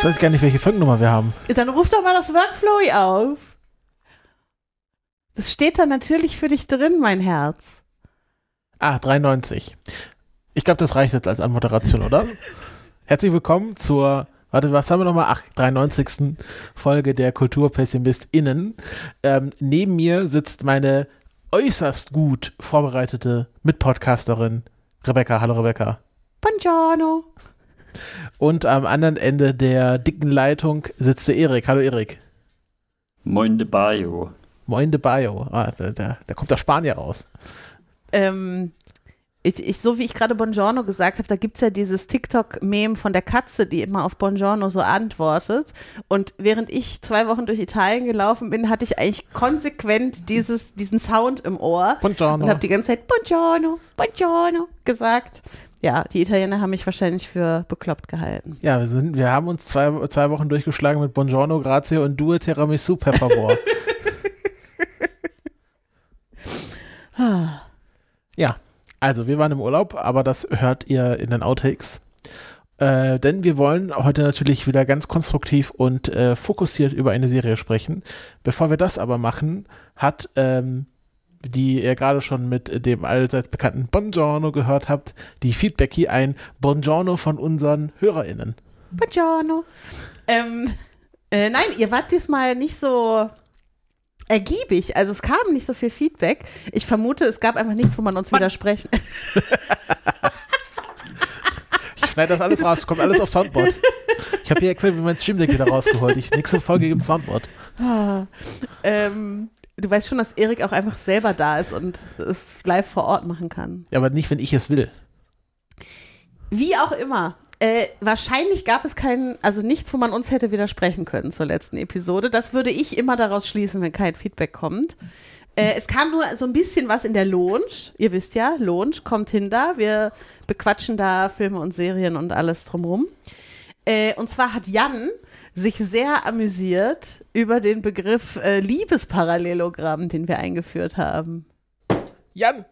Ich weiß gar nicht, welche Folgennummer wir haben. Dann ruf doch mal das Workflowy auf. Das steht da natürlich für dich drin, mein Herz. 93. Ich glaube, das reicht jetzt als Anmoderation, oder? Herzlich willkommen zur, was haben wir nochmal? 93. Folge der KulturpessimistInnen. Neben mir sitzt meine äußerst gut vorbereitete Mitpodcasterin Rebecca. Hallo Rebecca. Buongiorno. Und am anderen Ende der dicken Leitung sitzt der Erik. Hallo Erik. Moin de Bayo. Moin de Bayo. Da kommt der Spanier raus. So wie ich gerade Buongiorno gesagt habe, da gibt es ja dieses TikTok-Meme von der Katze, die immer auf Buongiorno so antwortet. Und während ich 2 Wochen durch Italien gelaufen bin, hatte ich eigentlich konsequent diesen Sound im Ohr. Buongiorno. Und habe die ganze Zeit Buongiorno, Buongiorno gesagt. Ja, die Italiener haben mich wahrscheinlich für bekloppt gehalten. Ja, wir haben uns zwei Wochen durchgeschlagen mit Buongiorno, Grazie und Due Tiramisu per favor. Ja, also wir waren im Urlaub, aber das hört ihr in den Outtakes. Denn wir wollen heute natürlich wieder ganz konstruktiv und fokussiert über eine Serie sprechen. Bevor wir das aber machen, hat die ihr gerade schon mit dem allseits bekannten Buongiorno gehört habt, die Feedbacky ein Buongiorno von unseren HörerInnen. Buongiorno. Nein, ihr wart diesmal nicht so ergiebig, also es kam nicht so viel Feedback. Ich vermute, es gab einfach nichts, wo man uns widersprechen. Ich schneide das alles raus, kommt alles auf Soundboard. Ich habe hier extra mein Stream Deck wieder rausgeholt. Nächste Folge gibt es Soundboard. Du weißt schon, dass Erik auch einfach selber da ist und es live vor Ort machen kann. Ja, aber nicht, wenn ich es will. Wie auch immer. Wahrscheinlich gab es nichts, wo man uns hätte widersprechen können zur letzten Episode. Das würde ich immer daraus schließen, wenn kein Feedback kommt. Es kam nur so ein bisschen was in der Lounge. Ihr wisst ja, Lounge kommt hin da. Wir bequatschen da Filme und Serien und alles drumherum. Und zwar hat Jan sich sehr amüsiert über den Begriff Liebesparallelogramm, den wir eingeführt haben. Jan!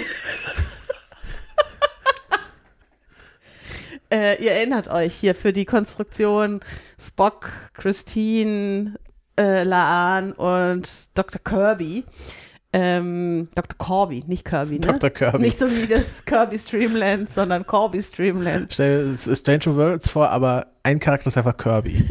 Ihr erinnert euch hier für die Konstruktion Spock, Christine, Laan und Dr. Kirby. Dr. Corby, nicht Kirby, ne? Dr. Kirby. Nicht so wie das Kirby's Dreamland, sondern Corby's Dreamland. Stell Stranger Worlds vor, aber ein Charakter ist einfach Kirby.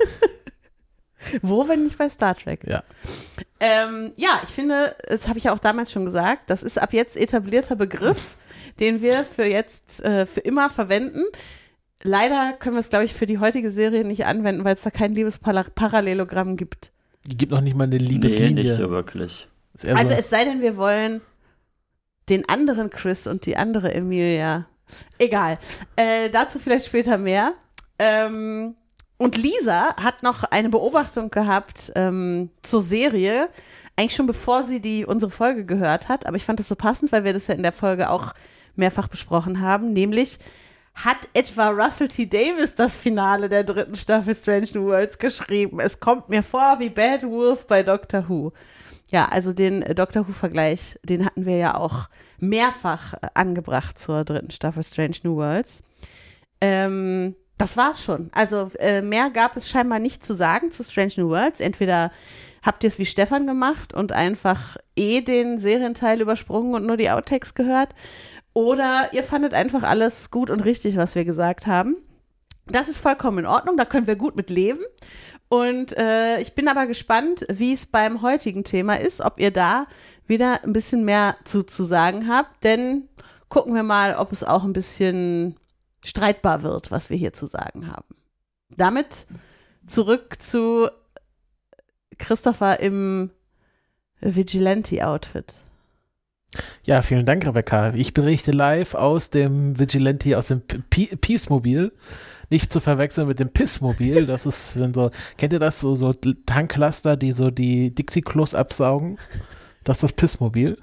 Wo, wenn nicht bei Star Trek? Ja. Ja, ich finde, das habe ich ja auch damals schon gesagt, das ist ab jetzt etablierter Begriff, den wir für immer verwenden. Leider können wir es, glaube ich, für die heutige Serie nicht anwenden, weil es da kein Liebesparallelogramm gibt. Die gibt noch nicht mal eine Liebeslinie. Nee, nicht so wirklich. Also es sei denn, wir wollen den anderen Chris und die andere Emilia. Egal. Dazu vielleicht später mehr. Und Lisa hat noch eine Beobachtung gehabt zur Serie, eigentlich schon bevor sie unsere Folge gehört hat, aber ich fand das so passend, weil wir das ja in der Folge auch mehrfach besprochen haben, nämlich hat etwa Russell T. Davies das Finale der 3. Staffel Strange New Worlds geschrieben. Es kommt mir vor wie Bad Wolf bei Doctor Who. Ja, also den Doctor Who-Vergleich, den hatten wir ja auch mehrfach angebracht zur 3. Staffel Strange New Worlds. Das war's schon. Also mehr gab es scheinbar nicht zu sagen zu Strange New Worlds. Entweder habt ihr es wie Stefan gemacht und einfach den Serienteil übersprungen und nur die Outtakes gehört, oder ihr fandet einfach alles gut und richtig, was wir gesagt haben. Das ist vollkommen in Ordnung, da können wir gut mit leben. Und ich bin aber gespannt, wie es beim heutigen Thema ist, ob ihr da wieder ein bisschen mehr zu sagen habt. Denn gucken wir mal, ob es auch ein bisschen streitbar wird, was wir hier zu sagen haben. Damit zurück zu Christopher im Vigilante-Outfit. Ja, vielen Dank, Rebecca. Ich berichte live aus dem Vigilante, aus dem Peace-Mobil. Nicht zu verwechseln mit dem Pissmobil. Das ist, wenn so, kennt ihr das? So Tanklaster, die so die Dixie-Klos absaugen. Das ist das Pissmobil.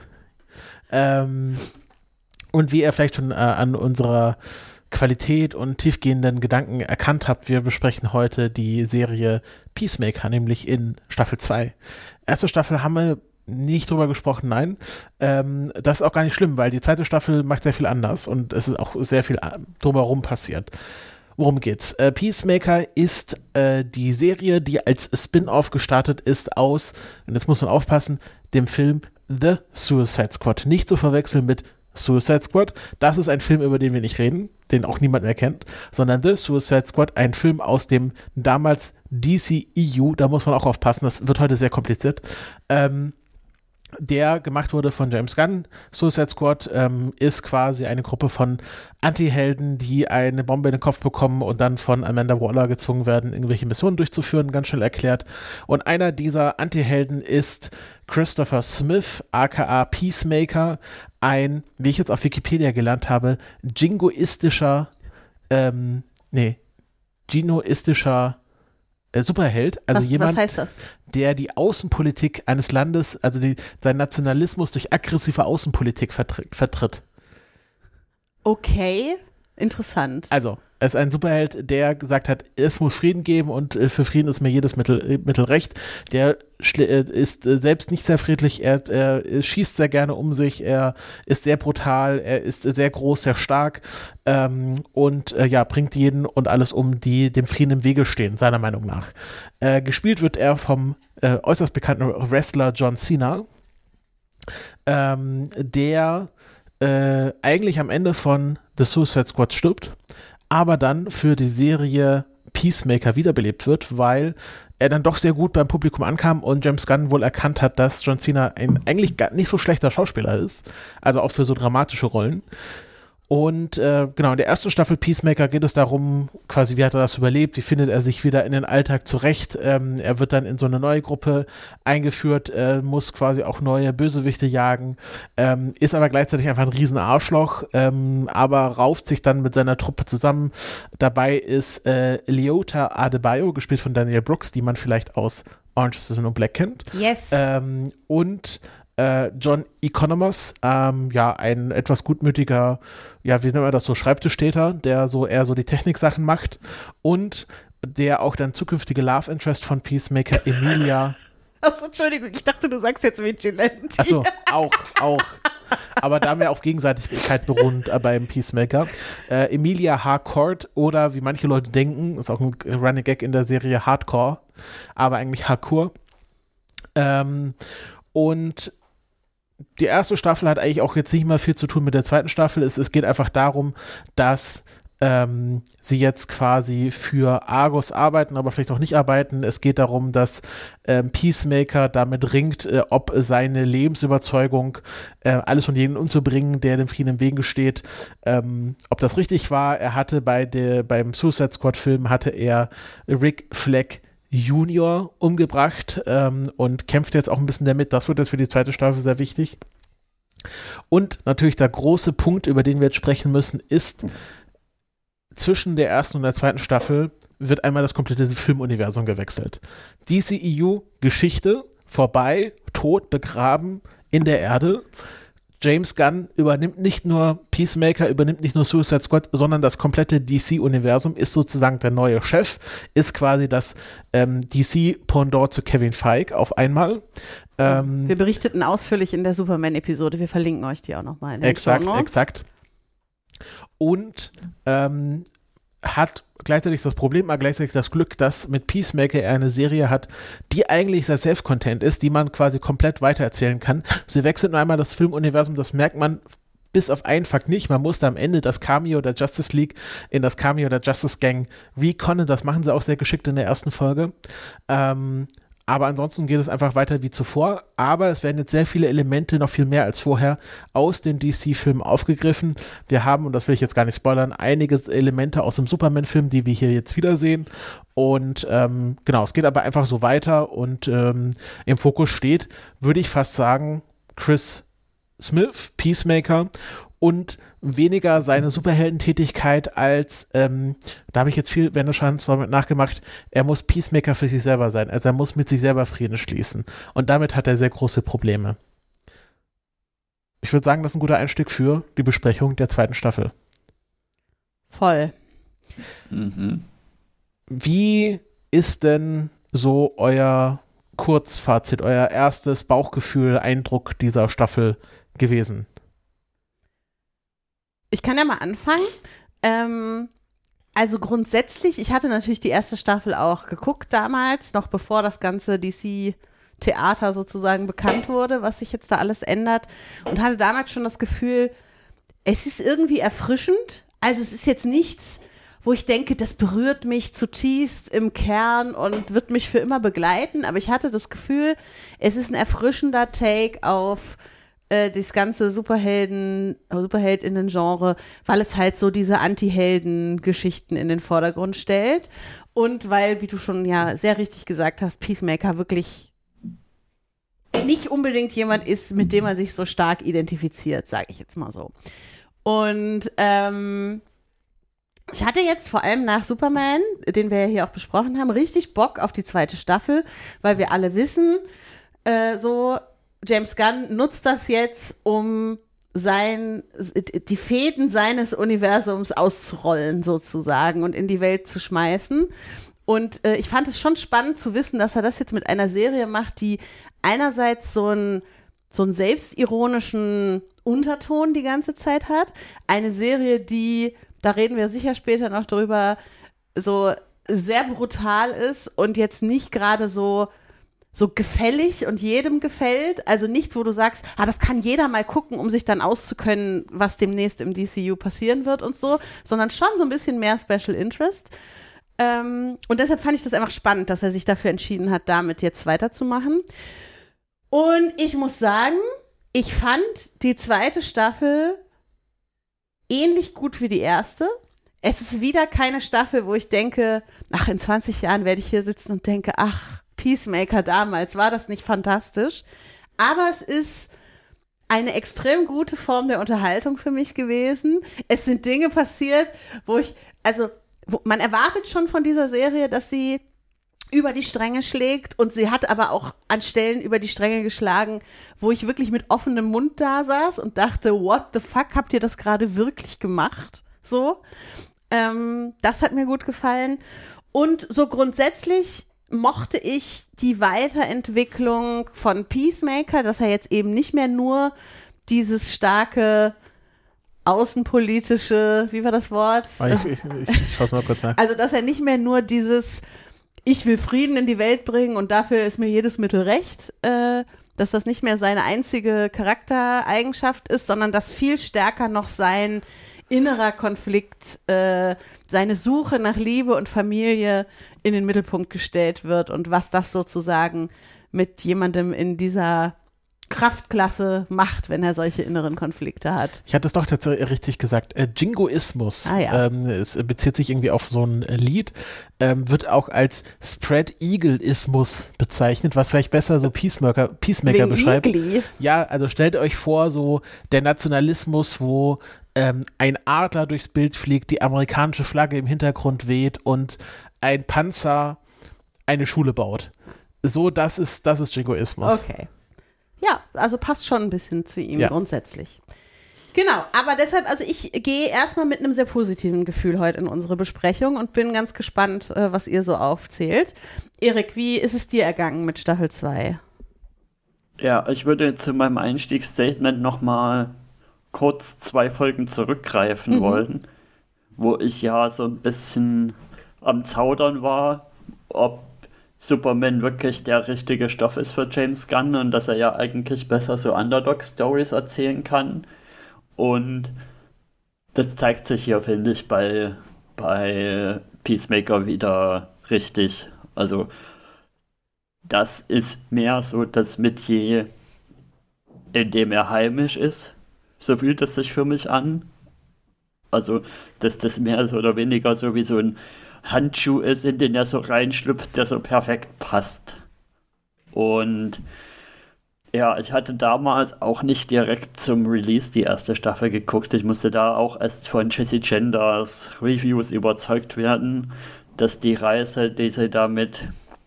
Und wie ihr vielleicht schon an unserer Qualität und tiefgehenden Gedanken erkannt habt, wir besprechen heute die Serie Peacemaker, nämlich in Staffel 2. Erste Staffel haben wir nicht drüber gesprochen, nein. Das ist auch gar nicht schlimm, weil die zweite Staffel macht sehr viel anders und es ist auch sehr viel drumherum passiert. worum geht's? Peacemaker ist die Serie, die als Spin-off gestartet ist aus, und jetzt muss man aufpassen, dem Film The Suicide Squad. Nicht zu verwechseln mit Suicide Squad. Das ist ein Film, über den wir nicht reden, den auch niemand mehr kennt, sondern The Suicide Squad, ein Film aus dem damals DCEU, da muss man auch aufpassen, das wird heute sehr kompliziert, der gemacht wurde von James Gunn. Suicide Squad ist quasi eine Gruppe von Anti-Helden, die eine Bombe in den Kopf bekommen und dann von Amanda Waller gezwungen werden, irgendwelche Missionen durchzuführen, ganz schnell erklärt. Und einer dieser Anti-Helden ist Christopher Smith, aka Peacemaker, ein, wie ich jetzt auf Wikipedia gelernt habe, jingoistischer Superheld, also jemand, was heißt das? Der die Außenpolitik eines Landes, also seinen Nationalismus durch aggressive Außenpolitik vertritt. Okay, interessant. Also, er ist ein Superheld, der gesagt hat, es muss Frieden geben und für Frieden ist mir jedes Mittel recht. Der ist selbst nicht sehr friedlich, er schießt sehr gerne um sich, er ist sehr brutal, er ist sehr groß, sehr stark und bringt jeden und alles um, die dem Frieden im Wege stehen, seiner Meinung nach. Gespielt wird er vom äußerst bekannten Wrestler John Cena, der eigentlich am Ende von The Suicide Squad stirbt, aber dann für die Serie Peacemaker wiederbelebt wird, weil er dann doch sehr gut beim Publikum ankam und James Gunn wohl erkannt hat, dass John Cena ein eigentlich gar nicht so schlechter Schauspieler ist, also auch für so dramatische Rollen. Und in der ersten Staffel Peacemaker geht es darum, quasi wie hat er das überlebt, wie findet er sich wieder in den Alltag zurecht. Er wird dann in so eine neue Gruppe eingeführt, muss quasi auch neue Bösewichte jagen, ist aber gleichzeitig einfach ein riesen Arschloch, aber rauft sich dann mit seiner Truppe zusammen. Dabei ist Leota Adebayo, gespielt von Daniel Brooks, die man vielleicht aus Orange is the New Black kennt. Yes. Und John Economos, ein etwas gutmütiger, wie nennt man das so, Schreibtischtäter, der so eher so die Techniksachen macht und der auch dann zukünftige Love Interest von Peacemaker, Emilia. Achso, Entschuldigung, ich dachte, du sagst jetzt Vigilante. Achso, auch. Aber da wir auf Gegenseitigkeit beruhen beim Peacemaker. Emilia Harcourt oder wie manche Leute denken, ist auch ein Running Gag in der Serie Hardcore, aber eigentlich Hardcore. Und die erste Staffel hat eigentlich auch jetzt nicht mal viel zu tun mit der zweiten Staffel. Es geht einfach darum, dass sie jetzt quasi für Argus arbeiten, aber vielleicht auch nicht arbeiten. Es geht darum, dass Peacemaker damit ringt, ob seine Lebensüberzeugung, alles und jeden umzubringen, der dem Frieden im Wege steht, ob das richtig war. Er hatte beim Suicide Squad Film hatte er Rick Flag Junior umgebracht und kämpft jetzt auch ein bisschen damit. Das wird jetzt für die zweite Staffel sehr wichtig. Und natürlich der große Punkt, über den wir jetzt sprechen müssen, ist, zwischen der ersten und der zweiten Staffel wird einmal das komplette Filmuniversum gewechselt. DCEU, Geschichte, vorbei, tot, begraben, in der Erde. James Gunn übernimmt nicht nur Peacemaker, übernimmt nicht nur Suicide Squad, sondern das komplette DC-Universum, ist sozusagen der neue Chef, ist quasi das DC-Pendant zu Kevin Feige auf einmal. Wir berichteten ausführlich in der Superman-Episode, wir verlinken euch die auch nochmal in den Shownotes. Exakt. Und hat gleichzeitig das Problem, aber gleichzeitig das Glück, dass mit Peacemaker er eine Serie hat, die eigentlich sehr self-content ist, die man quasi komplett weitererzählen kann. Sie wechselt nur einmal das Filmuniversum, das merkt man bis auf einen Fakt nicht. Man musste am Ende das Cameo der Justice League in das Cameo der Justice Gang reconnen. Das machen sie auch sehr geschickt in der ersten Folge. Aber ansonsten geht es einfach weiter wie zuvor. Aber es werden jetzt sehr viele Elemente, noch viel mehr als vorher, aus den DC-Filmen aufgegriffen. Wir haben, und das will ich jetzt gar nicht spoilern, einige Elemente aus dem Superman-Film, die wir hier jetzt wiedersehen. Und es geht aber einfach so weiter. Und im Fokus steht, würde ich fast sagen, Chris Smith, Peacemaker, und weniger seine Superheldentätigkeit als, da habe ich jetzt viel Wendeschans nachgemacht, er muss Peacemaker für sich selber sein, also er muss mit sich selber Frieden schließen und damit hat er sehr große Probleme. Ich würde sagen, das ist ein guter Einstieg für die Besprechung der zweiten Staffel. Voll. Mhm. Wie ist denn so euer Kurzfazit, euer erstes Bauchgefühl, Eindruck dieser Staffel gewesen? Ich kann ja mal anfangen. Also grundsätzlich, ich hatte natürlich die erste Staffel auch geguckt damals, noch bevor das ganze DC-Theater sozusagen bekannt wurde, was sich jetzt da alles ändert, und hatte damals schon das Gefühl, es ist irgendwie erfrischend. Also es ist jetzt nichts, wo ich denke, das berührt mich zutiefst im Kern und wird mich für immer begleiten, aber ich hatte das Gefühl, es ist ein erfrischender Take auf das ganze Superheldinnen-Genre, weil es halt so diese Anti-Helden-Geschichten in den Vordergrund stellt und weil, wie du schon ja sehr richtig gesagt hast, Peacemaker wirklich nicht unbedingt jemand ist, mit dem man sich so stark identifiziert, sage ich jetzt mal so. Und ich hatte jetzt vor allem nach Superman, den wir ja hier auch besprochen haben, richtig Bock auf die zweite Staffel, weil wir alle wissen, James Gunn nutzt das jetzt, um die Fäden seines Universums auszurollen sozusagen und in die Welt zu schmeißen. Und ich fand es schon spannend zu wissen, dass er das jetzt mit einer Serie macht, die einerseits so einen selbstironischen Unterton die ganze Zeit hat. Eine Serie, die, da reden wir sicher später noch drüber, so sehr brutal ist und jetzt nicht gerade so gefällig und jedem gefällt, also nichts, wo du sagst, das kann jeder mal gucken, um sich dann auszukönnen, was demnächst im DCU passieren wird und so, sondern schon so ein bisschen mehr Special Interest. Und deshalb fand ich das einfach spannend, dass er sich dafür entschieden hat, damit jetzt weiterzumachen. Und ich muss sagen, ich fand die zweite Staffel ähnlich gut wie die erste. Es ist wieder keine Staffel, wo ich denke, in 20 Jahren werde ich hier sitzen und denke, Peacemaker damals, war das nicht fantastisch? Aber es ist eine extrem gute Form der Unterhaltung für mich gewesen. Es sind Dinge passiert, man erwartet schon von dieser Serie, dass sie über die Stränge schlägt, und sie hat aber auch an Stellen über die Stränge geschlagen, wo ich wirklich mit offenem Mund da saß und dachte, what the fuck, habt ihr das gerade wirklich gemacht? So, das hat mir gut gefallen. Und so grundsätzlich mochte ich die Weiterentwicklung von Peacemaker, dass er jetzt eben nicht mehr nur dieses starke außenpolitische, wie war das Wort? Ich schaue es mal kurz nach. Also, dass er nicht mehr nur dieses ich will Frieden in die Welt bringen und dafür ist mir jedes Mittel recht, dass das nicht mehr seine einzige Charaktereigenschaft ist, sondern dass viel stärker noch sein innerer Konflikt, seine Suche nach Liebe und Familie in den Mittelpunkt gestellt wird und was das sozusagen mit jemandem in dieser Kraftklasse macht, wenn er solche inneren Konflikte hat. Ich hatte es doch tatsächlich richtig gesagt. Jingoismus. Es bezieht sich irgendwie auf so ein Lied, wird auch als Spread-Eagle-Ismus bezeichnet, was vielleicht besser so Peacemaker Wegen beschreibt. Igli. Ja, also stellt euch vor, so der Nationalismus, wo ein Adler durchs Bild fliegt, die amerikanische Flagge im Hintergrund weht und ein Panzer eine Schule baut. So, das ist Jingoismus. Okay. Ja, also passt schon ein bisschen zu ihm grundsätzlich. Genau, aber deshalb, also ich gehe erstmal mit einem sehr positiven Gefühl heute in unsere Besprechung und bin ganz gespannt, was ihr so aufzählt. Erik, wie ist es dir ergangen mit Staffel 2? Ja, ich würde zu meinem Einstiegsstatement nochmal kurz 2 Folgen zurückgreifen wollen, wo ich ja so ein bisschen am Zaudern war, ob Superman wirklich der richtige Stoff ist für James Gunn und dass er ja eigentlich besser so Underdog-Stories erzählen kann. Und das zeigt sich hier, finde ich, bei Peacemaker wieder richtig. Also das ist mehr so das Metier, in dem er heimisch ist. So fühlt es sich für mich an. Also, dass das mehr so oder weniger so wie so ein Handschuh ist, in den er so reinschlüpft, der so perfekt passt. Und ja, ich hatte damals auch nicht direkt zum Release die erste Staffel geguckt. Ich musste da auch erst von Jesse Genders Reviews überzeugt werden, dass die Reise, die sie damit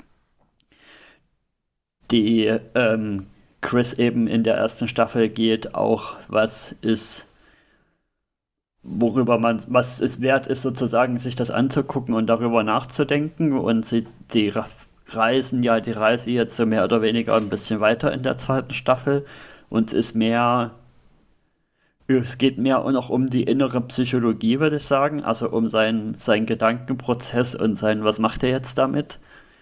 die Chris eben in der ersten Staffel geht, auch was ist, was es wert ist, sozusagen sich das anzugucken und darüber nachzudenken. Und die Reise jetzt so mehr oder weniger ein bisschen weiter in der zweiten Staffel und ist mehr es geht mehr auch noch um die innere Psychologie, würde ich sagen, also um seinen Gedankenprozess und was macht er jetzt damit.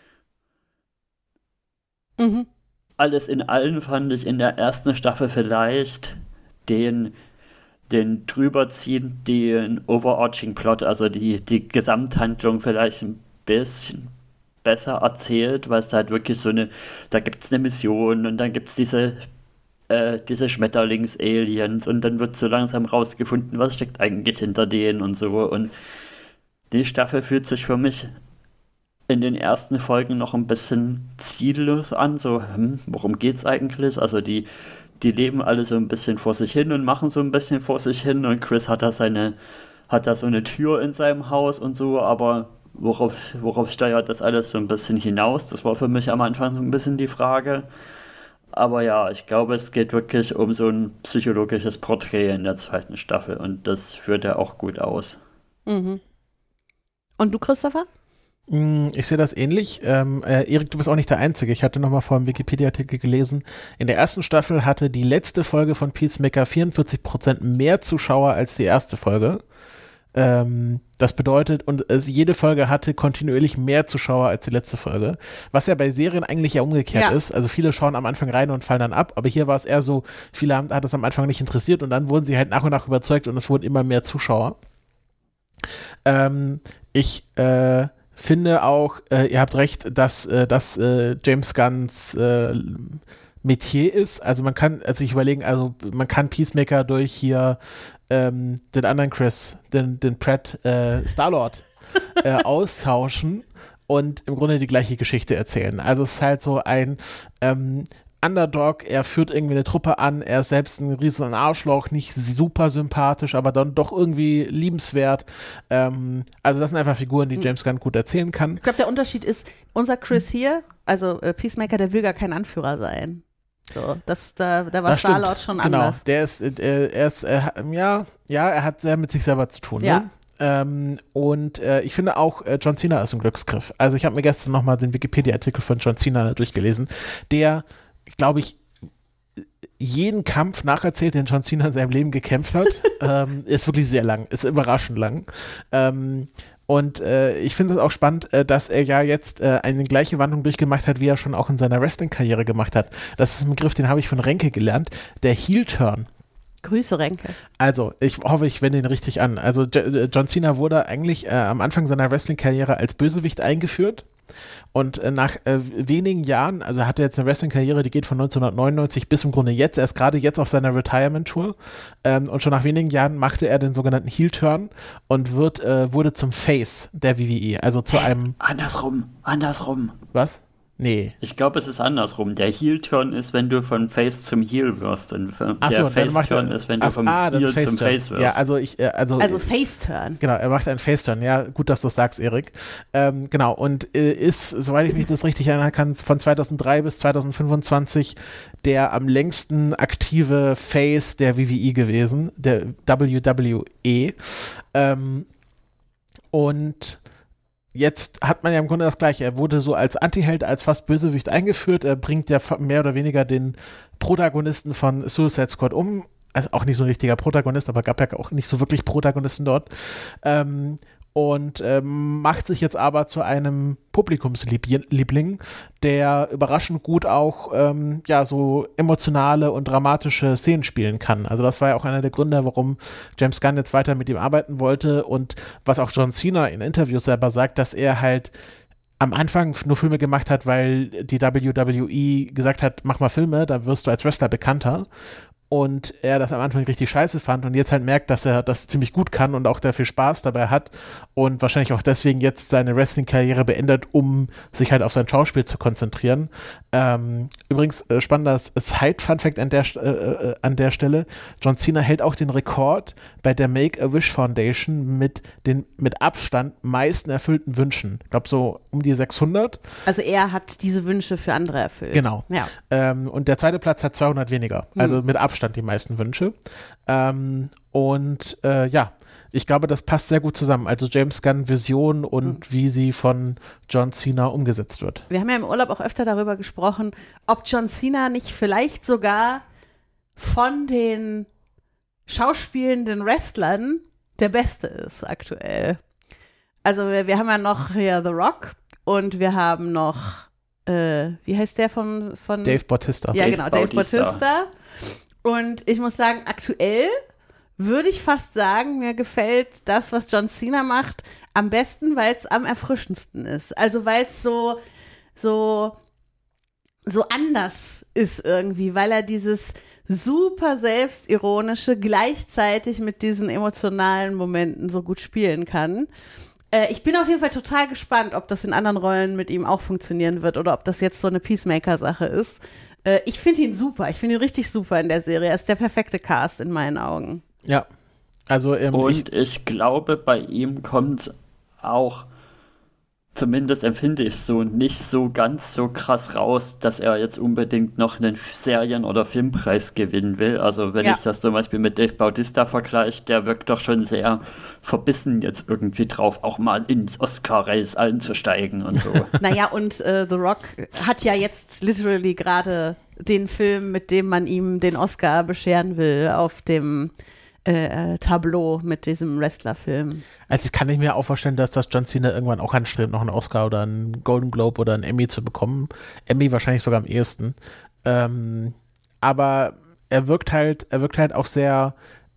Mhm. Alles in allem fand ich in der ersten Staffel vielleicht den drüberziehen, den overarching Plot, also die Gesamthandlung vielleicht ein bisschen besser erzählt, weil es da halt wirklich da gibt es eine Mission und dann gibt es diese Schmetterlings-Aliens und dann wird so langsam rausgefunden, was steckt eigentlich hinter denen und so. Und die Staffel fühlt sich für mich in den ersten Folgen noch ein bisschen ziellos an, so, worum geht's eigentlich? Also die leben alle so ein bisschen vor sich hin und machen so ein bisschen vor sich hin und Chris hat da so eine Tür in seinem Haus und so, aber worauf steuert das alles so ein bisschen hinaus? Das war für mich am Anfang so ein bisschen die Frage. Aber ja, ich glaube, es geht wirklich um so ein psychologisches Porträt in der zweiten Staffel und das führt er auch gut aus. Mhm. Und du, Christopher? Ich sehe das ähnlich. Erik, du bist auch nicht der Einzige. Ich hatte nochmal vor dem Wikipedia-Artikel gelesen. In der ersten Staffel hatte die letzte Folge von Peacemaker 44% mehr Zuschauer als die erste Folge. Das bedeutet, jede Folge hatte kontinuierlich mehr Zuschauer als die letzte Folge. Was ja bei Serien eigentlich ja umgekehrt ist. Also viele schauen am Anfang rein und fallen dann ab. Aber hier war es eher so, viele hat es am Anfang nicht interessiert und dann wurden sie halt nach und nach überzeugt und es wurden immer mehr Zuschauer. Ich finde auch, ihr habt recht, dass James Gunns Metier ist. Also man kann sich überlegen, also man kann Peacemaker durch hier den anderen Chris, den Pratt Star-Lord austauschen und im Grunde die gleiche Geschichte erzählen. Also es ist halt so ein Underdog, er führt irgendwie eine Truppe an, er ist selbst ein riesen Arschloch, nicht super sympathisch, aber dann doch irgendwie liebenswert. Also das sind einfach Figuren, die James Gunn gut erzählen kann. Ich glaube, der Unterschied ist, unser Chris hier, also Peacemaker, der will gar kein Anführer sein. So, da war Star-Lord schon anders. Genau, er hat sehr mit sich selber zu tun. Ja. Ne? Und ich finde auch, John Cena ist ein Glücksgriff. Also ich habe mir gestern nochmal den Wikipedia-Artikel von John Cena durchgelesen, der, glaube ich, jeden Kampf nacherzählt, den John Cena in seinem Leben gekämpft hat. Ist wirklich sehr lang, ist überraschend lang. Und ich finde es auch spannend, dass er ja jetzt eine gleiche Wandlung durchgemacht hat, wie er schon auch in seiner Wrestling-Karriere gemacht hat. Das ist ein Begriff, den habe ich von Renke gelernt, der Heel-Turn. Grüße, Renke. Also, ich hoffe, ich wende ihn richtig an. Also, John Cena wurde eigentlich am Anfang seiner Wrestling-Karriere als Bösewicht eingeführt. Und nach wenigen Jahren, also er hatte jetzt eine Wrestling-Karriere, die geht von 1999 bis im Grunde jetzt, er ist gerade jetzt auf seiner Retirement-Tour und schon nach wenigen Jahren machte er den sogenannten Heel-Turn und wurde zum Face der WWE, also zu einem... Andersrum. Was? Nee. Ich glaube, es ist andersrum. Der Heel-Turn ist, wenn du von Face zum Heel wirst. Und der Face-Turn ist, wenn du vom Heel zum Face wirst. Ja, also Face-Turn. Genau, er macht einen Face-Turn. Ja, gut, dass du das sagst, Erik. Genau, und ist, soweit ich mich das richtig erinnern kann, von 2003 bis 2025 der am längsten aktive Face der WWE gewesen, der WWE. Und jetzt hat man ja im Grunde das Gleiche. Er wurde so als Antiheld, als fast Bösewicht eingeführt. Er bringt ja mehr oder weniger den Protagonisten von Suicide Squad um. Also auch nicht so ein richtiger Protagonist, aber gab ja auch nicht so wirklich Protagonisten dort. Und macht sich jetzt aber zu einem Publikumsliebling, der überraschend gut auch so emotionale und dramatische Szenen spielen kann. Also das war ja auch einer der Gründe, warum James Gunn jetzt weiter mit ihm arbeiten wollte und was auch John Cena in Interviews selber sagt, dass er halt am Anfang nur Filme gemacht hat, weil die WWE gesagt hat, mach mal Filme, da wirst du als Wrestler bekannter. Und er das am Anfang richtig scheiße fand und jetzt halt merkt, dass er das ziemlich gut kann und auch da viel Spaß dabei hat und wahrscheinlich auch deswegen jetzt seine Wrestling-Karriere beendet, um sich halt auf sein Schauspiel zu konzentrieren. Übrigens, spannender Side-Fun-Fact an der Stelle, John Cena hält auch den Rekord bei der Make-A-Wish Foundation mit Abstand meisten erfüllten Wünschen. Ich glaube so um die 600. Also er hat diese Wünsche für andere erfüllt. Genau. Ja. Und der zweite Platz hat 200 weniger. Also mit Abstand die meisten Wünsche. Ich glaube, das passt sehr gut zusammen. Also James Gunn Vision und wie sie von John Cena umgesetzt wird. Wir haben ja im Urlaub auch öfter darüber gesprochen, ob John Cena nicht vielleicht sogar von den schauspielenden Wrestlern der beste ist aktuell. Also wir haben ja noch hier The Rock und wir haben noch, wie heißt der von Dave Bautista. Ja, genau, Dave Bautista. Und ich muss sagen, aktuell würde ich fast sagen, mir gefällt das, was John Cena macht, am besten, weil es am erfrischendsten ist. Also weil es so anders ist irgendwie, weil er dieses super selbstironische gleichzeitig mit diesen emotionalen Momenten so gut spielen kann. Ich bin auf jeden Fall total gespannt, ob das in anderen Rollen mit ihm auch funktionieren wird oder ob das jetzt so eine Peacemaker-Sache ist. Ich finde ihn super. Ich finde ihn richtig super in der Serie. Er ist der perfekte Cast in meinen Augen. Ja. Also, und ich glaube, bei ihm kommt auch, zumindest empfinde ich so, nicht so ganz so krass raus, dass er jetzt unbedingt noch einen Serien- oder Filmpreis gewinnen will. Also wenn ich das zum Beispiel mit Dave Bautista vergleiche, der wirkt doch schon sehr verbissen jetzt irgendwie drauf, auch mal ins Oscar-Race einzusteigen und so. Naja, und The Rock hat ja jetzt literally gerade den Film, mit dem man ihm den Oscar bescheren will, auf dem Tableau mit diesem Wrestler-Film. Also ich kann nicht mir auch vorstellen, dass das John Cena irgendwann auch anstrebt, noch einen Oscar oder einen Golden Globe oder einen Emmy zu bekommen. Emmy wahrscheinlich sogar am ehesten. Aber er wirkt halt auch sehr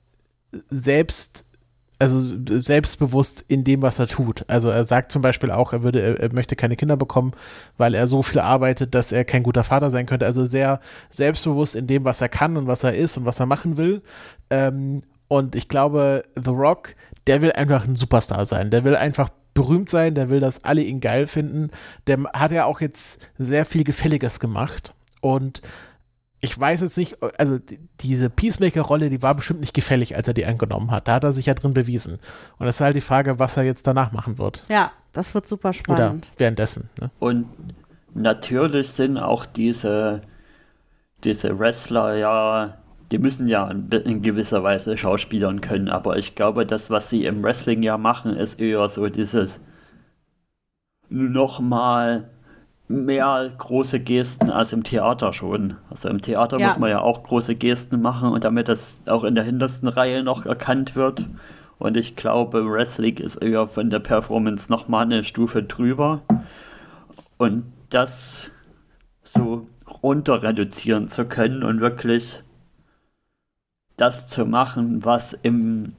selbstbewusst in dem, was er tut. Also er sagt zum Beispiel auch, er möchte keine Kinder bekommen, weil er so viel arbeitet, dass er kein guter Vater sein könnte. Also sehr selbstbewusst in dem, was er kann und was er ist und was er machen will. Und ich glaube, The Rock, der will einfach ein Superstar sein. Der will einfach berühmt sein, der will, dass alle ihn geil finden. Der hat ja auch jetzt sehr viel Gefälliges gemacht. Und ich weiß jetzt nicht, also diese Peacemaker-Rolle, die war bestimmt nicht gefällig, als er die angenommen hat. Da hat er sich ja drin bewiesen. Und es ist halt die Frage, was er jetzt danach machen wird. Ja, das wird super spannend. Oder währenddessen. Ne? Und natürlich sind auch diese Wrestler ja, die müssen ja in gewisser Weise schauspielern können, aber ich glaube, das, was sie im Wrestling ja machen, ist eher so dieses nochmal mehr große Gesten als im Theater schon. Also im Theater muss man ja auch große Gesten machen und damit das auch in der hintersten Reihe noch erkannt wird. Und ich glaube, Wrestling ist eher von der Performance nochmal eine Stufe drüber. Und das so runter reduzieren zu können und wirklich das zu machen, was in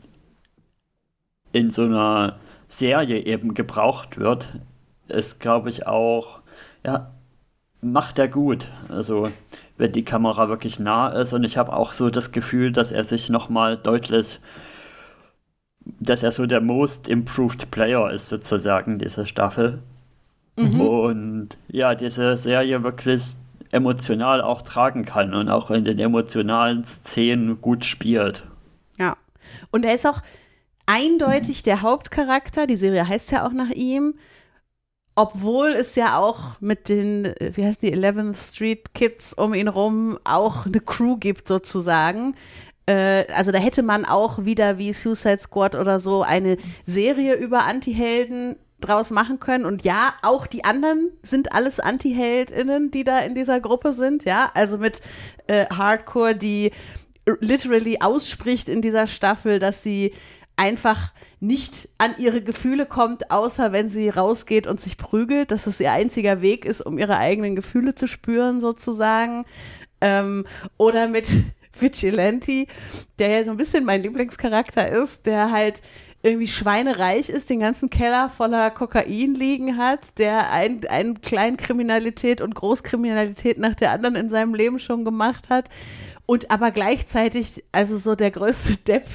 so einer Serie eben gebraucht wird, ist, glaube ich, auch, ja, macht er gut. Also, wenn die Kamera wirklich nah ist, und ich habe auch so das Gefühl, dass er sich nochmal deutlich, dass er so der most improved Player ist, sozusagen, diese Staffel. Mhm. Und ja, diese Serie wirklich emotional auch tragen kann und auch in den emotionalen Szenen gut spielt. Ja, und er ist auch eindeutig der Hauptcharakter, die Serie heißt ja auch nach ihm, obwohl es ja auch mit den, wie heißt die, 11th Street Kids um ihn rum auch eine Crew gibt sozusagen. Also da hätte man auch wieder wie Suicide Squad oder so eine Serie über Antihelden draus machen können. Und ja, auch die anderen sind alles AntiheldInnen, die da in dieser Gruppe sind, ja. Also mit Hardcore, die literally ausspricht in dieser Staffel, dass sie einfach nicht an ihre Gefühle kommt, außer wenn sie rausgeht und sich prügelt, dass es ihr einziger Weg ist, um ihre eigenen Gefühle zu spüren, sozusagen. Oder mit Vigilante, der ja so ein bisschen mein Lieblingscharakter ist, der halt irgendwie schweinereich ist, den ganzen Keller voller Kokain liegen hat, der eine Kleinkriminalität und Großkriminalität nach der anderen in seinem Leben schon gemacht hat und aber gleichzeitig also so der größte Depp,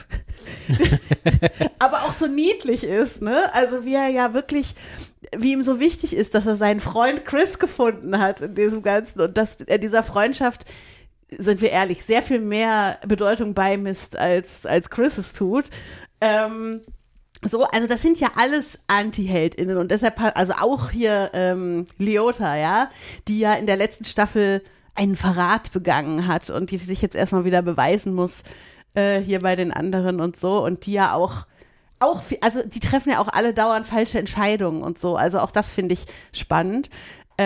aber auch so niedlich ist, ne? Also wie er ja wirklich, wie ihm so wichtig ist, dass er seinen Freund Chris gefunden hat in diesem Ganzen und dass er dieser Freundschaft, sind wir ehrlich, sehr viel mehr Bedeutung beimisst, als Chris es tut. So, also das sind ja alles AntiheldInnen und deshalb, also auch hier Leota, ja, die ja in der letzten Staffel einen Verrat begangen hat und die sich jetzt erstmal wieder beweisen muss, hier bei den anderen und so und die ja auch, also die treffen ja auch alle dauernd falsche Entscheidungen und so, also auch das finde ich spannend.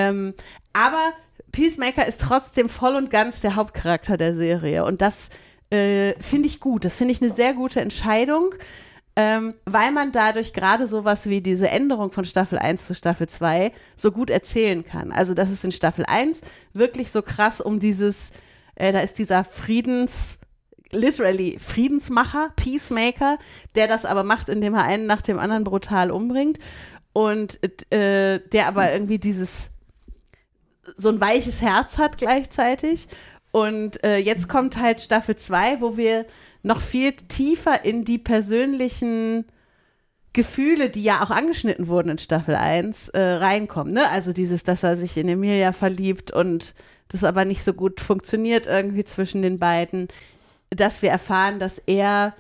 Aber Peacemaker ist trotzdem voll und ganz der Hauptcharakter der Serie und das finde ich gut. Das finde ich eine sehr gute Entscheidung, weil man dadurch gerade sowas wie diese Änderung von Staffel 1 zu Staffel 2 so gut erzählen kann. Also das ist in Staffel 1 wirklich so krass um dieses, da ist dieser literally Friedensmacher, Peacemaker, der das aber macht, indem er einen nach dem anderen brutal umbringt und der aber irgendwie so ein weiches Herz hat gleichzeitig. Und jetzt kommt halt Staffel 2, wo wir noch viel tiefer in die persönlichen Gefühle, die ja auch angeschnitten wurden in Staffel 1, reinkommen. Ne? Also dass er sich in Emilia verliebt und das aber nicht so gut funktioniert irgendwie zwischen den beiden. Dass wir erfahren, dass er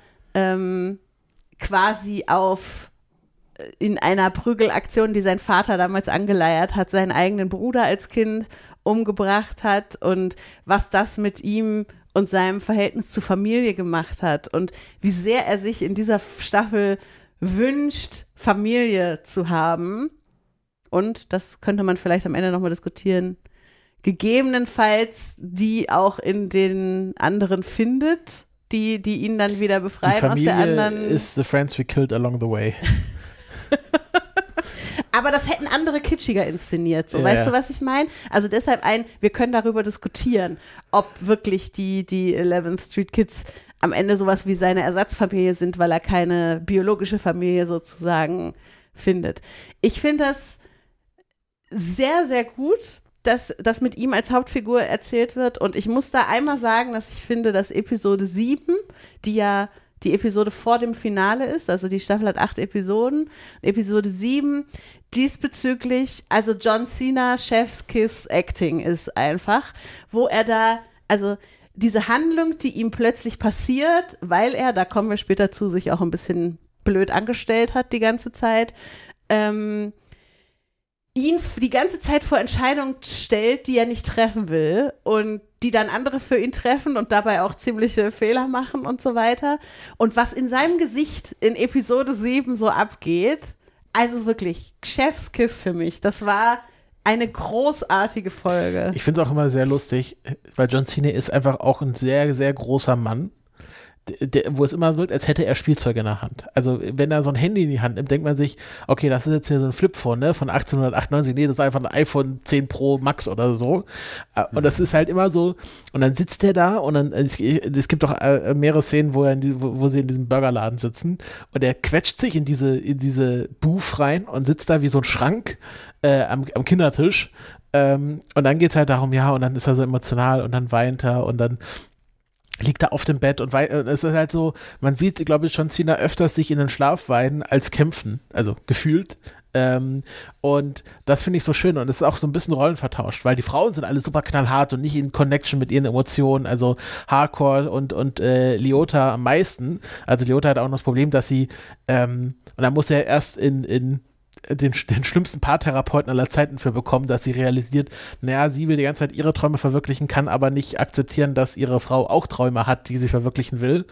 quasi in einer Prügelaktion, die sein Vater damals angeleiert hat, seinen eigenen Bruder als Kind umgebracht hat und was das mit ihm und seinem Verhältnis zur Familie gemacht hat und wie sehr er sich in dieser Staffel wünscht, Familie zu haben. Und das könnte man vielleicht am Ende nochmal diskutieren, gegebenenfalls die auch in den anderen findet, die ihn dann wieder befreien aus der anderen. Is the friends we killed along the way. Aber das hätten andere kitschiger inszeniert, so, weißt du, was ich meine? Also deshalb wir können darüber diskutieren, ob wirklich die 11th Street Kids am Ende sowas wie seine Ersatzfamilie sind, weil er keine biologische Familie sozusagen findet. Ich finde das sehr, sehr gut, dass das mit ihm als Hauptfigur erzählt wird und ich muss da einmal sagen, dass ich finde, dass Episode 7, die ja die Episode vor dem Finale ist, also die Staffel hat 8 Episoden. Episode 7 diesbezüglich, also John Cena, Chef's-Kiss Acting ist einfach, wo er da, also diese Handlung, die ihm plötzlich passiert, weil er, da kommen wir später zu, sich auch ein bisschen blöd angestellt hat die ganze Zeit, ihn die ganze Zeit vor Entscheidungen stellt, die er nicht treffen will und die dann andere für ihn treffen und dabei auch ziemliche Fehler machen und so weiter. Und was in seinem Gesicht in Episode 7 so abgeht, also wirklich Chef's-Kiss für mich. Das war eine großartige Folge. Ich finde es auch immer sehr lustig, weil John Cena ist einfach auch ein sehr, sehr großer Mann. Wo es immer wirkt, als hätte er Spielzeug in der Hand. Also wenn er so ein Handy in die Hand nimmt, denkt man sich, okay, das ist jetzt hier so ein Flipphone, ne, von 1898, nee, das ist einfach ein iPhone 10 Pro Max oder so. Und das ist halt immer so, und dann sitzt er da und dann, es gibt doch mehrere Szenen, wo sie in diesem Burgerladen sitzen und er quetscht sich in diese Booth rein und sitzt da wie so ein Schrank am Kindertisch. Und dann geht es halt darum, ja, und dann ist er so emotional und dann weint er und dann liegt er auf dem Bett und es ist halt so, man sieht, glaube ich, schon Cena öfters sich in den Schlaf weinen als kämpfen, also gefühlt. Und das finde ich so schön und es ist auch so ein bisschen rollenvertauscht, weil die Frauen sind alle super knallhart und nicht in Connection mit ihren Emotionen, also Hardcore und Leota am meisten. Also Leota hat auch noch das Problem, dass sie, und da muss er erst in den schlimmsten Paartherapeuten aller Zeiten für bekommen, dass sie realisiert, naja, sie will die ganze Zeit ihre Träume verwirklichen, kann aber nicht akzeptieren, dass ihre Frau auch Träume hat, die sie verwirklichen will.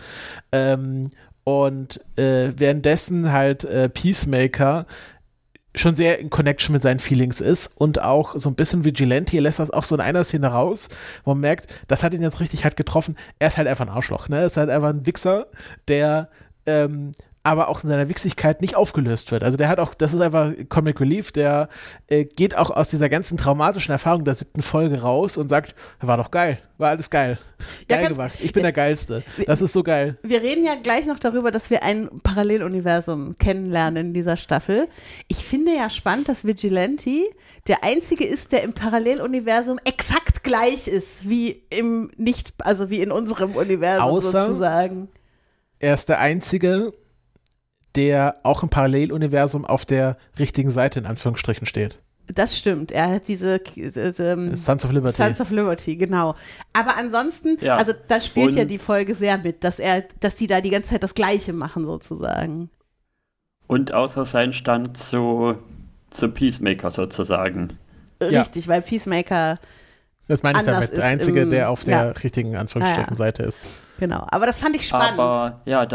Währenddessen halt Peacemaker schon sehr in Connection mit seinen Feelings ist und auch so ein bisschen Vigilante, er lässt das auch so in einer Szene raus, wo man merkt, das hat ihn jetzt richtig hart getroffen, er ist halt einfach ein Arschloch, ne? Er ist halt einfach ein Wichser, der aber auch in seiner Wichsigkeit nicht aufgelöst wird. Also der hat auch, das ist einfach Comic Relief, der geht auch aus dieser ganzen traumatischen Erfahrung der 7. Folge raus und sagt, war doch geil, war alles geil. Geil gemacht, ich bin der Geilste. Das ist so geil. Wir reden ja gleich noch darüber, dass wir ein Paralleluniversum kennenlernen in dieser Staffel. Ich finde ja spannend, dass Vigilante der einzige ist, der im Paralleluniversum exakt gleich ist, wie wie in unserem Universum sozusagen. Er ist der einzige, der auch im Paralleluniversum auf der richtigen Seite in Anführungsstrichen steht. Das stimmt, er hat diese Sons of Liberty. Sons of Liberty, genau. Aber ansonsten, also da spielt ja die Folge sehr mit, dass die da die ganze Zeit das Gleiche machen sozusagen. Und außer sein Stand zu Peacemaker sozusagen. Richtig, weil Peacemaker das meine ich damit, der Einzige, der auf der richtigen Anführungsstrichen Seite ist. Genau, aber das fand ich spannend. Aber ja,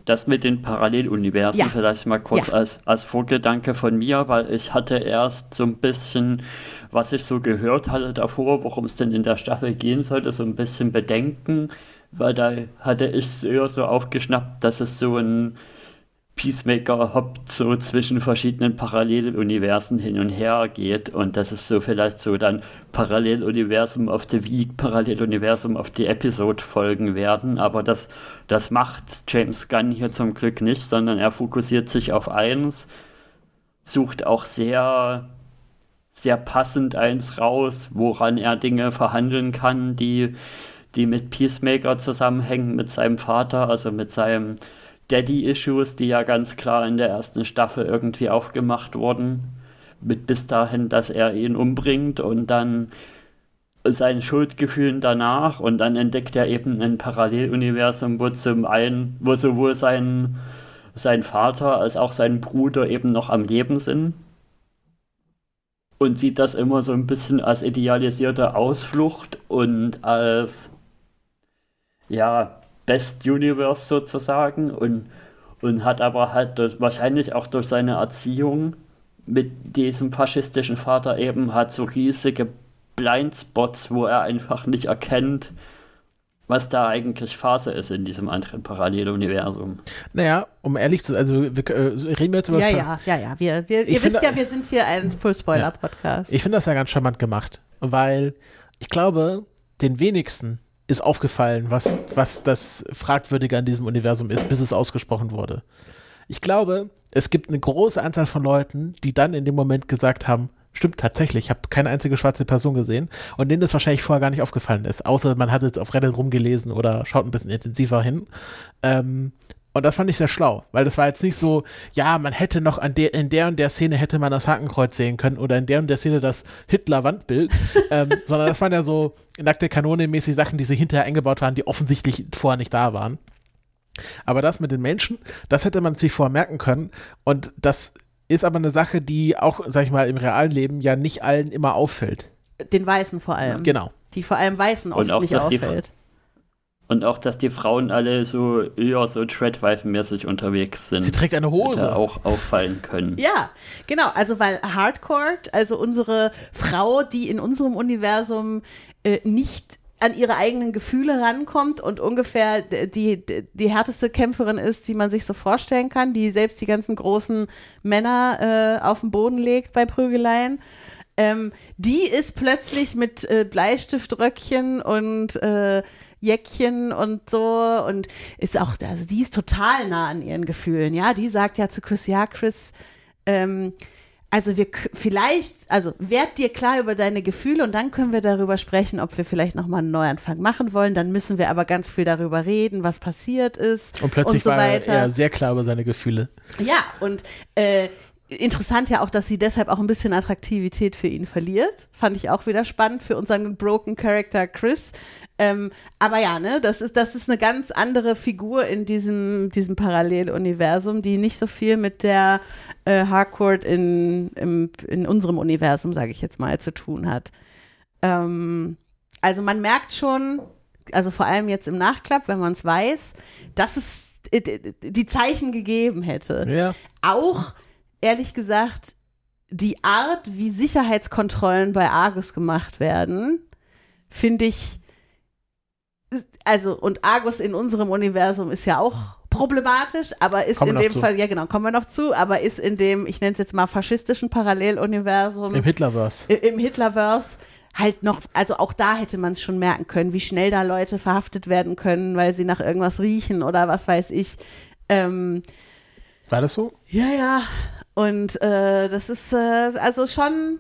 Das mit den Paralleluniversen vielleicht mal kurz als Vorgedanke von mir, weil ich hatte erst so ein bisschen, was ich so gehört hatte davor, worum es denn in der Staffel gehen sollte, so ein bisschen Bedenken, weil da hatte ich es eher so aufgeschnappt, dass es so ein Peacemaker hoppt so zwischen verschiedenen Paralleluniversen hin und her geht und das ist so vielleicht so dann Paralleluniversum auf the Week, Paralleluniversum auf die Episode-Folgen werden, aber das macht James Gunn hier zum Glück nicht, sondern er fokussiert sich auf eins, sucht auch sehr, sehr passend eins raus, woran er Dinge verhandeln kann, die mit Peacemaker zusammenhängen, mit seinem Vater, also mit seinem Daddy-Issues, die ja ganz klar in der ersten Staffel irgendwie aufgemacht wurden, mit bis dahin, dass er ihn umbringt und dann seinen Schuldgefühlen danach und dann entdeckt er eben ein Paralleluniversum, wo sowohl sein Vater als auch sein Bruder eben noch am Leben sind und sieht das immer so ein bisschen als idealisierte Ausflucht und als Best Universe sozusagen und hat aber halt wahrscheinlich auch durch seine Erziehung mit diesem faschistischen Vater eben halt so riesige Blindspots, wo er einfach nicht erkennt, was da eigentlich Phase ist in diesem anderen Paralleluniversum. Naja, um ehrlich zu sein, also wir reden jetzt über... Ja. Ihr wisst ja, wir sind hier ein Full-Spoiler-Podcast. Ich finde das ja ganz charmant gemacht, weil ich glaube, den wenigsten ist aufgefallen, was das Fragwürdige an diesem Universum ist, bis es ausgesprochen wurde. Ich glaube, es gibt eine große Anzahl von Leuten, die dann in dem Moment gesagt haben, stimmt tatsächlich, ich habe keine einzige schwarze Person gesehen und denen das wahrscheinlich vorher gar nicht aufgefallen ist, außer man hat jetzt auf Reddit rumgelesen oder schaut ein bisschen intensiver hin. Und das fand ich sehr schlau, weil das war jetzt nicht so, ja, man hätte noch in der und der Szene hätte man das Hakenkreuz sehen können oder in der und der Szene das Hitler-Wandbild, sondern das waren ja so nackte Kanone-mäßig Sachen, die sie hinterher eingebaut waren, die offensichtlich vorher nicht da waren. Aber das mit den Menschen, das hätte man natürlich vorher merken können und das ist aber eine Sache, die auch, sag ich mal, im realen Leben ja nicht allen immer auffällt. Den Weißen vor allem. Genau. Die vor allem Weißen oft nicht auffällt. Und auch, dass die Frauen alle so eher so Treadwife-mäßig unterwegs sind. Sie trägt eine Hose. Hätte auch auffallen können. Ja, genau. Also weil Hardcore, also unsere Frau, die in unserem Universum nicht an ihre eigenen Gefühle rankommt und ungefähr die härteste Kämpferin ist, die man sich so vorstellen kann, die selbst die ganzen großen Männer auf den Boden legt bei Prügeleien. Die ist plötzlich mit Bleistiftröckchen und Jäckchen und so und ist auch, also die ist total nah an ihren Gefühlen, ja, die sagt ja zu Chris, also werd dir klar über deine Gefühle und dann können wir darüber sprechen, ob wir vielleicht nochmal einen Neuanfang machen wollen, dann müssen wir aber ganz viel darüber reden, was passiert ist und plötzlich und so weiter. War er sehr klar über seine Gefühle. Ja, und interessant ja auch, dass sie deshalb auch ein bisschen Attraktivität für ihn verliert. Fand ich auch wieder spannend für unseren Broken Character Chris. Aber ja, ne, das ist eine ganz andere Figur in diesem Paralleluniversum, die nicht so viel mit der Harcourt in unserem Universum, sage ich jetzt mal, zu tun hat. Also man merkt schon, also vor allem jetzt im Nachklapp, wenn man es weiß, dass es die Zeichen gegeben hätte. Ja. Auch ehrlich gesagt, die Art, wie Sicherheitskontrollen bei Argus gemacht werden, finde ich, also, und Argus in unserem Universum ist ja auch problematisch, aber ist in dem Fall, ja genau, kommen wir noch zu, aber ist in dem, ich nenne es jetzt mal faschistischen Paralleluniversum. Im Hitlerverse. Im Hitlerverse halt noch, also auch da hätte man es schon merken können, wie schnell da Leute verhaftet werden können, weil sie nach irgendwas riechen oder was weiß ich. War das so? Ja. Und das ist also schon,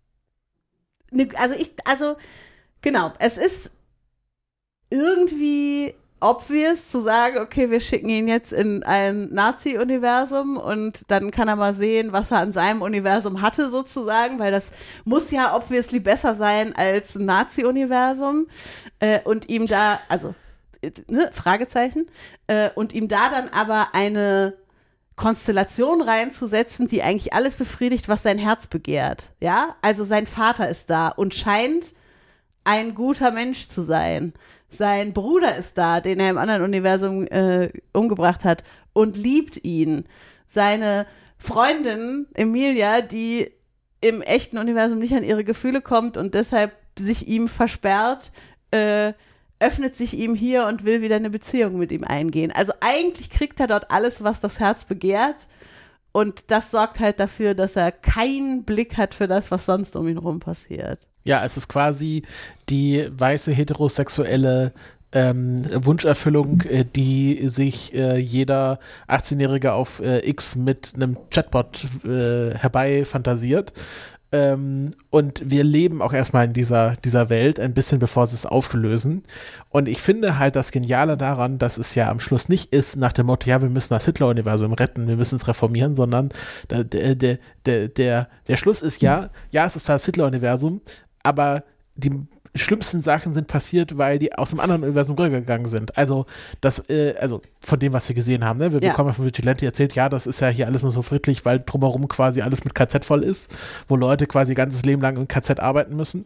genau, es ist irgendwie obvious zu sagen, okay, wir schicken ihn jetzt in ein Nazi-Universum und dann kann er mal sehen, was er an seinem Universum hatte sozusagen, weil das muss ja obviously besser sein als ein Nazi-Universum und ihm da, also Fragezeichen, und ihm da dann aber eine Konstellation reinzusetzen, die eigentlich alles befriedigt, was sein Herz begehrt. Ja, also sein Vater ist da und scheint ein guter Mensch zu sein. Sein Bruder ist da, den er im anderen Universum umgebracht hat und liebt ihn. Seine Freundin Emilia, die im echten Universum nicht an ihre Gefühle kommt und deshalb sich ihm versperrt, öffnet sich ihm hier und will wieder eine Beziehung mit ihm eingehen. Also eigentlich kriegt er dort alles, was das Herz begehrt. Und das sorgt halt dafür, dass er keinen Blick hat für das, was sonst um ihn rum passiert. Ja, es ist quasi die weiße heterosexuelle Wunscherfüllung, die sich jeder 18-Jährige auf X mit einem Chatbot herbeifantasiert. Und wir leben auch erstmal in dieser Welt ein bisschen, bevor sie es auflösen. Und ich finde halt das Geniale daran, dass es ja am Schluss nicht ist nach dem Motto, ja, wir müssen das Hitler-Universum retten, wir müssen es reformieren, sondern der Schluss ist ja, es ist zwar das Hitler-Universum, aber die schlimmsten Sachen sind passiert, weil die aus dem anderen Universum rübergegangen sind. Also also von dem, was wir gesehen haben, ne? Wir bekommen ja von Vigilante erzählt, ja, das ist ja hier alles nur so friedlich, weil drumherum quasi alles mit KZ voll ist, wo Leute quasi ihr ganzes Leben lang im KZ arbeiten müssen.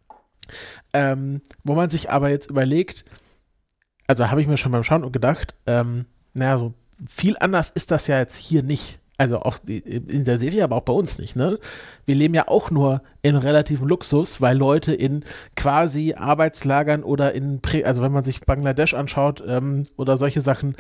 Wo man sich aber jetzt überlegt, also habe ich mir schon beim Schauen gedacht, so viel anders ist das ja jetzt hier nicht. Also auch in der Serie, aber auch bei uns nicht, ne? Wir leben ja auch nur in relativem Luxus, weil Leute in quasi Arbeitslagern oder also wenn man sich Bangladesch anschaut oder solche Sachen,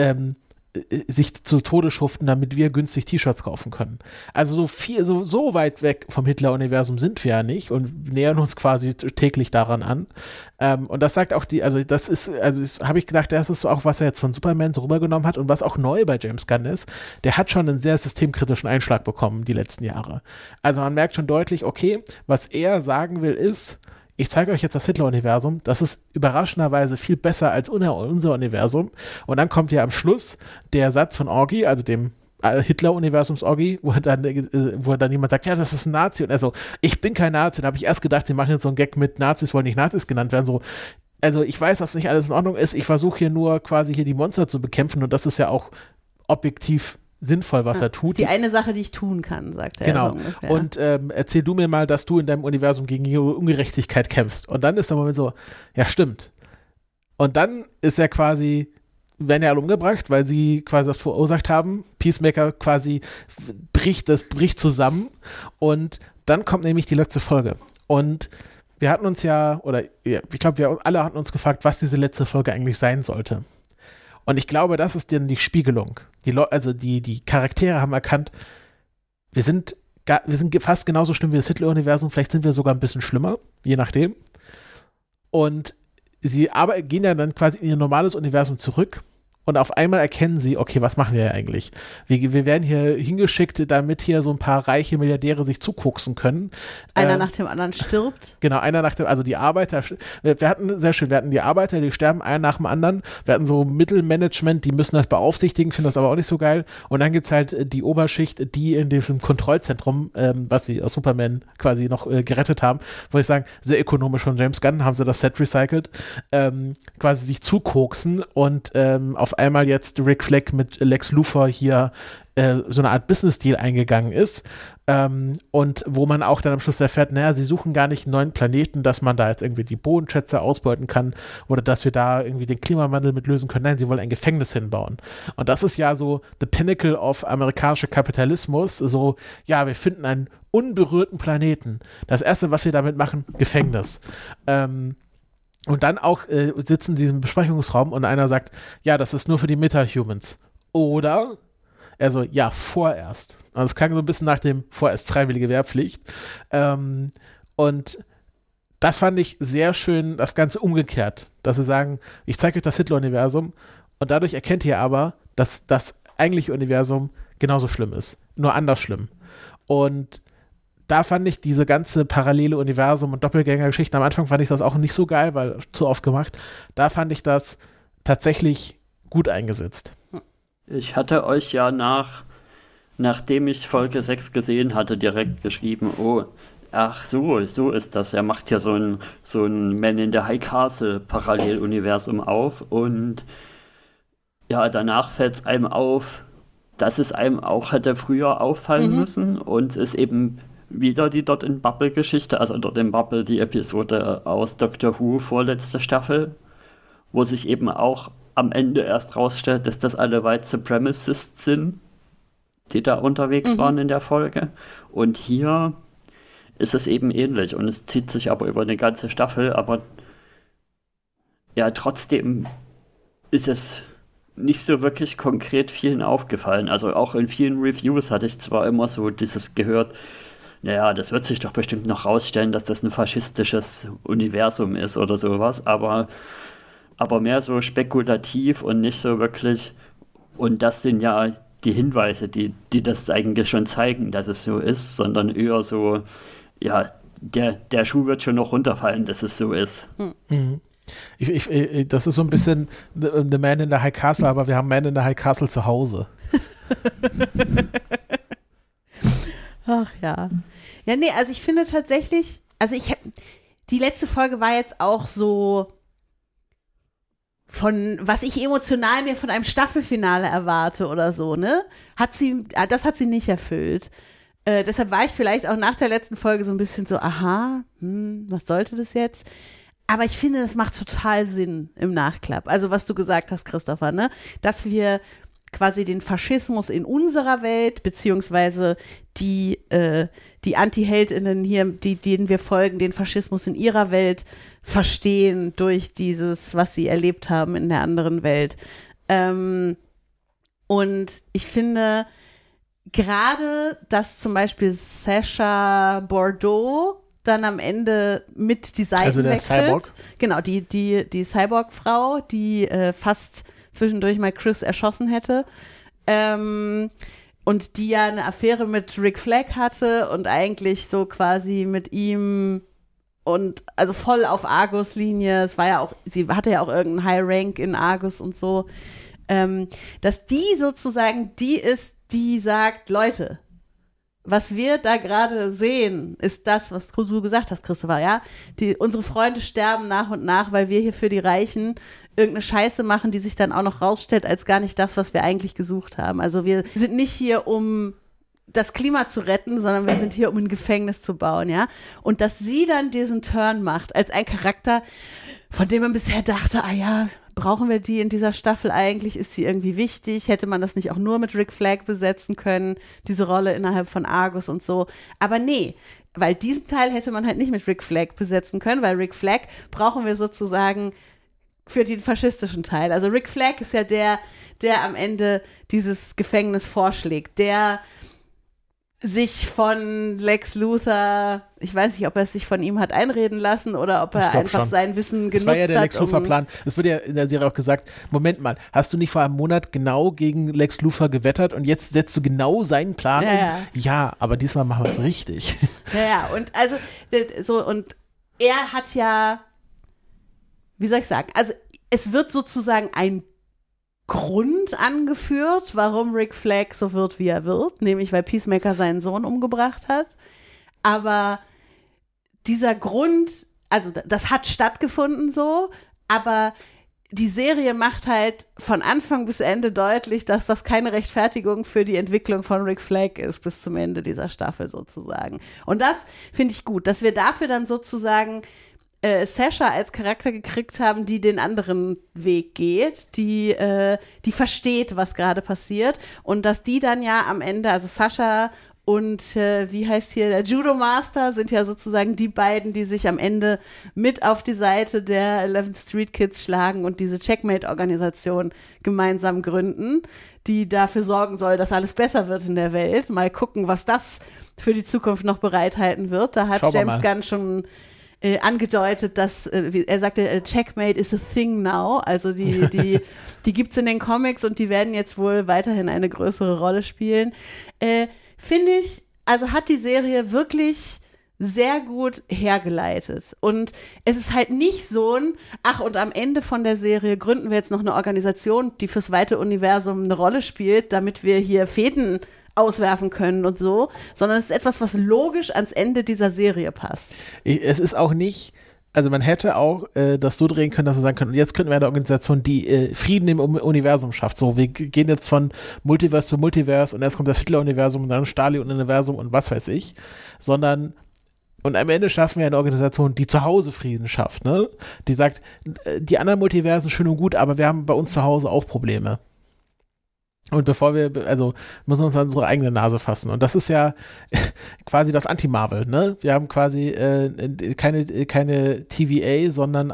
sich zu Tode schuften, damit wir günstig T-Shirts kaufen können. Also so weit weg vom Hitler-Universum sind wir ja nicht und nähern uns quasi täglich daran an. Und das sagt auch habe ich gedacht, das ist so auch, was er jetzt von Superman so rübergenommen hat und was auch neu bei James Gunn ist, der hat schon einen sehr systemkritischen Einschlag bekommen die letzten Jahre. Also man merkt schon deutlich, okay, was er sagen will ist, ich zeige euch jetzt das Hitler-Universum, das ist überraschenderweise viel besser als unser Universum. Und dann kommt ja am Schluss der Satz von Orgy, also dem Hitler-Universums-Orgy, wo dann jemand sagt, ja, das ist ein Nazi. Und er so, ich bin kein Nazi. Da habe ich erst gedacht, sie machen jetzt so einen Gag mit Nazis, wollen nicht Nazis genannt werden. So, also ich weiß, dass nicht alles in Ordnung ist. Ich versuche hier nur quasi die Monster zu bekämpfen. Und das ist ja auch objektiv sinnvoll, was er tut. Das ist die eine Sache, die ich tun kann, sagt er. Genau. So ungefähr. Und erzähl du mir mal, dass du in deinem Universum gegen Ungerechtigkeit kämpfst. Und dann ist der Moment so, ja, stimmt. Und dann ist er quasi, werden ja alle umgebracht, weil sie quasi das verursacht haben. Peacemaker quasi bricht zusammen. Und dann kommt nämlich die letzte Folge. Und wir hatten uns ich glaube, wir alle hatten uns gefragt, was diese letzte Folge eigentlich sein sollte. Und ich glaube, das ist dann die Spiegelung. Die Charaktere haben erkannt, wir sind fast genauso schlimm wie das Hitler-Universum, vielleicht sind wir sogar ein bisschen schlimmer, je nachdem. Und sie gehen ja dann quasi in ihr normales Universum zurück und auf einmal erkennen sie, okay, was machen wir hier eigentlich? Wir werden hier hingeschickt, damit hier so ein paar reiche Milliardäre sich zukoksen können. Einer nach dem anderen stirbt. Genau, also die Arbeiter, wir hatten die Arbeiter, die sterben einer nach dem anderen. Wir hatten so Mittelmanagement, die müssen das beaufsichtigen, finden das aber auch nicht so geil. Und dann gibt's halt die Oberschicht, die in diesem Kontrollzentrum, was sie aus Superman quasi noch gerettet haben, würde ich sagen, sehr ökonomisch von James Gunn, haben sie das Set recycelt, quasi sich zukoksen und auf einmal jetzt Rick Fleck mit Lex Luthor hier so eine Art Business-Deal eingegangen ist und wo man auch dann am Schluss erfährt, naja, sie suchen gar nicht einen neuen Planeten, dass man da jetzt irgendwie die Bodenschätze ausbeuten kann oder dass wir da irgendwie den Klimawandel mit lösen können. Nein, sie wollen ein Gefängnis hinbauen. Und das ist ja so the pinnacle of amerikanischer Kapitalismus. So, ja, wir finden einen unberührten Planeten. Das Erste, was wir damit machen, Gefängnis. Und dann auch sitzen in diesem Besprechungsraum und einer sagt, ja, das ist nur für die Metahumans. Oder, also ja, vorerst. Also es klang so ein bisschen nach dem vorerst freiwillige Wehrpflicht. Und das fand ich sehr schön, das Ganze umgekehrt. Dass sie sagen, ich zeige euch das Hitler-Universum und dadurch erkennt ihr aber, dass das eigentliche Universum genauso schlimm ist. Nur anders schlimm. Und da fand ich diese ganze parallele Universum und Doppelgänger-Geschichten, am Anfang fand ich das auch nicht so geil, weil zu oft gemacht. Da fand ich das tatsächlich gut eingesetzt. Ich hatte euch ja nachdem ich Folge 6 gesehen hatte, direkt geschrieben, oh, ach so ist das. Er macht ja so ein Man in the High Castle Paralleluniversum auf und ja, danach fällt es einem auf, dass es einem auch hätte früher auffallen müssen und es eben wieder die Dot in Bubble-Geschichte, also Dot in Bubble, die Episode aus Doctor Who, vorletzte Staffel, wo sich eben auch am Ende erst rausstellt, dass das alle White Supremacists sind, die da unterwegs waren in der Folge. Und hier ist es eben ähnlich und es zieht sich aber über eine ganze Staffel, aber ja, trotzdem ist es nicht so wirklich konkret vielen aufgefallen. Also auch in vielen Reviews hatte ich zwar immer so dieses gehört, naja, das wird sich doch bestimmt noch rausstellen, dass das ein faschistisches Universum ist oder sowas, aber mehr so spekulativ und nicht so wirklich, und das sind ja die Hinweise, die das eigentlich schon zeigen, dass es so ist, sondern eher so, ja, der Schuh wird schon noch runterfallen, dass es so ist. Mhm. Das ist so ein bisschen The Man in the High Castle, aber wir haben Man in the High Castle zu Hause. Ach ja. Ja, nee, also ich finde tatsächlich, die letzte Folge war jetzt auch so von, was ich emotional mir von einem Staffelfinale erwarte oder so, ne? Das hat sie nicht erfüllt. Deshalb war ich vielleicht auch nach der letzten Folge so ein bisschen so, aha, was sollte das jetzt? Aber ich finde, das macht total Sinn im Nachklapp. Also was du gesagt hast, Christopher, ne? Dass wir quasi den Faschismus in unserer Welt, beziehungsweise die Anti-HeldInnen hier, denen wir folgen, den Faschismus in ihrer Welt verstehen durch dieses, was sie erlebt haben in der anderen Welt. Und ich finde gerade, dass zum Beispiel Sacha Bordeaux dann am Ende mit die Seiten also der wechselt. Cyborg? Genau, die Cyborg-Frau, die fast zwischendurch mal Chris erschossen hätte. Und die ja eine Affäre mit Rick Flag hatte und eigentlich so quasi mit ihm und also voll auf Argus-Linie. Es war ja auch, sie hatte ja auch irgendeinen High Rank in Argus und so. Dass die sozusagen die ist, die sagt, Leute, was wir da gerade sehen, ist das, was du gesagt hast, Christopher, ja? Unsere Freunde sterben nach und nach, weil wir hier für die Reichen irgendeine Scheiße machen, die sich dann auch noch rausstellt, als gar nicht das, was wir eigentlich gesucht haben. Also wir sind nicht hier, um das Klima zu retten, sondern wir sind hier, um ein Gefängnis zu bauen, ja? Und dass sie dann diesen Turn macht, als ein Charakter, von dem man bisher dachte, ah ja, brauchen wir die in dieser Staffel eigentlich? Ist sie irgendwie wichtig? Hätte man das nicht auch nur mit Rick Flag besetzen können, diese Rolle innerhalb von Argus und so? Aber nee, weil diesen Teil hätte man halt nicht mit Rick Flag besetzen können, weil Rick Flag brauchen wir sozusagen für den faschistischen Teil. Also Rick Flag ist ja der am Ende dieses Gefängnis vorschlägt, der sich von Lex Luthor, ich weiß nicht, ob er es sich von ihm hat einreden lassen oder ob er einfach schon sein Wissen genutzt hat. Das war ja der Lex Luthor-Plan. Es wird ja in der Serie auch gesagt, Moment mal, hast du nicht vor einem Monat genau gegen Lex Luthor gewettert und jetzt setzt du genau seinen Plan um? Ja, aber diesmal machen wir es richtig. Ja, und also so, und er hat ja, wie soll ich sagen, also es wird sozusagen ein Grund angeführt, warum Rick Flag so wird, wie er wird, nämlich weil Peacemaker seinen Sohn umgebracht hat. Aber dieser Grund, also das hat stattgefunden so, aber die Serie macht halt von Anfang bis Ende deutlich, dass das keine Rechtfertigung für die Entwicklung von Rick Flag ist, bis zum Ende dieser Staffel sozusagen. Und das finde ich gut, dass wir dafür dann sozusagen Sacha als Charakter gekriegt haben, die den anderen Weg geht, die versteht, was gerade passiert und dass die dann ja am Ende, also Sacha und wie heißt hier, der Judo Master sind ja sozusagen die beiden, die sich am Ende mit auf die Seite der 11th Street Kids schlagen und diese Checkmate-Organisation gemeinsam gründen, die dafür sorgen soll, dass alles besser wird in der Welt. Mal gucken, was das für die Zukunft noch bereithalten wird. Da hat James Gunn schon angedeutet, dass er sagte, Checkmate is a thing now, also die gibt's in den Comics und die werden jetzt wohl weiterhin eine größere Rolle spielen. Finde ich, also hat die Serie wirklich sehr gut hergeleitet und es ist halt nicht so ein, und am Ende von der Serie gründen wir jetzt noch eine Organisation, die fürs weite Universum eine Rolle spielt, damit wir hier Fäden auswerfen können und so, sondern es ist etwas, was logisch ans Ende dieser Serie passt. Es ist auch nicht, also man hätte auch das so drehen können, dass wir sagen können, und jetzt könnten wir eine Organisation, die Frieden im Universum schafft. So, wir gehen jetzt von Multiverse zu Multiverse und erst kommt das Hitler-Universum und dann Stalin-Universum und was weiß ich, sondern Und am Ende schaffen wir eine Organisation, die zu Hause Frieden schafft, ne? Die sagt, die anderen Multiversen schön und gut, aber wir haben bei uns zu Hause auch Probleme. Und müssen wir uns an unsere eigene Nase fassen. Und das ist ja quasi das Anti-Marvel, ne? Wir haben quasi keine TVA, sondern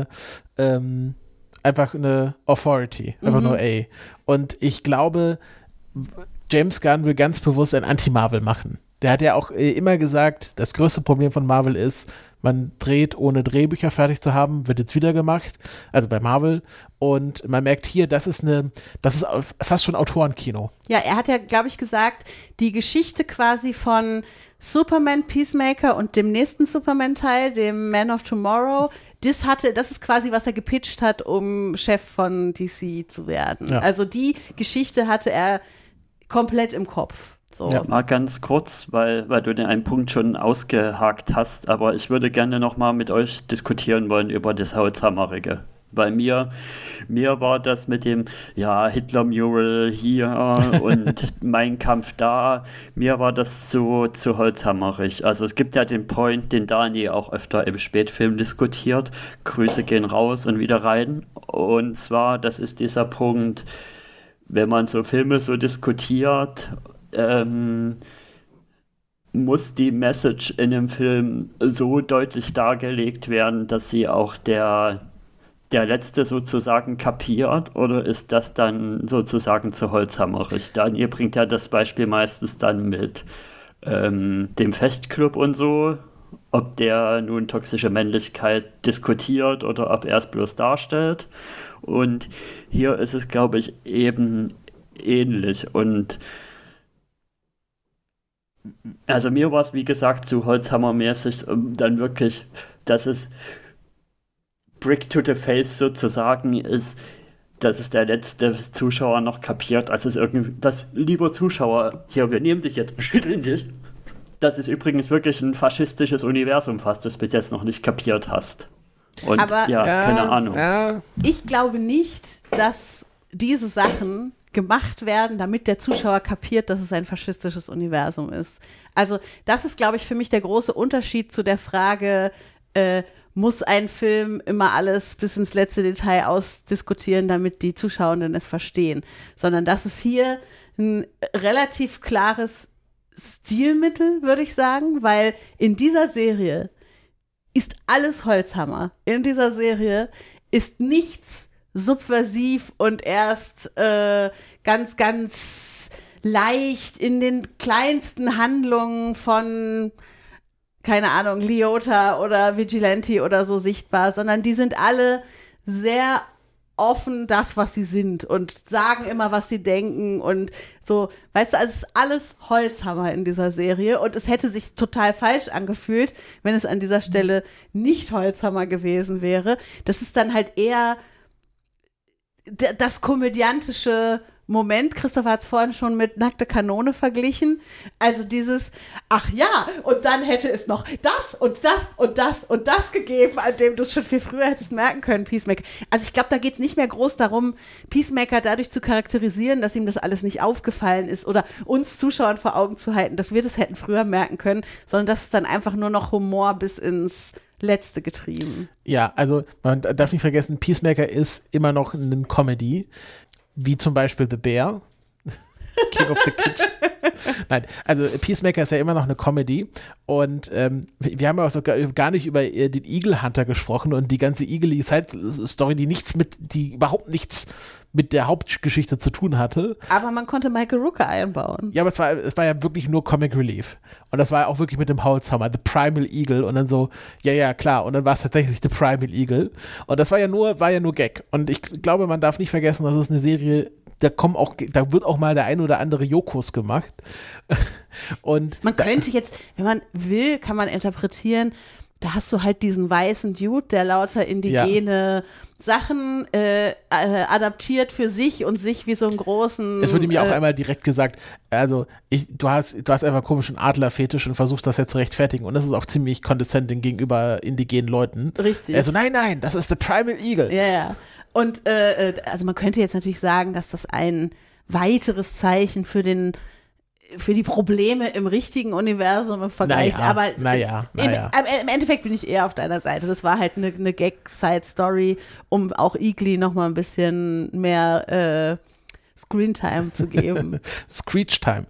einfach eine Authority, einfach nur A. Und ich glaube, James Gunn will ganz bewusst ein Anti-Marvel machen. Der hat ja auch immer gesagt, das größte Problem von Marvel ist, man dreht, ohne Drehbücher fertig zu haben, wird jetzt wieder gemacht, also bei Marvel. Und man merkt hier, das ist fast schon Autorenkino. Ja, er hat ja, glaube ich, gesagt, die Geschichte quasi von Superman, Peacemaker und dem nächsten Superman-Teil, dem Man of Tomorrow, das ist quasi, was er gepitcht hat, um Chef von DC zu werden. Ja. Also die Geschichte hatte er komplett im Kopf. So. Ja, mal ganz kurz, weil du den einen Punkt schon ausgehakt hast, aber ich würde gerne nochmal mit euch diskutieren wollen über das Holzhammerige. Bei mir war das mit dem, Hitler-Mural hier und Mein Kampf da, mir war das zu holzhammerig. Also es gibt ja den Point, den Dani auch öfter im Spätfilm diskutiert, Grüße gehen raus und wieder rein. Und zwar, das ist dieser Punkt, wenn man so Filme so diskutiert, muss die Message in dem Film so deutlich dargelegt werden, dass sie auch der Letzte sozusagen kapiert, oder ist das dann sozusagen zu holzhammerig? Daniel bringt ja das Beispiel meistens dann mit dem Fechtclub und so, ob der nun toxische Männlichkeit diskutiert oder ob er es bloß darstellt. Und hier ist es, glaube ich, eben ähnlich. Und also mir war es, wie gesagt, zu holzhammermäßig, dann wirklich, dass es Brick to the Face sozusagen ist, dass es der letzte Zuschauer noch kapiert, als es irgendwie, das, lieber Zuschauer, hier, wir nehmen dich jetzt, schütteln dich. Das ist übrigens wirklich ein faschistisches Universum, falls du es bis jetzt noch nicht kapiert hast. Und aber, keine Ahnung. Ich glaube nicht, dass diese Sachen gemacht werden, damit der Zuschauer kapiert, dass es ein faschistisches Universum ist. Also das ist, glaube ich, für mich der große Unterschied zu der Frage, muss ein Film immer alles bis ins letzte Detail ausdiskutieren, damit die Zuschauenden es verstehen. Sondern das ist hier ein relativ klares Stilmittel, würde ich sagen, weil in dieser Serie ist alles Holzhammer. In dieser Serie ist nichts subversiv und erst ganz, ganz leicht in den kleinsten Handlungen von, keine Ahnung, Liotta oder Vigilante oder so sichtbar, sondern die sind alle sehr offen das, was sie sind und sagen immer, was sie denken und so, weißt du, also es ist alles Holzhammer in dieser Serie und es hätte sich total falsch angefühlt, wenn es an dieser Stelle nicht Holzhammer gewesen wäre. Das ist dann halt eher das komödiantische Moment. Christopher hat es vorhin schon mit Nackte Kanone verglichen. Also dieses, ach ja, und dann hätte es noch das und das und das und das gegeben, an dem du es schon viel früher hättest merken können, Peacemaker. Also ich glaube, da geht es nicht mehr groß darum, Peacemaker dadurch zu charakterisieren, dass ihm das alles nicht aufgefallen ist oder uns Zuschauern vor Augen zu halten, dass wir das hätten früher merken können, sondern das ist dann einfach nur noch Humor bis ins Letzte getrieben. Ja, also man darf nicht vergessen, Peacemaker ist immer noch eine Comedy, wie zum Beispiel The Bear, King of the Kitchen. Nein, also Peacemaker ist ja immer noch eine Comedy und wir haben ja auch so gar nicht über den Eagle Hunter gesprochen und die ganze Eagle-Side-Story, die überhaupt nichts mit der Hauptgeschichte zu tun hatte. Aber man konnte Michael Rooker einbauen. Ja, aber es war ja wirklich nur Comic Relief. Und das war ja auch wirklich mit dem Holzhammer, The Primal Eagle und dann so, ja, klar. Und dann war es tatsächlich The Primal Eagle. Und das war ja nur Gag. Und ich glaube, man darf nicht vergessen, dass es eine Serie, da wird auch mal der ein oder andere Jokus gemacht. Und man könnte jetzt, wenn man will, kann man interpretieren, da hast du halt diesen weißen Dude, der lauter indigene Sachen adaptiert für sich und sich wie so einen großen. Es wurde mir auch einmal direkt gesagt, also du hast einfach einen komischen Adlerfetisch und versuchst das jetzt zu rechtfertigen und das ist auch ziemlich condescending gegenüber indigenen Leuten. Richtig. Also nein, das ist the Primal Eagle. Ja. Und also man könnte jetzt natürlich sagen, dass das ein weiteres Zeichen für den für die Probleme im richtigen Universum im Vergleich. Aber im Endeffekt bin ich eher auf deiner Seite. Das war halt eine Gag-Side-Story, um auch Eagly noch mal ein bisschen mehr Screentime zu geben. Screech-Time.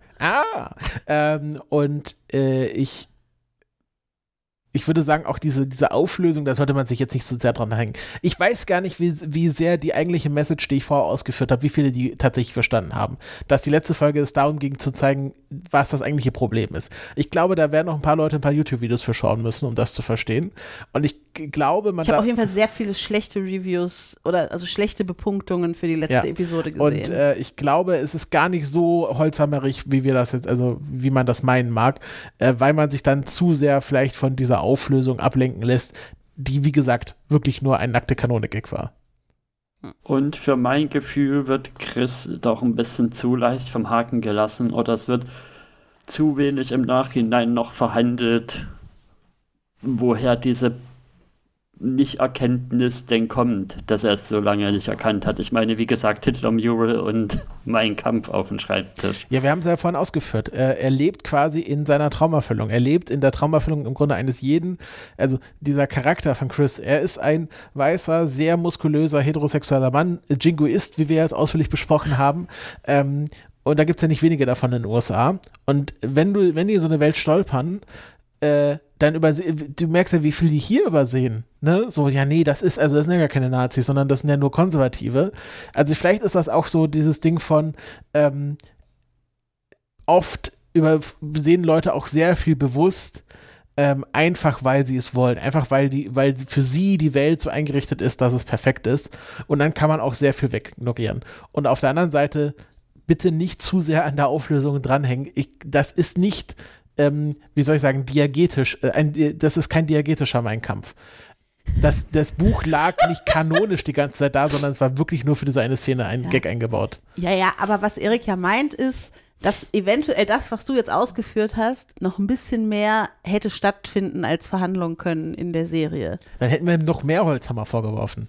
Ich würde sagen, auch diese Auflösung, da sollte man sich jetzt nicht so sehr dran hängen. Ich weiß gar nicht, wie sehr die eigentliche Message, die ich vorher ausgeführt habe, wie viele die tatsächlich verstanden haben. Dass die letzte Folge es darum ging, zu zeigen, was das eigentliche Problem ist. Ich glaube, da werden noch ein paar Leute ein paar YouTube-Videos für schauen müssen, um das zu verstehen. Und ich glaube, ich habe auf jeden Fall sehr viele schlechte Reviews also schlechte Bepunktungen für die letzte Episode gesehen. Und ich glaube, es ist gar nicht so holzhammerig, wie wir das jetzt, also wie man das meinen mag, weil man sich dann zu sehr vielleicht von dieser Auflösung ablenken lässt, die, wie gesagt, wirklich nur ein nackte Kanone-Gag war. Und für mein Gefühl wird Chris doch ein bisschen zu leicht vom Haken gelassen oder es wird zu wenig im Nachhinein noch verhandelt, woher diese Nicht-Erkenntnis denn kommt, dass er es so lange nicht erkannt hat. Ich meine, wie gesagt, Hitler-Mural und Mein Kampf auf dem Schreibtisch. Ja, wir haben es ja vorhin ausgeführt. Er lebt quasi in seiner Traumerfüllung. Er lebt in der Traumerfüllung im Grunde eines jeden, also dieser Charakter von Chris. Er ist ein weißer, sehr muskulöser, heterosexueller Mann, Jingoist, wie wir jetzt ausführlich besprochen haben. Und da gibt es ja nicht wenige davon in den USA. Und wenn die in so eine Welt stolpern, dann du merkst ja, wie viel die hier übersehen, ne? So, ja, nee, das sind ja gar keine Nazis, sondern das sind ja nur Konservative. Also vielleicht ist das auch so dieses Ding von, oft sehen Leute auch sehr viel bewusst, einfach weil sie es wollen, einfach weil für sie die Welt so eingerichtet ist, dass es perfekt ist. Und dann kann man auch sehr viel wegignorieren. Und auf der anderen Seite, bitte nicht zu sehr an der Auflösung dranhängen. Das ist nicht wie soll ich sagen, diegetisch, das ist kein diegetischer Mein Kampf. Das Buch lag nicht kanonisch die ganze Zeit da, sondern es war wirklich nur für diese eine Szene ein Gag eingebaut. Ja, aber was Erik ja meint ist, dass eventuell das, was du jetzt ausgeführt hast, noch ein bisschen mehr hätte stattfinden als verhandeln können in der Serie. Dann hätten wir ihm noch mehr Holzhammer vorgeworfen.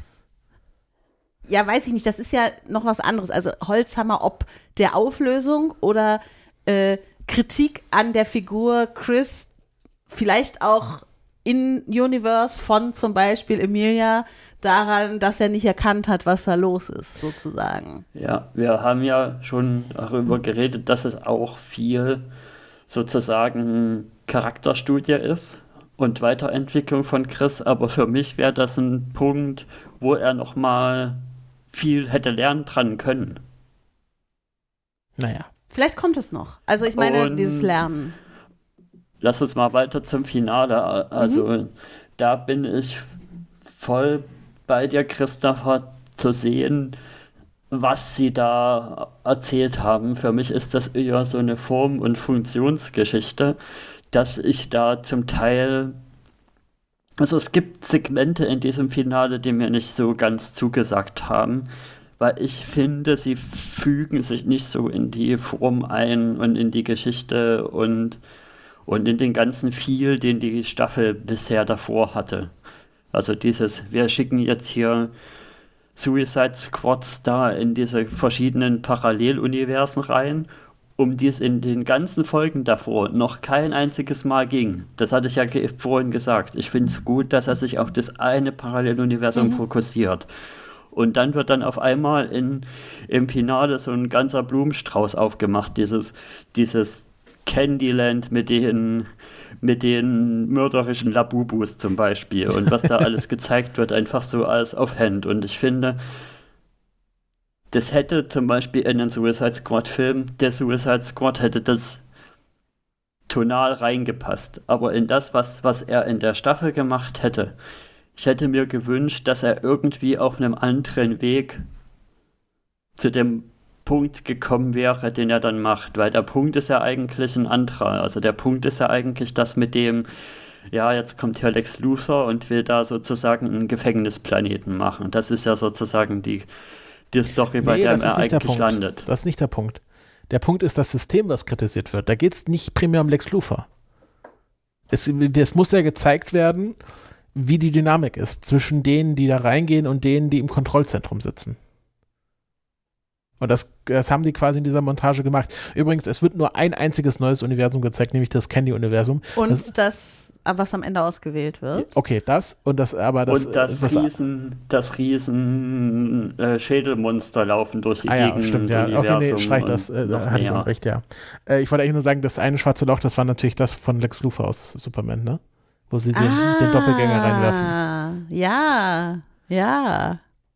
Ja, weiß ich nicht, das ist ja noch was anderes. Also Holzhammer ob der Auflösung oder Kritik an der Figur Chris, vielleicht auch in Universe von zum Beispiel Emilia, daran, dass er nicht erkannt hat, was da los ist, sozusagen. Ja, wir haben ja schon darüber geredet, dass es auch viel sozusagen Charakterstudie ist und Weiterentwicklung von Chris, aber für mich wäre das ein Punkt, wo er nochmal viel hätte lernen dran können. Naja. Vielleicht kommt es noch. Also ich meine, dieses Lernen. Lass uns mal weiter zum Finale. Also da bin ich voll bei dir, Christopher, zu sehen, was sie da erzählt haben. Für mich ist das eher so eine Form- und Funktionsgeschichte, dass ich da zum Teil, also es gibt Segmente in diesem Finale, die mir nicht so ganz zugesagt haben, weil ich finde, sie fügen sich nicht so in die Form ein und in die Geschichte und in den ganzen Feel, den die Staffel bisher davor hatte. Also wir schicken jetzt hier Suicide Squads da in diese verschiedenen Paralleluniversen rein, um die es in den ganzen Folgen davor noch kein einziges Mal ging. Das hatte ich ja vorhin gesagt. Ich finde es gut, dass er sich auf das eine Paralleluniversum fokussiert. Und dann wird dann auf einmal im Finale so ein ganzer Blumenstrauß aufgemacht, dieses Candyland mit den mörderischen Labubus zum Beispiel und was da alles gezeigt wird, einfach so als Offhand. Und ich finde, das hätte zum Beispiel in den Suicide Squad Film, der Suicide Squad hätte das tonal reingepasst. Aber in das, was er in der Staffel gemacht hätte, ich hätte mir gewünscht, dass er irgendwie auf einem anderen Weg zu dem Punkt gekommen wäre, den er dann macht. Weil der Punkt ist ja eigentlich ein anderer. Also der Punkt ist ja eigentlich das mit dem, ja, jetzt kommt hier Lex Luthor und will da sozusagen einen Gefängnisplaneten machen. Das ist ja sozusagen die Story, bei der er eigentlich landet. Das ist nicht der Punkt. Der Punkt ist das System, was kritisiert wird. Da geht es nicht primär um Lex Luthor. Es muss ja gezeigt werden, wie die Dynamik ist zwischen denen, die da reingehen und denen, die im Kontrollzentrum sitzen. Und das haben sie quasi in dieser Montage gemacht. Übrigens, es wird nur ein einziges neues Universum gezeigt, nämlich das Candy-Universum. Und das, was am Ende ausgewählt wird. Okay, das Riesen Schädelmonster laufen durch die Gegend. Ja, stimmt, ja. Okay, nee, streich das, da hatte ich auch recht, ja. Ich wollte eigentlich nur sagen, das eine schwarze Loch, das war natürlich das von Lex Luthor aus Superman, ne? Wo sie den Doppelgänger reinwerfen. Ja.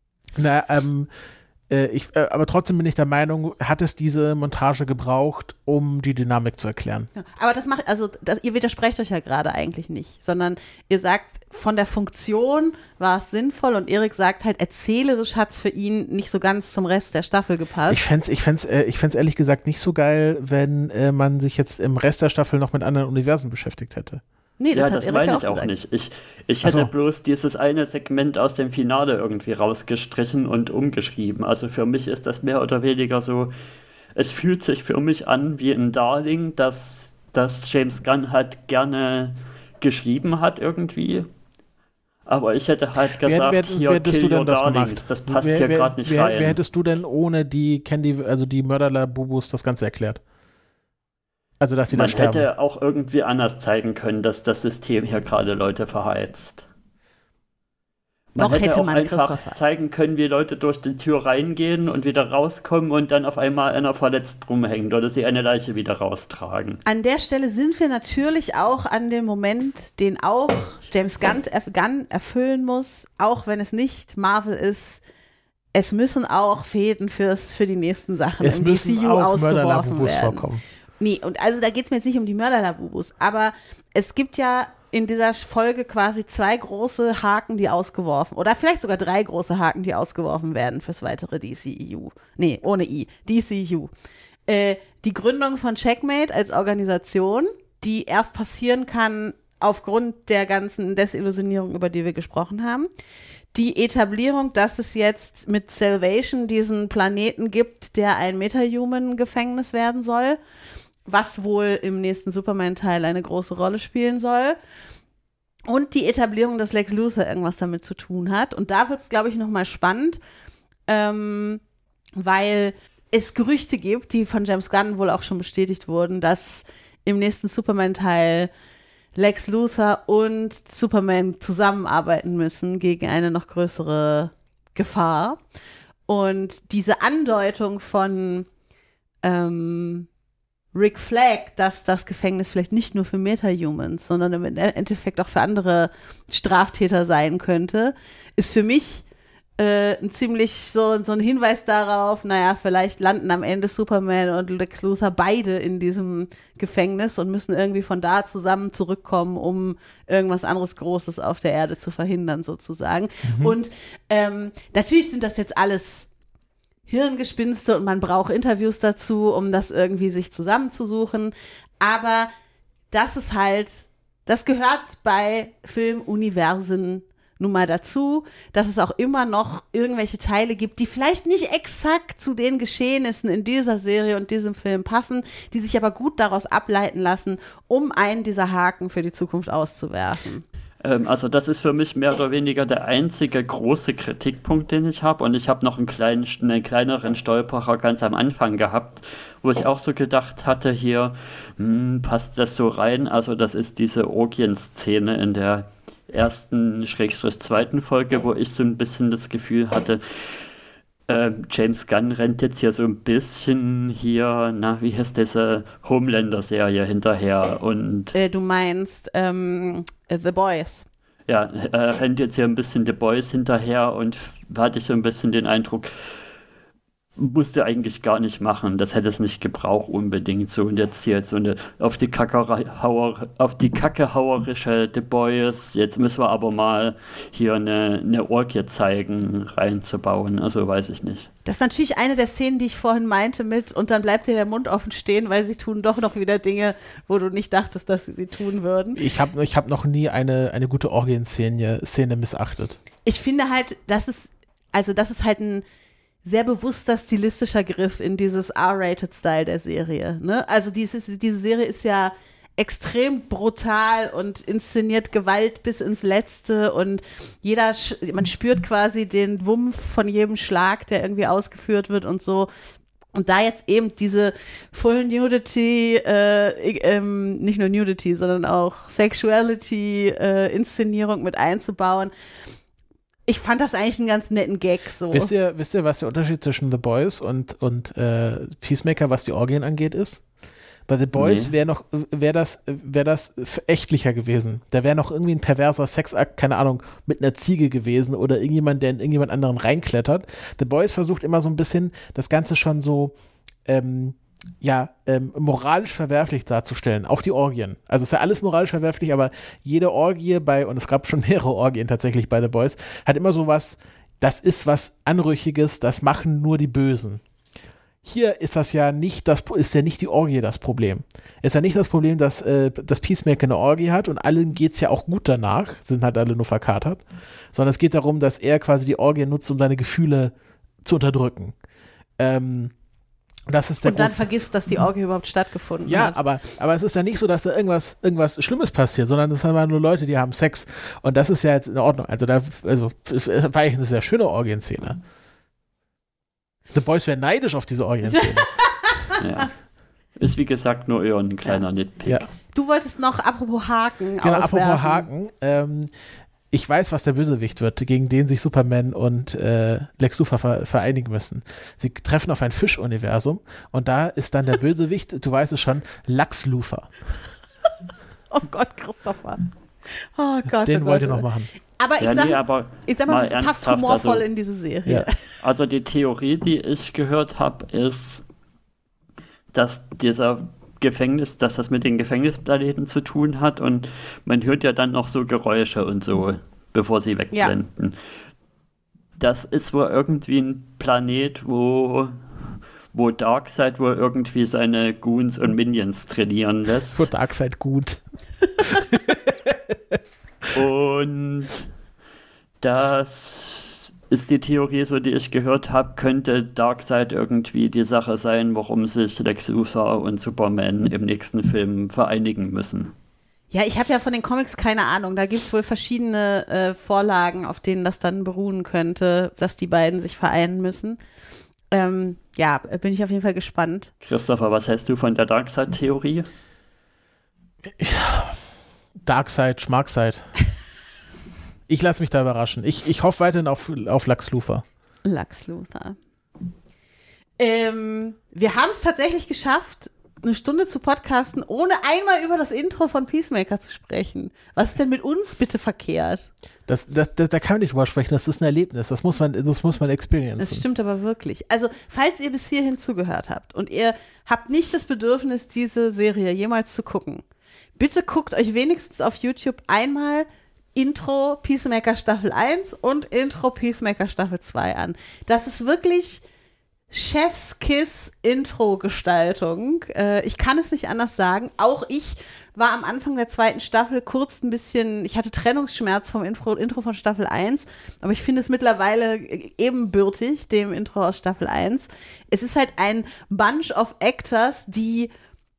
Aber trotzdem bin ich der Meinung, hat es diese Montage gebraucht, um die Dynamik zu erklären. Ja, aber ihr widersprecht euch ja gerade eigentlich nicht, sondern ihr sagt, von der Funktion war es sinnvoll und Erik sagt halt, erzählerisch hat es für ihn nicht so ganz zum Rest der Staffel gepasst. Ich fänd's ehrlich gesagt nicht so geil, wenn man sich jetzt im Rest der Staffel noch mit anderen Universen beschäftigt hätte. Nee, das meine ich auch nicht. Ich hätte bloß dieses eine Segment aus dem Finale irgendwie rausgestrichen und umgeschrieben. Also für mich ist das mehr oder weniger so, es fühlt sich für mich an wie ein Darling, das James Gunn halt gerne geschrieben hat irgendwie. Aber ich hätte halt gesagt, hier Kill Your Darlings, das passt hier gerade nicht rein. Wer hättest du denn ohne die Candy, also die Mörderler-Bubus das Ganze erklärt? Also, dass sie Man da sterben. hätte auch irgendwie anders zeigen können, dass das System hier gerade Leute verheizt. Man hätte auch einfach zeigen können, wie Leute durch die Tür reingehen und wieder rauskommen und dann auf einmal einer verletzt rumhängt oder sie eine Leiche wieder raustragen. An der Stelle sind wir natürlich auch an dem Moment, den auch James Gunn erfüllen muss, auch wenn es nicht Marvel ist. Es müssen auch Fäden für die nächsten Sachen im DCU ausgeworfen werden. Vorkommen. Nee, und also da geht es mir jetzt nicht um die Mörderlabubus, aber es gibt ja in dieser Folge quasi 2 große Haken, die ausgeworfen, oder vielleicht sogar 3 große Haken, die ausgeworfen werden fürs weitere DCU. Nee, ohne I, DCU. Die Gründung von Checkmate als Organisation, die erst passieren kann aufgrund der ganzen Desillusionierung, über die wir gesprochen haben. Die Etablierung, dass es jetzt mit Salvation diesen Planeten gibt, der ein Metahuman-Gefängnis werden soll, was wohl im nächsten Superman-Teil eine große Rolle spielen soll. Und die Etablierung, dass Lex Luthor irgendwas damit zu tun hat. Und da wird es, glaube ich, nochmal spannend, weil es Gerüchte gibt, die von James Gunn wohl auch schon bestätigt wurden, dass im nächsten Superman-Teil Lex Luthor und Superman zusammenarbeiten müssen gegen eine noch größere Gefahr. Und diese Andeutung von Rick Flag, dass das Gefängnis vielleicht nicht nur für Metahumans, sondern im Endeffekt auch für andere Straftäter sein könnte, ist für mich ein ziemlich so ein Hinweis darauf, naja, vielleicht landen am Ende Superman und Lex Luthor beide in diesem Gefängnis und müssen irgendwie von da zusammen zurückkommen, um irgendwas anderes Großes auf der Erde zu verhindern, sozusagen. Und natürlich sind das jetzt alles Hirngespinste und man braucht Interviews dazu, um das irgendwie sich zusammenzusuchen. Aber das ist halt, das gehört bei Filmuniversen nun mal dazu, dass es auch immer noch irgendwelche Teile gibt, die vielleicht nicht exakt zu den Geschehnissen in dieser Serie und diesem Film passen, die sich aber gut daraus ableiten lassen, um einen dieser Haken für die Zukunft auszuwerfen. Also das ist für mich mehr oder weniger der einzige große Kritikpunkt, den ich habe. Und ich habe noch einen kleineren Stolperer ganz am Anfang gehabt, wo ich auch so gedacht hatte, hier passt das so rein. Also das ist diese Orgien-Szene in der ersten/zweiten Folge, wo ich so ein bisschen das Gefühl hatte, James Gunn rennt jetzt hier so ein bisschen hier, wie heißt diese Homelander-Serie hinterher und du meinst The Boys. Ja, rennt jetzt hier ein bisschen The Boys hinterher und hatte ich so ein bisschen den Eindruck, musste eigentlich gar nicht machen, das hätte es nicht gebraucht unbedingt so und jetzt hier so eine auf die Kacke hauerische The Boys, jetzt müssen wir aber mal hier eine Orgie zeigen, reinzubauen, also weiß ich nicht. Das ist natürlich eine der Szenen, die ich vorhin meinte mit und dann bleibt dir der Mund offen stehen, weil sie tun doch noch wieder Dinge, wo du nicht dachtest, dass sie tun würden. Ich hab noch nie eine gute Orgien-Szene missachtet. Ich finde halt, das ist halt ein sehr bewusster stilistischer Griff in dieses R-Rated-Style der Serie. Ne? Also diese Serie ist ja extrem brutal und inszeniert Gewalt bis ins Letzte und man spürt quasi den Wumpf von jedem Schlag, der irgendwie ausgeführt wird und so. Und da jetzt eben diese Full Nudity, nicht nur Nudity, sondern auch Sexuality-Inszenierung mit einzubauen, ich fand das eigentlich einen ganz netten Gag. So. Wisst ihr, was der Unterschied zwischen The Boys und Peacemaker, was die Orgien angeht, ist? Bei The Boys wäre das verächtlicher gewesen. Da wäre noch irgendwie ein perverser Sexakt, keine Ahnung, mit einer Ziege gewesen oder irgendjemand, der in irgendjemand anderen reinklettert. The Boys versucht immer so ein bisschen das Ganze schon so moralisch verwerflich darzustellen, auch die Orgien. Also es ist ja alles moralisch verwerflich, aber jede Orgie und es gab schon mehrere Orgien tatsächlich bei The Boys, hat immer so was, das ist was Anrüchiges, das machen nur die Bösen. Hier ist das ja nicht die Orgie das Problem. Ist ja nicht das Problem, dass Peacemaker eine Orgie hat und allen geht's ja auch gut danach, sind halt alle nur verkatert, sondern es geht darum, dass er quasi die Orgie nutzt, um seine Gefühle zu unterdrücken. Das ist und dann vergisst, dass die Orgie überhaupt stattgefunden hat. Ja, aber es ist ja nicht so, dass da irgendwas Schlimmes passiert, sondern das sind immer nur Leute, die haben Sex und das ist ja jetzt in Ordnung. Also war eigentlich eine sehr schöne Orgienszene. The Boys wären neidisch auf diese Orgienszene. Ja. Ist wie gesagt nur eher ein kleiner Nitpick. Ja. Du wolltest noch, apropos Haken, genau, auswerfen. Apropos Haken, ich weiß, was der Bösewicht wird, gegen den sich Superman und Lex Luthor vereinigen müssen. Sie treffen auf ein Fischuniversum und da ist dann der Bösewicht, du weißt es schon, Lex Luthor. Oh Gott, Christopher. Oh Gott. Den wollte ich noch machen. Aber ich sag mal, es passt humorvoll in diese Serie. Ja. Also die Theorie, die ich gehört habe, ist, dass das mit den Gefängnisplaneten zu tun hat und man hört ja dann noch so Geräusche und so, bevor sie wegblenden. Ja. Das ist wohl irgendwie ein Planet, wo Darkseid wohl irgendwie seine Goons und Minions trainieren lässt. Wo Darkseid gut. Und das ist die Theorie, so die ich gehört habe, könnte Darkseid irgendwie die Sache sein, warum sich Lex Luthor und Superman im nächsten Film vereinigen müssen. Ja, ich habe ja von den Comics keine Ahnung. Da gibt es wohl verschiedene Vorlagen, auf denen das dann beruhen könnte, dass die beiden sich vereinen müssen. Bin ich auf jeden Fall gespannt. Christopher, was hältst du von der Darkseid-Theorie? Ja. Darkseid, Schmarkseid. Ich lasse mich da überraschen. Ich hoffe weiterhin auf Lex Luthor. Lex Luthor. Wir haben es tatsächlich geschafft, eine Stunde zu podcasten, ohne einmal über das Intro von Peacemaker zu sprechen. Was ist denn mit uns bitte verkehrt? Da kann man nicht drüber sprechen, das ist ein Erlebnis, das muss man experiencen. Das stimmt aber wirklich. Also, falls ihr bis hierhin zugehört habt und ihr habt nicht das Bedürfnis, diese Serie jemals zu gucken, bitte guckt euch wenigstens auf YouTube einmal Intro Peacemaker Staffel 1 und Intro Peacemaker Staffel 2 an. Das ist wirklich Chefskiss Intro-Gestaltung. Ich kann es nicht anders sagen. Auch ich war am Anfang der zweiten Staffel kurz ein bisschen, ich hatte Trennungsschmerz vom Intro von Staffel 1, aber ich finde es mittlerweile ebenbürtig, dem Intro aus Staffel 1. Es ist halt ein Bunch of Actors, die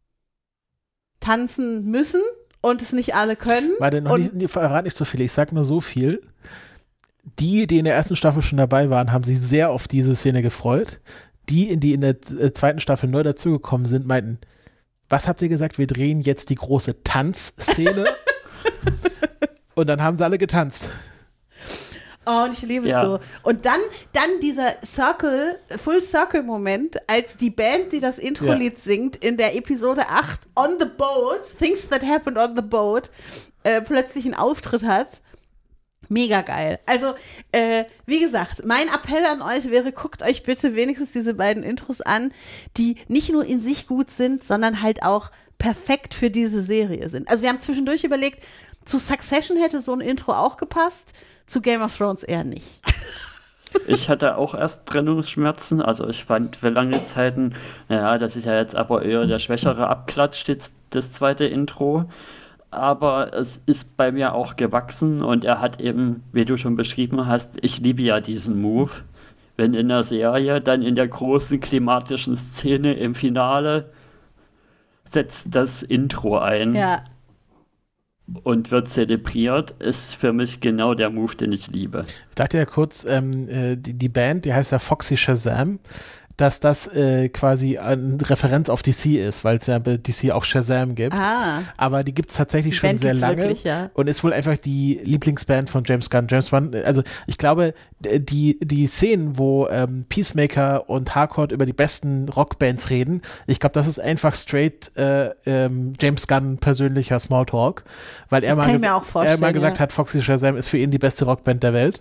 tanzen müssen und es nicht alle können. Warte, verrat nicht so viel, ich sag nur so viel. Die in der ersten Staffel schon dabei waren, haben sich sehr auf diese Szene gefreut. Die in der zweiten Staffel neu dazugekommen sind, meinten, was habt ihr gesagt? Wir drehen jetzt die große Tanzszene. Und dann haben sie alle getanzt. Oh, und ich liebe es so. Und dann dieser Full-Circle-Moment, als die Band, die das Intro-Lied singt, in der Episode 8 On the Boat, Things That Happened on the Boat, plötzlich einen Auftritt hat. Mega geil. Also, wie gesagt, mein Appell an euch wäre, guckt euch bitte wenigstens diese beiden Intros an, die nicht nur in sich gut sind, sondern halt auch perfekt für diese Serie sind. Also wir haben zwischendurch überlegt, zu Succession hätte so ein Intro auch gepasst, zu Game of Thrones eher nicht. Ich hatte auch erst Trennungsschmerzen, also ich fand für lange Zeiten, das ist ja jetzt aber eher der schwächere Abklatsch, das zweite Intro. Aber es ist bei mir auch gewachsen und er hat eben, wie du schon beschrieben hast, ich liebe ja diesen Move, wenn in der Serie dann in der großen klimatischen Szene im Finale setzt das Intro ein Ja. und wird zelebriert, ist für mich genau der Move, den ich liebe. Ich dachte ja kurz, die Band, die heißt ja Foxy Shazam, dass das quasi eine Referenz auf DC ist, weil es ja bei DC auch Shazam gibt. Aber die gibt es tatsächlich Die schon Band sehr gibt's lange wirklich, ja. und ist wohl einfach die Lieblingsband von James Gunn. James Gunn, also ich glaube, die Szenen, wo Peacemaker und Harcourt über die besten Rockbands reden, ich glaube, das ist einfach straight James Gunn persönlicher Smalltalk, weil er mal gesagt hat, Foxy Shazam ist für ihn die beste Rockband der Welt.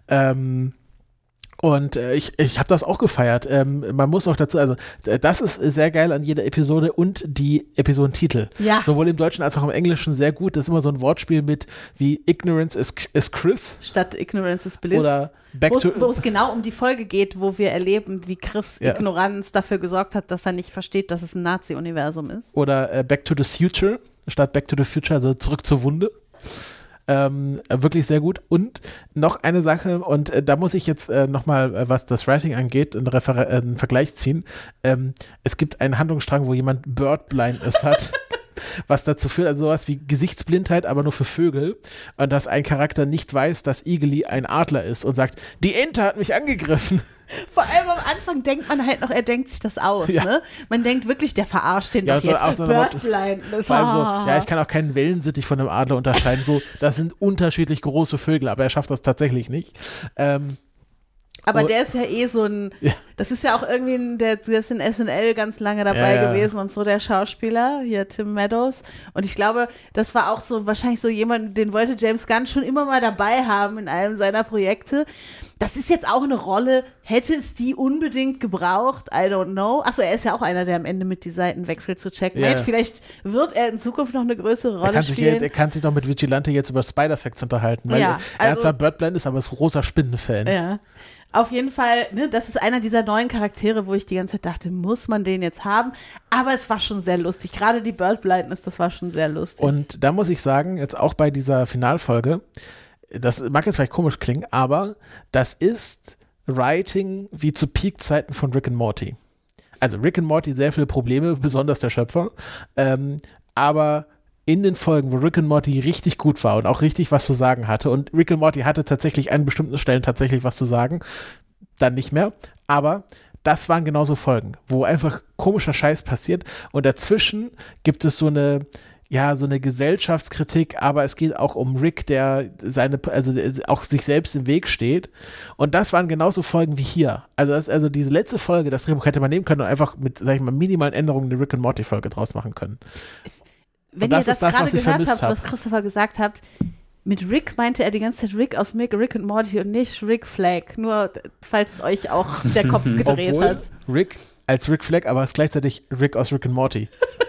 Und ich habe das auch gefeiert. Man muss auch dazu, also das ist sehr geil an jeder Episode und die Episodentitel. Ja. Sowohl im Deutschen als auch im Englischen sehr gut. Das ist immer so ein Wortspiel mit wie Ignorance is Chris. Statt Ignorance is Bliss. Oder wo es genau um die Folge geht, wo wir erleben, wie Chris Ignoranz dafür gesorgt hat, dass er nicht versteht, dass es ein Nazi-Universum ist. Oder Back to the Future, statt Back to the Future, also zurück zur Wunde. Wirklich sehr gut. Und noch eine Sache, und da muss ich jetzt nochmal, was das Writing angeht, einen Vergleich ziehen. Es gibt einen Handlungsstrang, wo jemand Birdblindness hat, was dazu führt, also sowas wie Gesichtsblindheit, aber nur für Vögel. Und dass ein Charakter nicht weiß, dass Eagly ein Adler ist und sagt, die Ente hat mich angegriffen. Vor allem am Anfang denkt man halt noch, er denkt sich das aus, ne? Man denkt wirklich, der verarscht den doch jetzt mit Birdblindness. Ja, ich kann auch keinen Wellensittich von einem Adler unterscheiden. So, das sind unterschiedlich große Vögel, aber er schafft das tatsächlich nicht. Aber der ist ja so ein, das ist ja auch irgendwie, der ist in SNL ganz lange dabei gewesen und so, der Schauspieler, hier Tim Meadows. Und ich glaube, das war auch so, wahrscheinlich so jemand, den wollte James Gunn schon immer mal dabei haben in einem seiner Projekte. Das ist jetzt auch eine Rolle, hätte es die unbedingt gebraucht? I don't know. Achso, er ist ja auch einer, der am Ende mit die Seiten wechselt zu Checkmate. Vielleicht wird er in Zukunft noch eine größere Rolle spielen. Er kann sich noch mit Vigilante jetzt über Spider-Facts unterhalten, weil er hat zwar Birdblind ist, aber ist großer Spinnenfan. Ja. Auf jeden Fall, ne, das ist einer dieser neuen Charaktere, wo ich die ganze Zeit dachte, muss man den jetzt haben? Aber es war schon sehr lustig. Gerade die Birdblindness, das war schon sehr lustig. Und da muss ich sagen, jetzt auch bei dieser Finalfolge, das mag jetzt vielleicht komisch klingen, aber das ist Writing wie zu Peak-Zeiten von Rick and Morty. Also Rick and Morty sehr viele Probleme, besonders der Schöpfer, aber in den Folgen, wo Rick and Morty richtig gut war und auch richtig was zu sagen hatte, und Rick and Morty hatte tatsächlich an bestimmten Stellen tatsächlich was zu sagen, dann nicht mehr, aber das waren genauso Folgen, wo einfach komischer Scheiß passiert und dazwischen gibt es so eine Gesellschaftskritik, aber es geht auch um Rick, der auch sich selbst im Weg steht. Und das waren genauso Folgen wie hier. Also diese letzte Folge, das Drehbuch hätte man nehmen können und einfach mit, sag ich mal, minimalen Änderungen eine Rick and Morty Folge draus machen können. Wenn ihr das gerade gehört habt, was Christopher gesagt hat, mit Rick meinte er die ganze Zeit Rick aus Rick and Morty und nicht Rick Flag. Nur, falls euch auch der Kopf gedreht hat. Rick als Rick Flag, aber ist gleichzeitig Rick aus Rick and Morty.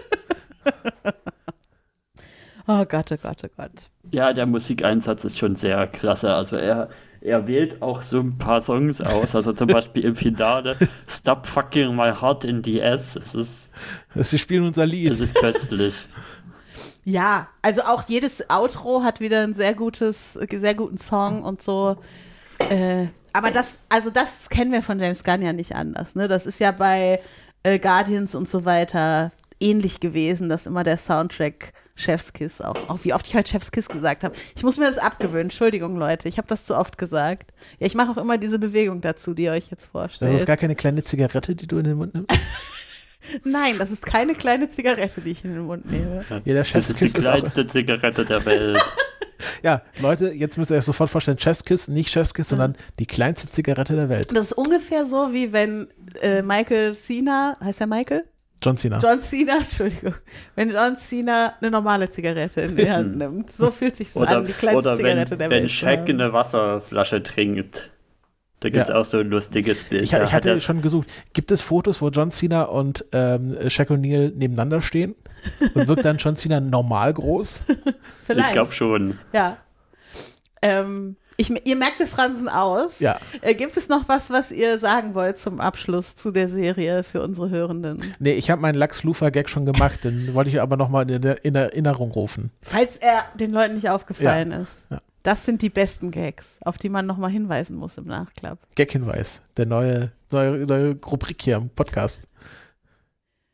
Oh Gott, oh Gott, oh Gott. Ja, der Musikeinsatz ist schon sehr klasse. Also er wählt auch so ein paar Songs aus. Also zum Beispiel im Finale Stop Fucking My Heart in the S. Sie spielen unser Lied. Das ist köstlich. Ja, also auch jedes Outro hat wieder einen sehr guten Song und so. Aber das kennen wir von James Gunn ja nicht anders. Ne? Das ist ja bei Guardians und so weiter ähnlich gewesen, dass immer der Soundtrack Chef's Kiss auch wie oft ich heute Chef's Kiss gesagt habe. Ich muss mir das abgewöhnen. Entschuldigung, Leute. Ich habe das zu oft gesagt. Ja, ich mache auch immer diese Bewegung dazu, die ihr euch jetzt vorstellt. Das ist gar keine kleine Zigarette, die du in den Mund nimmst? Nein, das ist keine kleine Zigarette, die ich in den Mund nehme. Jeder Chef's Kiss ist die kleinste Zigarette der Welt. Ja, Leute, jetzt müsst ihr euch sofort vorstellen, Chef's Kiss, nicht Chef's Kiss, sondern die kleinste Zigarette der Welt. Das ist ungefähr so, wie wenn Michael Cena, heißt er Michael? John Cena, Entschuldigung. Wenn John Cena eine normale Zigarette in die Hand nimmt. So fühlt sich an, die kleinste Zigarette der Welt. Wenn Shaq eine Wasserflasche trinkt. Da gibt es auch so ein lustiges Bild. Ich hatte schon gesucht, gibt es Fotos, wo John Cena und Shaq O'Neal nebeneinander stehen? Und wirkt dann John Cena normal groß? Vielleicht. Ich glaube schon. Ja. Ihr merkt, wir fransen aus. Ja. Gibt es noch was ihr sagen wollt zum Abschluss zu der Serie für unsere Hörenden? Nee, ich habe meinen Lachs-Lufer-Gag schon gemacht, den wollte ich aber nochmal in Erinnerung rufen. Falls er den Leuten nicht aufgefallen ist. Ja. Das sind die besten Gags, auf die man nochmal hinweisen muss im Nachklapp. Gag-Hinweis, der neue Rubrik hier im Podcast.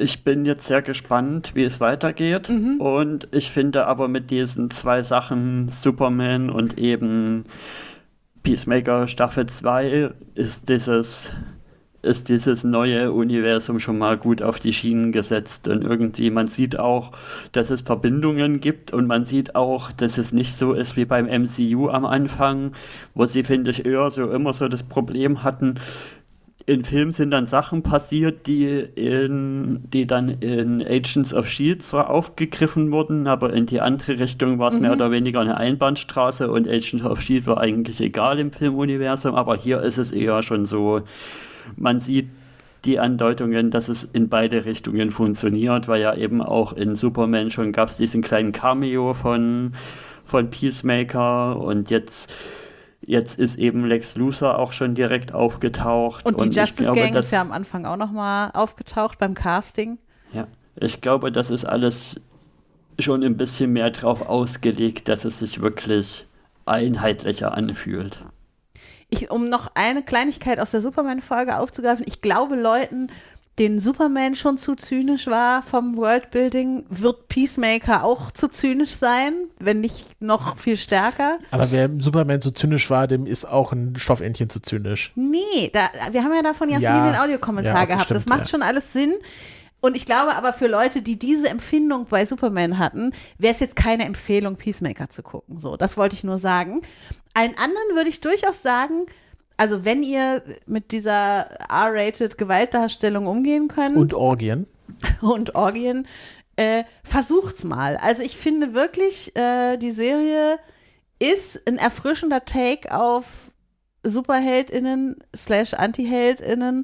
ich bin jetzt sehr gespannt, wie es weitergeht. Und ich finde aber mit diesen 2 Sachen, Superman und eben Peacemaker Staffel 2, ist dieses neue Universum schon mal gut auf die Schienen gesetzt. Und irgendwie, man sieht auch, dass es Verbindungen gibt und man sieht auch, dass es nicht so ist wie beim MCU am Anfang, wo sie, finde ich, eher so immer so das Problem hatten, in Filmen sind dann Sachen passiert, die dann in Agents of S.H.I.E.L.D. zwar aufgegriffen wurden, aber in die andere Richtung war es mehr oder weniger eine Einbahnstraße und Agents of S.H.I.E.L.D. war eigentlich egal im Filmuniversum, aber hier ist es eher schon so, man sieht die Andeutungen, dass es in beide Richtungen funktioniert, weil ja eben auch in Superman schon gab es diesen kleinen Cameo von Peacemaker und jetzt ist eben Lex Luthor auch schon direkt aufgetaucht. Und die Justice Gang ist ja am Anfang auch nochmal aufgetaucht beim Casting. Ja, ich glaube, das ist alles schon ein bisschen mehr drauf ausgelegt, dass es sich wirklich einheitlicher anfühlt. Um noch eine Kleinigkeit aus der Superman-Folge aufzugreifen, ich glaube Leuten, denen Superman schon zu zynisch war vom Worldbuilding, wird Peacemaker auch zu zynisch sein, wenn nicht noch viel stärker. Aber wer Superman so zynisch war, dem ist auch ein Stoffentchen zu zynisch. Nee, wir haben ja davon Jasmin den Audiokommentar gehabt. Stimmt, das macht schon alles Sinn. Und ich glaube aber für Leute, die diese Empfindung bei Superman hatten, wäre es jetzt keine Empfehlung, Peacemaker zu gucken. So, das wollte ich nur sagen. Allen anderen würde ich durchaus sagen, also wenn ihr mit dieser R-rated Gewaltdarstellung umgehen könnt. Und Orgien. Versucht's mal. Also ich finde wirklich, die Serie ist ein erfrischender Take auf SuperheldInnen / AntiheldInnen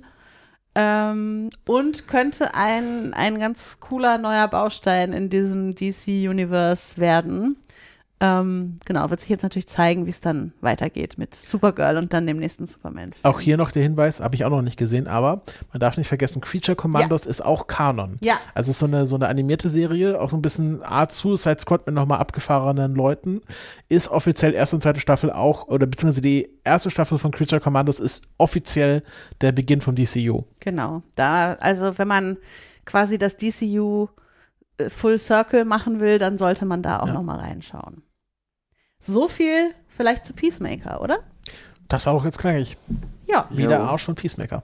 und könnte ein ganz cooler neuer Baustein in diesem DC-Universe werden. Genau, wird sich jetzt natürlich zeigen, wie es dann weitergeht mit Supergirl und dann dem nächsten Superman-Film. Auch hier noch der Hinweis, habe ich auch noch nicht gesehen, aber man darf nicht vergessen, Creature Commandos ist auch Kanon. Ja. Also es ist so eine animierte Serie, auch so ein bisschen Art Suicide Squad mit nochmal abgefahrenen Leuten, ist offiziell erste und zweite Staffel auch, oder beziehungsweise die erste Staffel von Creature Commandos ist offiziell der Beginn vom DCU. Genau, also wenn man quasi das DCU Full Circle machen will, dann sollte man da auch nochmal reinschauen. So viel vielleicht zu Peacemaker, oder? Das war doch jetzt knackig. Ja. Wie der Arsch von Peacemaker.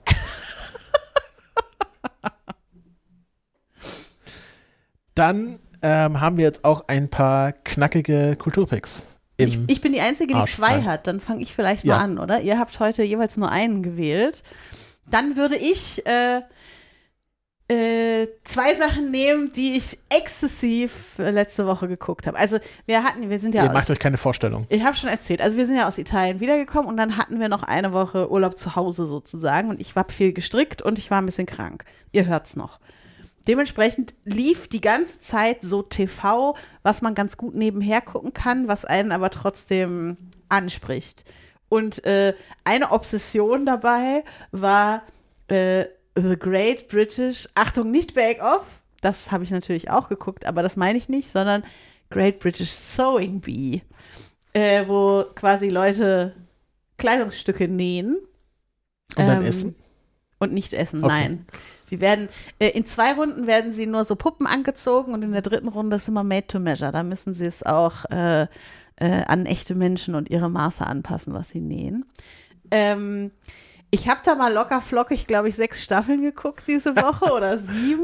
Dann haben wir jetzt auch ein paar knackige Kulturpicks. Ich bin die Einzige, die 2 hat. Dann fange ich vielleicht mal an, oder? Ihr habt heute jeweils nur einen gewählt. Dann würde ich 2 Sachen nehmen, die ich exzessiv letzte Woche geguckt habe. Also wir sind ja Ihr macht euch keine Vorstellung. Ich habe schon erzählt, also wir sind ja aus Italien wiedergekommen und dann hatten wir noch eine Woche Urlaub zu Hause sozusagen und ich war viel gestrickt und ich war ein bisschen krank. Ihr hört's noch. Dementsprechend lief die ganze Zeit so TV, was man ganz gut nebenher gucken kann, was einen aber trotzdem anspricht. Und eine Obsession dabei war The Great British, Achtung, nicht Bake Off, das habe ich natürlich auch geguckt, aber das meine ich nicht, sondern Great British Sewing Bee, wo quasi Leute Kleidungsstücke nähen. Und dann essen? Und nicht essen, okay. Nein. Sie werden, in 2 Runden werden sie nur so Puppen angezogen und in der 3. Runde ist immer made to measure. Da müssen sie es auch an echte Menschen und ihre Maße anpassen, was sie nähen. Ich habe da mal locker flockig, glaube ich, 6 Staffeln geguckt diese Woche oder 7.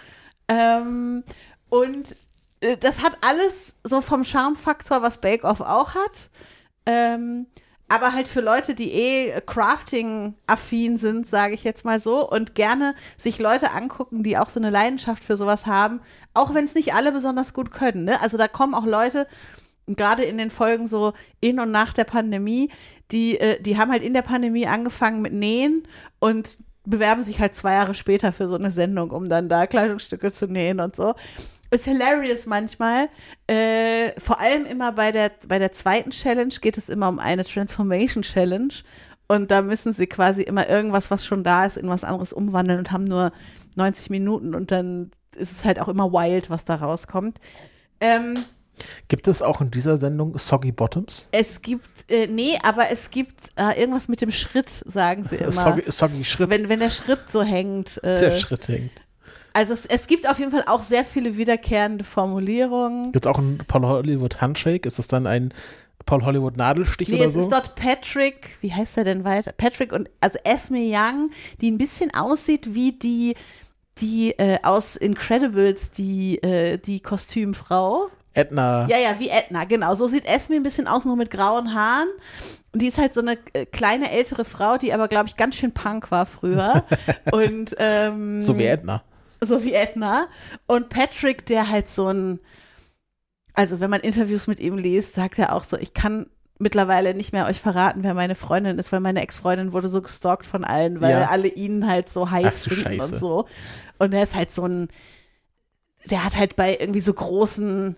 Und das hat alles so vom Charmfaktor, was Bake Off auch hat. Aber halt für Leute, die Crafting-affin sind, sage ich jetzt mal so, und gerne sich Leute angucken, die auch so eine Leidenschaft für sowas haben, auch wenn es nicht alle besonders gut können. Ne? Also da kommen auch Leute, gerade in den Folgen so in und nach der Pandemie, die haben halt in der Pandemie angefangen mit Nähen und bewerben sich halt 2 Jahre später für so eine Sendung, um dann da Kleidungsstücke zu nähen und so. Ist hilarious manchmal. Vor allem immer bei der 2. Challenge geht es immer um eine Transformation Challenge und da müssen sie quasi immer irgendwas, was schon da ist, in was anderes umwandeln und haben nur 90 Minuten und dann ist es halt auch immer wild, was da rauskommt. Gibt es auch in dieser Sendung Soggy Bottoms? Es gibt, aber es gibt irgendwas mit dem Schritt, sagen sie immer. Soggy Schritt. Wenn der Schritt so hängt. Der Schritt hängt. Also es gibt auf jeden Fall auch sehr viele wiederkehrende Formulierungen. Gibt es auch einen Paul Hollywood Handshake? Ist das dann ein Paul Hollywood Nadelstich Nee, oder es so? ist dort Patrick, wie heißt er denn weiter? Patrick und, also Esme Young, die ein bisschen aussieht wie die aus Incredibles, die Kostümfrau. Edna. Ja, wie Edna, genau. So sieht Esme ein bisschen aus, nur mit grauen Haaren. Und die ist halt so eine kleine, ältere Frau, die aber, glaube ich, ganz schön Punk war früher. Und So wie Edna. So wie Edna. Und Patrick, der halt also wenn man Interviews mit ihm liest, sagt er auch so, ich kann mittlerweile nicht mehr euch verraten, wer meine Freundin ist, weil meine Ex-Freundin wurde so gestalkt von allen, weil alle ihn halt so heiß finden und so. Und er ist halt der hat halt bei irgendwie so großen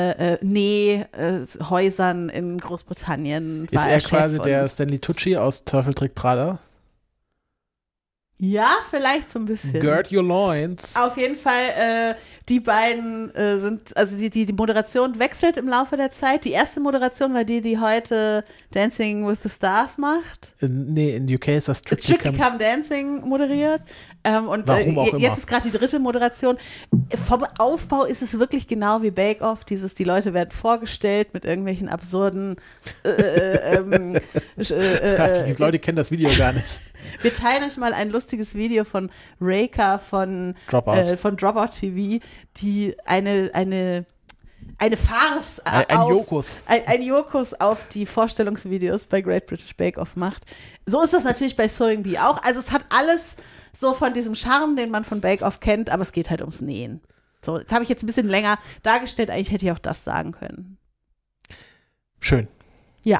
Nähhäusern in Großbritannien Ist er quasi der Stanley Tucci aus Teufeltrick Prada? Ja, vielleicht so ein bisschen. Gird your loins. Auf jeden Fall, die beiden sind, also die Moderation wechselt im Laufe der Zeit. Die erste Moderation war die heute Dancing with the Stars macht. Nee, in UK ist das Strictly Come Dancing moderiert. Und Warum auch immer. Jetzt ist gerade die dritte Moderation. Vom Aufbau ist es wirklich genau wie Bake Off. Die Leute werden vorgestellt mit irgendwelchen absurden die Leute kennen das Video gar nicht. Wir teilen euch mal ein lustiges Video von Reka von Dropout TV, die eine Farce ein Jokus auf die Vorstellungsvideos bei Great British Bake Off macht. So ist das natürlich bei Sewing Bee auch. Also es hat alles so von diesem Charme, den man von Bake Off kennt, aber es geht halt ums Nähen. So, jetzt habe ich jetzt ein bisschen länger dargestellt, eigentlich hätte ich auch das sagen können. Schön. Ja.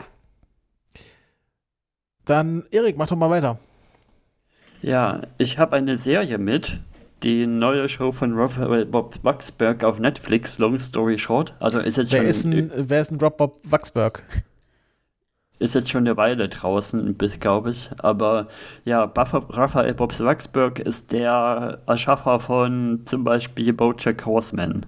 Dann, Erik, mach doch mal weiter. Ja, ich habe eine Serie mit, die neue Show von Bob Waksberg auf Netflix, Long Story Short. Also ist jetzt wer ist ein Bob Waksberg? Ist jetzt schon eine Weile draußen, glaube ich. Aber ja, Raphael Bob Waksberg ist der Erschaffer von zum Beispiel BoJack Horseman.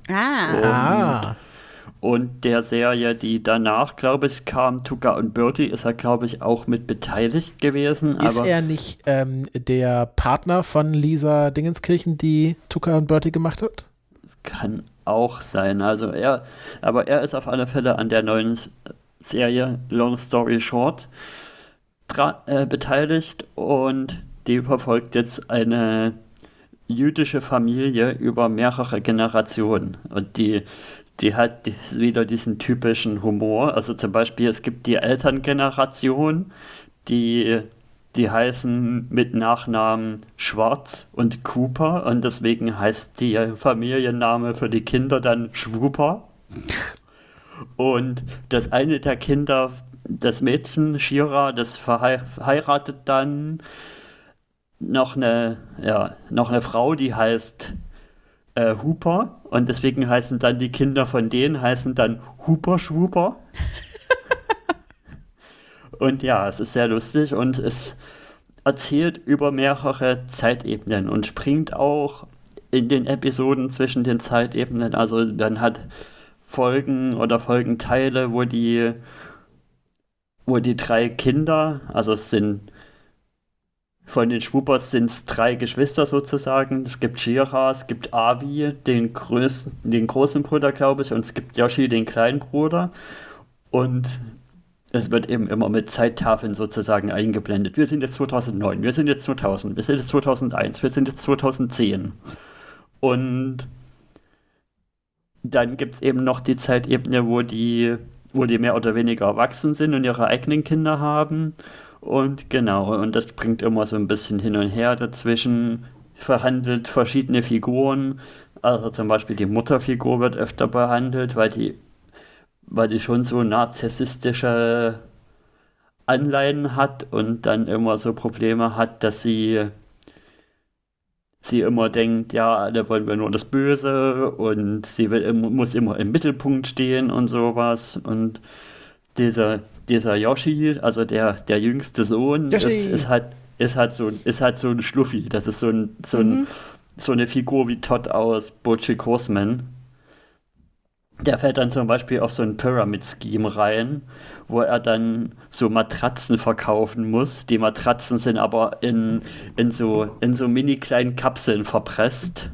Und der Serie, die danach, glaube ich, kam, Tucker und Bertie, ist er, glaube ich, auch mit beteiligt gewesen. Ist er nicht der Partner von Lisa Dingenskirchen, die Tucker und Bertie gemacht hat? Das kann auch sein. Also er ist auf alle Fälle an der neuen Serie Long Story Short beteiligt und die verfolgt jetzt eine jüdische Familie über mehrere Generationen. Und die hat wieder diesen typischen Humor. Also zum Beispiel, es gibt die Elterngeneration, die heißen mit Nachnamen Schwarz und Cooper und deswegen heißt der Familienname für die Kinder dann Schwuper. Und das eine der Kinder, das Mädchen Shira, das heiratet dann noch eine Frau, die heißt Hooper und deswegen heißen dann die Kinder von denen dann Hooper-Schwuper. Und ja, es ist sehr lustig und es erzählt über mehrere Zeitebenen und springt auch in den Episoden zwischen den Zeitebenen. Also dann hat Folgen oder Folgenteile, wo die 3 Kinder, also es sind von den Schwupers sind es 3 Geschwister sozusagen. Es gibt Shira, es gibt Avi, den großen Bruder, glaube ich, und es gibt Yoshi, den kleinen Bruder. Und es wird eben immer mit Zeittafeln sozusagen eingeblendet. Wir sind jetzt 2009, wir sind jetzt 2000, wir sind jetzt 2001, wir sind jetzt 2010. Und dann gibt es eben noch die Zeitebene, wo die mehr oder weniger erwachsen sind und ihre eigenen Kinder haben. Und genau, und das bringt immer so ein bisschen hin und her dazwischen, verhandelt verschiedene Figuren. Also zum Beispiel die Mutterfigur wird öfter behandelt, weil die schon so narzisstische Anleihen hat und dann immer so Probleme hat, dass sie immer denkt, ja, alle wollen wir nur das Böse und sie muss immer im Mittelpunkt stehen und sowas. Und dieser Yoshi, also der jüngste Sohn, ist halt so ein Schluffi. Das ist so eine Figur wie Todd aus BoJack Horseman. Der fällt dann zum Beispiel auf so ein Pyramid-Scheme rein, wo er dann so Matratzen verkaufen muss. Die Matratzen sind aber in so mini kleinen Kapseln verpresst.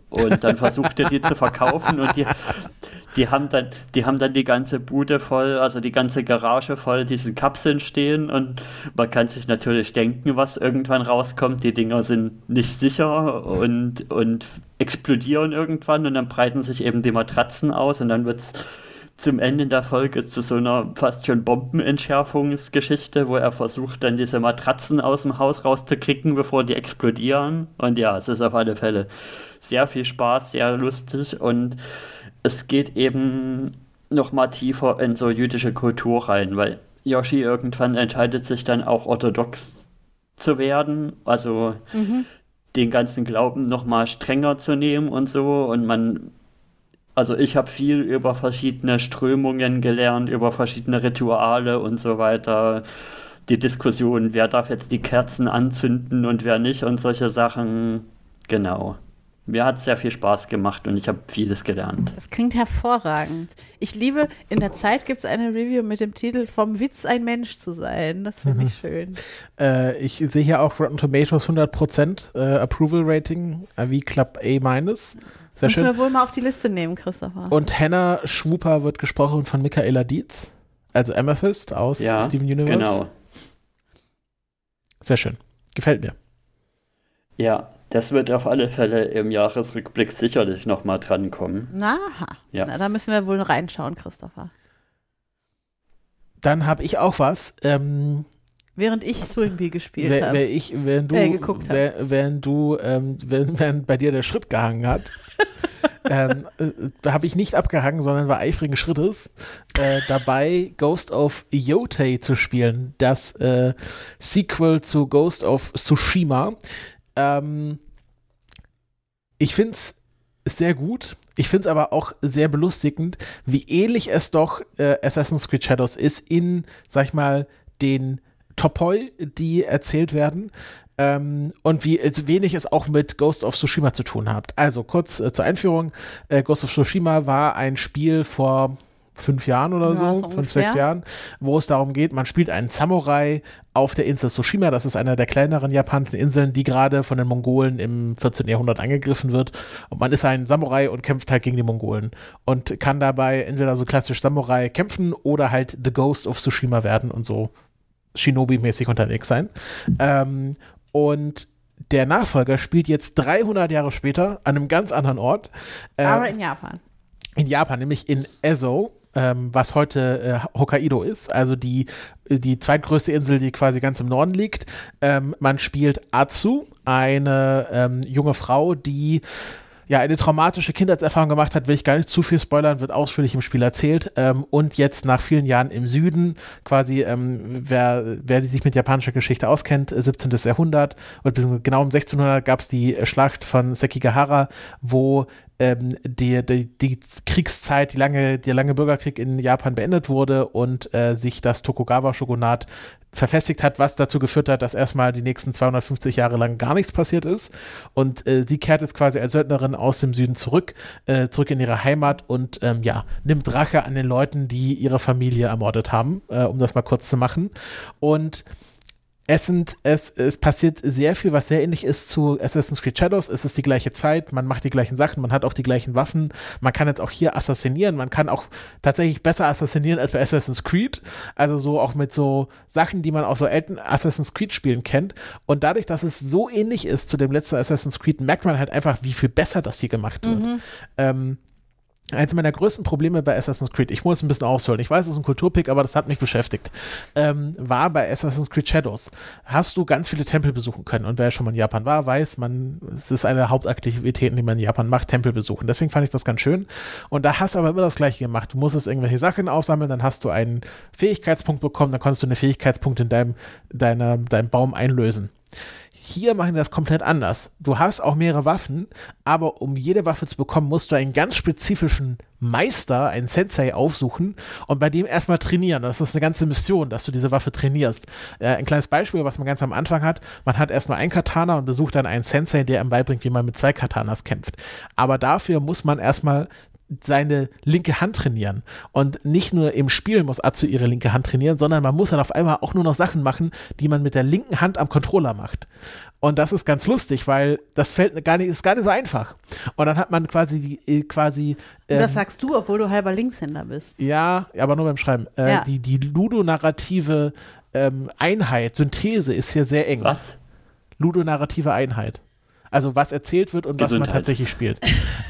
und dann versucht er die zu verkaufen und die haben dann die ganze Bude voll, also die ganze Garage voll diesen Kapseln stehen und man kann sich natürlich denken, was irgendwann rauskommt. Die Dinger sind nicht sicher und explodieren irgendwann und dann breiten sich eben die Matratzen aus und dann wird es zum Ende der Folge zu so einer fast schon Bombenentschärfungsgeschichte, wo er versucht, dann diese Matratzen aus dem Haus rauszukriegen, bevor die explodieren. Und ja, es ist auf alle Fälle sehr viel Spaß, sehr lustig und es geht eben noch mal tiefer in so jüdische Kultur rein, weil Yoshi irgendwann entscheidet sich dann auch orthodox zu werden, also den ganzen Glauben noch mal strenger zu nehmen und so und also ich habe viel über verschiedene Strömungen gelernt, über verschiedene Rituale und so weiter. Die Diskussion, wer darf jetzt die Kerzen anzünden und wer nicht und solche Sachen. Genau. Mir hat es sehr viel Spaß gemacht und ich habe vieles gelernt. Das klingt hervorragend. Ich liebe, in der Zeit gibt es eine Review mit dem Titel Vom Witz ein Mensch zu sein. Das finde ich schön. Ich sehe hier auch Rotten Tomatoes 100% Approval Rating wie Club A-. Sehr schön. Müssen wir wohl mal auf die Liste nehmen, Christopher. Und Hannah Schwuper wird gesprochen von Michaela Dietz, also Amethyst aus Steven Universe. Genau. Sehr schön. Gefällt mir. Ja, das wird auf alle Fälle im Jahresrückblick sicherlich nochmal drankommen. Aha. Ja. Na, da müssen wir wohl reinschauen, Christopher. Dann habe ich auch was. Während ich Swing Bee gespielt habe. Während bei dir der Schritt gehangen hat, habe ich nicht abgehangen, sondern war eifrigen Schrittes dabei, Ghost of Yotei zu spielen. Das Sequel zu Ghost of Tsushima. Ich finde es sehr gut. Ich finde es aber auch sehr belustigend, wie ähnlich es doch Assassin's Creed Shadows ist in, sag ich mal, den Topoi, die erzählt werden. Und wie wenig es auch mit Ghost of Tsushima zu tun hat. Also kurz zur Einführung. Ghost of Tsushima war ein Spiel vor 5 Jahren oder so, 5, 6 Jahren, wo es darum geht, man spielt einen Samurai auf der Insel Tsushima. Das ist einer der kleineren japanischen Inseln, die gerade von den Mongolen im 14. Jahrhundert angegriffen wird. Und man ist ein Samurai und kämpft halt gegen die Mongolen und kann dabei entweder so klassisch Samurai kämpfen oder halt The Ghost of Tsushima werden und so Shinobi-mäßig unterwegs sein. Und der Nachfolger spielt jetzt 300 Jahre später an einem ganz anderen Ort. Aber in Japan. In Japan, nämlich in Ezo, was heute Hokkaido ist, also die zweitgrößte Insel, die quasi ganz im Norden liegt. Man spielt Atsu, eine junge Frau, die ja eine traumatische Kindheitserfahrung gemacht hat, will ich gar nicht zu viel spoilern, wird ausführlich im Spiel erzählt, und jetzt nach vielen Jahren im Süden quasi, wer sich mit japanischer Geschichte auskennt, 17. Jahrhundert, und genau um 1600 gab es die Schlacht von Sekigahara, wo die Kriegszeit, der lange Bürgerkrieg in Japan beendet wurde und sich das Tokugawa-Shogunat verfestigt hat, was dazu geführt hat, dass erstmal die nächsten 250 Jahre lang gar nichts passiert ist. Und sie kehrt jetzt quasi als Söldnerin aus dem Süden zurück in ihre Heimat und nimmt Rache an den Leuten, die ihre Familie ermordet haben, um das mal kurz zu machen. Und es passiert sehr viel, was sehr ähnlich ist zu Assassin's Creed Shadows. Es ist die gleiche Zeit, man macht die gleichen Sachen, man hat auch die gleichen Waffen, man kann jetzt auch hier assassinieren, man kann auch tatsächlich besser assassinieren als bei Assassin's Creed, also so auch mit so Sachen, die man aus so alten Assassin's Creed Spielen kennt, und dadurch, dass es so ähnlich ist zu dem letzten Assassin's Creed, merkt man halt einfach, wie viel besser das hier gemacht wird. Eins meiner größten Probleme bei Assassin's Creed, ich muss ein bisschen ausholen, ich weiß, es ist ein Kulturpick, aber das hat mich beschäftigt, war bei Assassin's Creed Shadows. Hast du ganz viele Tempel besuchen können, und wer schon mal in Japan war, weiß, es ist eine der Hauptaktivitäten, die man in Japan macht, Tempel besuchen. Deswegen fand ich das ganz schön. Und da hast du aber immer das Gleiche gemacht. Du musstest irgendwelche Sachen aufsammeln, dann hast du einen Fähigkeitspunkt bekommen, dann konntest du einen Fähigkeitspunkt in deinem Baum einlösen. Hier machen wir das komplett anders. Du hast auch mehrere Waffen, aber um jede Waffe zu bekommen, musst du einen ganz spezifischen Meister, einen Sensei aufsuchen und bei dem erstmal trainieren. Das ist eine ganze Mission, dass du diese Waffe trainierst. Ein kleines Beispiel, was man ganz am Anfang hat: Man hat erstmal ein Katana und besucht dann einen Sensei, der ihm beibringt, wie man mit 2 Katanas kämpft. Aber dafür muss man erstmal seine linke Hand trainieren. Und nicht nur im Spiel muss Atsu ihre linke Hand trainieren, sondern man muss dann auf einmal auch nur noch Sachen machen, die man mit der linken Hand am Controller macht. Und das ist ganz lustig, weil das ist gar nicht so einfach. Und dann hat man quasi das sagst du, obwohl du halber Linkshänder bist. ja, aber nur beim Schreiben. Ja. Die ludonarrative Einheit, Synthese ist hier sehr eng. Was? Ludonarrative Einheit. Also was erzählt wird und was man Gesundheit. tatsächlich spielt.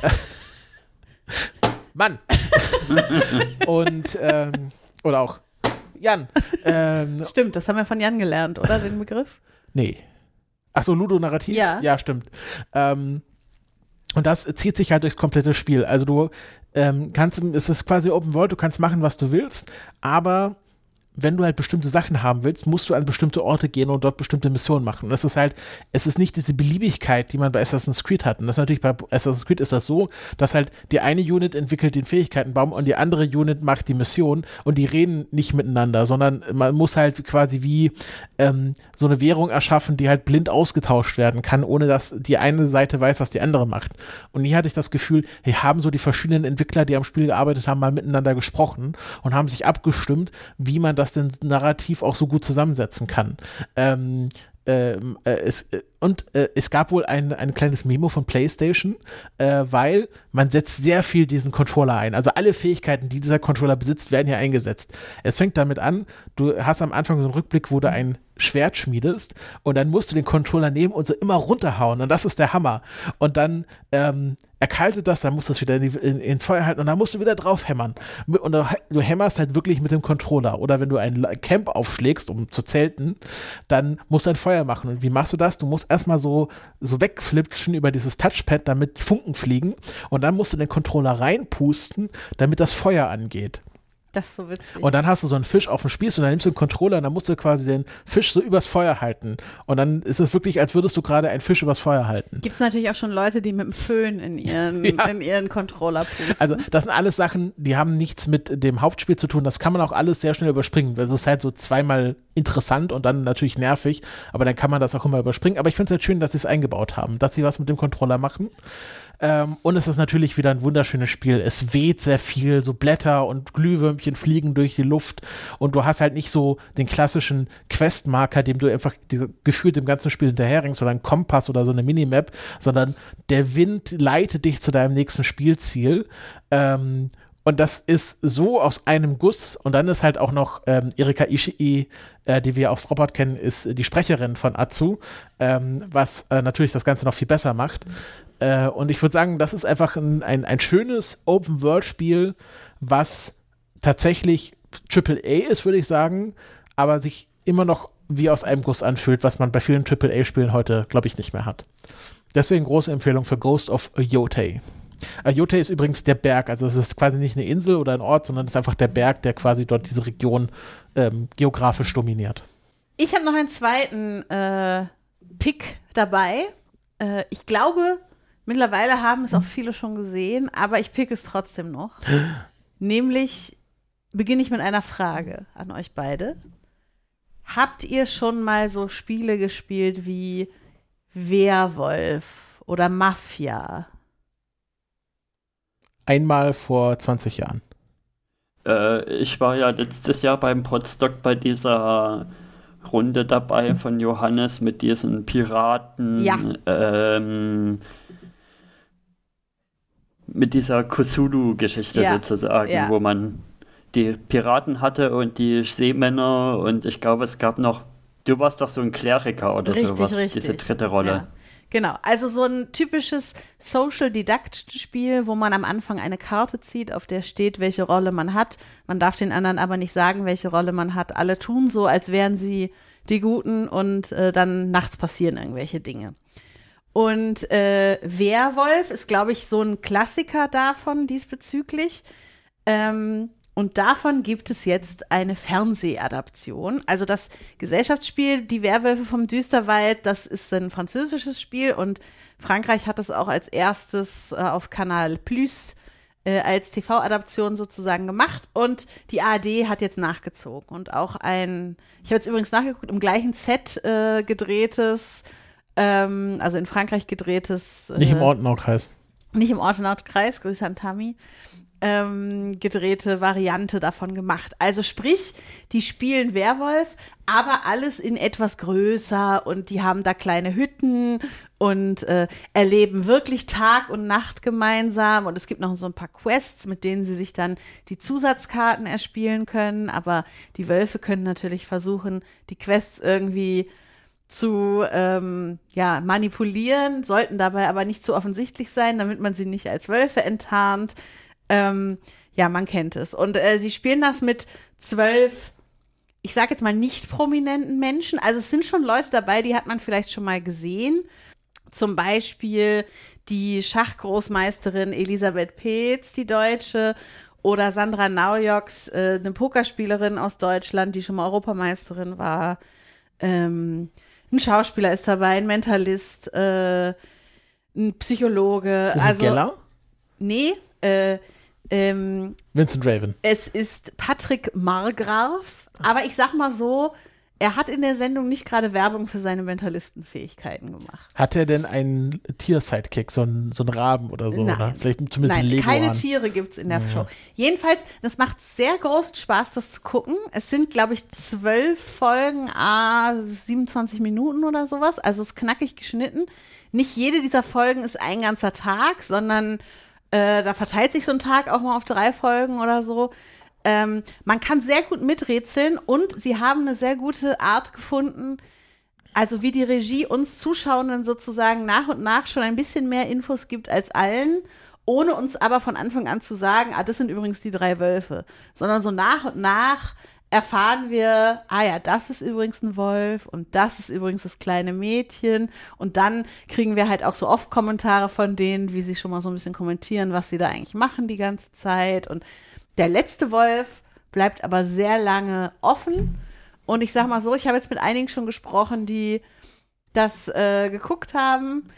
Mann! Und, oder auch Jan. Stimmt, das haben wir von Jan gelernt, oder, den Begriff? Nee. Achso, Ludonarrativ? Ja. Ja, stimmt. Und das zieht sich halt durchs komplette Spiel. Also du es ist quasi Open World, du kannst machen, was du willst, aber wenn du halt bestimmte Sachen haben willst, musst du an bestimmte Orte gehen und dort bestimmte Missionen machen. Und das ist halt, es ist nicht diese Beliebigkeit, die man bei Assassin's Creed hat. Und das ist natürlich bei Assassin's Creed ist das so, dass halt die eine Unit entwickelt den Fähigkeitenbaum und die andere Unit macht die Mission und die reden nicht miteinander, sondern man muss halt quasi wie so eine Währung erschaffen, die halt blind ausgetauscht werden kann, ohne dass die eine Seite weiß, was die andere macht. Und hier hatte ich das Gefühl, hier haben so die verschiedenen Entwickler, die am Spiel gearbeitet haben, mal miteinander gesprochen und haben sich abgestimmt, wie man das denn narrativ auch so gut zusammensetzen kann. Es gab wohl ein kleines Memo von PlayStation, weil man setzt sehr viel diesen Controller ein. Also alle Fähigkeiten, die dieser Controller besitzt, werden hier eingesetzt. Es fängt damit an, du hast am Anfang so einen Rückblick, wo du ein Schwert schmiedest und dann musst du den Controller nehmen und so immer runterhauen und das ist der Hammer. Und dann erkaltet das, dann musst du es wieder ins Feuer halten und dann musst du wieder drauf hämmern. Und du hämmerst halt wirklich mit dem Controller. Oder wenn du ein Camp aufschlägst, um zu zelten, dann musst du ein Feuer machen. Und wie machst du das? Du musst erstmal so wegflipschen über dieses Touchpad, damit Funken fliegen und dann musst du den Controller reinpusten, damit das Feuer angeht. Das ist so witzig. Und dann hast du so einen Fisch auf dem Spieß und dann nimmst du einen Controller und dann musst du quasi den Fisch so übers Feuer halten. Und dann ist es wirklich, als würdest du gerade einen Fisch übers Feuer halten. Gibt es natürlich auch schon Leute, die mit dem Föhn in ihren Controller pusten. Also das sind alles Sachen, die haben nichts mit dem Hauptspiel zu tun. Das kann man auch alles sehr schnell überspringen. Das ist halt so zweimal interessant und dann natürlich nervig, aber dann kann man das auch immer überspringen. Aber ich finde es halt schön, dass sie es eingebaut haben, dass sie was mit dem Controller machen. Und es ist natürlich wieder ein wunderschönes Spiel. Es weht sehr viel, so Blätter und Glühwürmchen fliegen durch die Luft und du hast halt nicht so den klassischen Questmarker, dem du einfach gefühlt im ganzen Spiel hinterherringst oder einen Kompass oder so eine Minimap, sondern der Wind leitet dich zu deinem nächsten Spielziel. Und das ist so aus einem Guss. Und dann ist halt auch noch Erika Ishii, die wir aus Robot kennen, ist die Sprecherin von Atsu, was natürlich das Ganze noch viel besser macht. Und ich würde sagen, das ist einfach ein schönes Open-World-Spiel, was tatsächlich AAA ist, würde ich sagen, aber sich immer noch wie aus einem Guss anfühlt, was man bei vielen AAA-Spielen heute, glaube ich, nicht mehr hat. Deswegen große Empfehlung für Ghost of Yotei. Yotei ist übrigens der Berg, also es ist quasi nicht eine Insel oder ein Ort, sondern es ist einfach der Berg, der quasi dort diese Region geografisch dominiert. Ich habe noch einen zweiten Pick dabei. Ich glaube, mittlerweile haben es auch viele schon gesehen, aber ich pick es trotzdem noch. Nämlich beginne ich mit einer Frage an euch beide. Habt ihr schon mal so Spiele gespielt wie Werwolf oder Mafia? Einmal vor 20 Jahren. Ich war ja letztes Jahr beim Podstock bei dieser Runde dabei von Johannes mit diesen Piraten. Ja. Mit dieser Cthulhu-Geschichte sozusagen, wo man die Piraten hatte und die Seemänner und ich glaube, es gab noch, du warst doch so ein Kleriker oder sowas, diese dritte Rolle. Ja. Genau, also so ein typisches Social-Deduct-Spiel, wo man am Anfang eine Karte zieht, auf der steht, welche Rolle man hat. Man darf den anderen aber nicht sagen, welche Rolle man hat. Alle tun so, als wären sie die Guten und dann nachts passieren irgendwelche Dinge. Und Werwolf ist, glaube ich, so ein Klassiker davon diesbezüglich. Und davon gibt es jetzt eine Fernsehadaption. Also das Gesellschaftsspiel Die Werwölfe vom Düsterwald, das ist ein französisches Spiel und Frankreich hat es auch als erstes auf Canal Plus als TV-Adaption sozusagen gemacht und die ARD hat jetzt nachgezogen. Und auch ich habe jetzt übrigens nachgeguckt, im gleichen Set gedrehtes, also in Frankreich gedrehtes. Nicht im Ordnung heißt. nicht im Ortenau-Kreis, Grüße an Tami, gedrehte Variante davon gemacht. Also sprich, die spielen Werwolf, aber alles in etwas größer und die haben da kleine Hütten und erleben wirklich Tag und Nacht gemeinsam und es gibt noch so ein paar Quests, mit denen sie sich dann die Zusatzkarten erspielen können, aber die Wölfe können natürlich versuchen, die Quests irgendwie zu manipulieren, sollten dabei aber nicht zu offensichtlich sein, damit man sie nicht als Wölfe enttarnt. Man kennt es. Und sie spielen das mit 12, ich sage jetzt mal nicht prominenten Menschen. Also es sind schon Leute dabei, die hat man vielleicht schon mal gesehen. Zum Beispiel die Schachgroßmeisterin Elisabeth Peetz, die Deutsche, oder Sandra Naujoks, eine Pokerspielerin aus Deutschland, die schon mal Europameisterin war. Ein Schauspieler ist dabei, ein Mentalist, ein Psychologe. Geller? Nee, Vincent Raven. Es ist Patrick Margraf, aber ich sag mal so, er hat in der Sendung nicht gerade Werbung für seine Mentalistenfähigkeiten gemacht. Hat er denn einen Tier-Sidekick, so einen Raben oder so? Nein. Oder? Vielleicht zumindest ein Nein, Lego keine an. Tiere gibt's in der Show. Jedenfalls, das macht sehr großen Spaß, das zu gucken. Es sind, glaube ich, 12 Folgen, 27 Minuten oder sowas. Also es ist knackig geschnitten. Nicht jede dieser Folgen ist ein ganzer Tag, sondern da verteilt sich so ein Tag auch mal auf 3 Folgen oder so. Man kann sehr gut miträtseln und sie haben eine sehr gute Art gefunden, also wie die Regie uns Zuschauenden sozusagen nach und nach schon ein bisschen mehr Infos gibt als allen, ohne uns aber von Anfang an zu sagen, das sind übrigens die 3 Wölfe, sondern so nach und nach erfahren wir, das ist übrigens ein Wolf und das ist übrigens das kleine Mädchen und dann kriegen wir halt auch so oft Kommentare von denen, wie sie schon mal so ein bisschen kommentieren, was sie da eigentlich machen die ganze Zeit und der letzte Wolf bleibt aber sehr lange offen und ich sag mal so, ich habe jetzt mit einigen schon gesprochen, die das geguckt haben.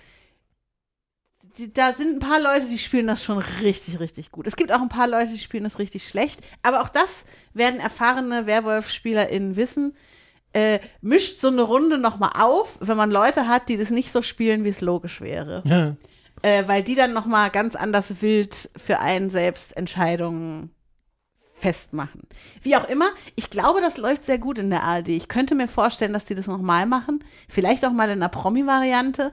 Da sind ein paar Leute, die spielen das schon richtig, richtig gut. Es gibt auch ein paar Leute, die spielen das richtig schlecht. Aber auch das werden erfahrene Werwolf-SpielerInnen wissen. Mischt so eine Runde nochmal auf, wenn man Leute hat, die das nicht so spielen, wie es logisch wäre. Ja. Weil die dann nochmal ganz anders wild für einen selbst Entscheidungen festmachen. Wie auch immer, ich glaube, das läuft sehr gut in der ARD. Ich könnte mir vorstellen, dass die das nochmal machen. Vielleicht auch mal in einer Promi-Variante.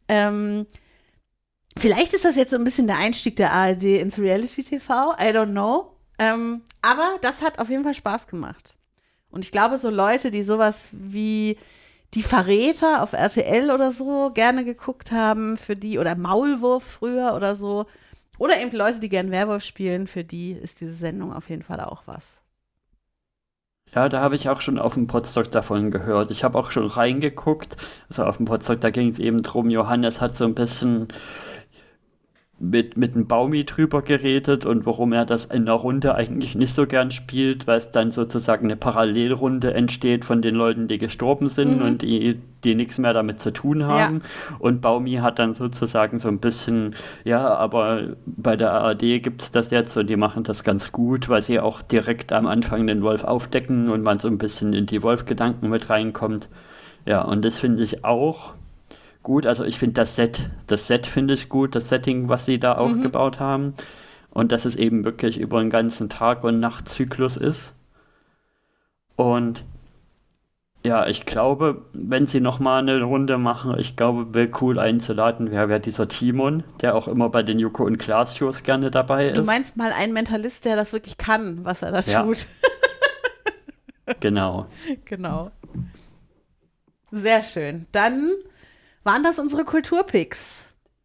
Vielleicht ist das jetzt so ein bisschen der Einstieg der ARD ins Reality-TV, I don't know. Aber das hat auf jeden Fall Spaß gemacht. Und ich glaube, so Leute, die sowas wie die Verräter auf RTL oder so gerne geguckt haben, für die, oder Maulwurf früher oder so, oder eben Leute, die gern Werwolf spielen, für die ist diese Sendung auf jeden Fall auch was. Ja, da habe ich auch schon auf dem Podstock davon gehört. Ich habe auch schon reingeguckt. Also auf dem Podstock, da ging es eben drum, Johannes hat so ein bisschen mit dem Baumi drüber geredet und warum er das in der Runde eigentlich nicht so gern spielt, weil es dann sozusagen eine Parallelrunde entsteht von den Leuten, die gestorben sind und die nichts mehr damit zu tun haben. Ja. Und Baumi hat dann sozusagen so ein bisschen, aber bei der ARD gibt es das jetzt und die machen das ganz gut, weil sie auch direkt am Anfang den Wolf aufdecken und man so ein bisschen in die Wolf-Gedanken mit reinkommt. Ja, und das finde ich auch gut, also ich finde das Set finde ich gut, das Setting, was sie da aufgebaut haben und dass es eben wirklich über einen ganzen Tag- und Nachtzyklus ist und ja, ich glaube, wenn sie nochmal eine Runde machen, ich glaube, wäre cool einzuladen, wäre dieser Timon, der auch immer bei den Joko und Klaas Shows gerne dabei ist. Du meinst mal einen Mentalist, der das wirklich kann, was er da tut. Genau. Genau. Sehr schön. Dann waren das unsere Kulturpicks.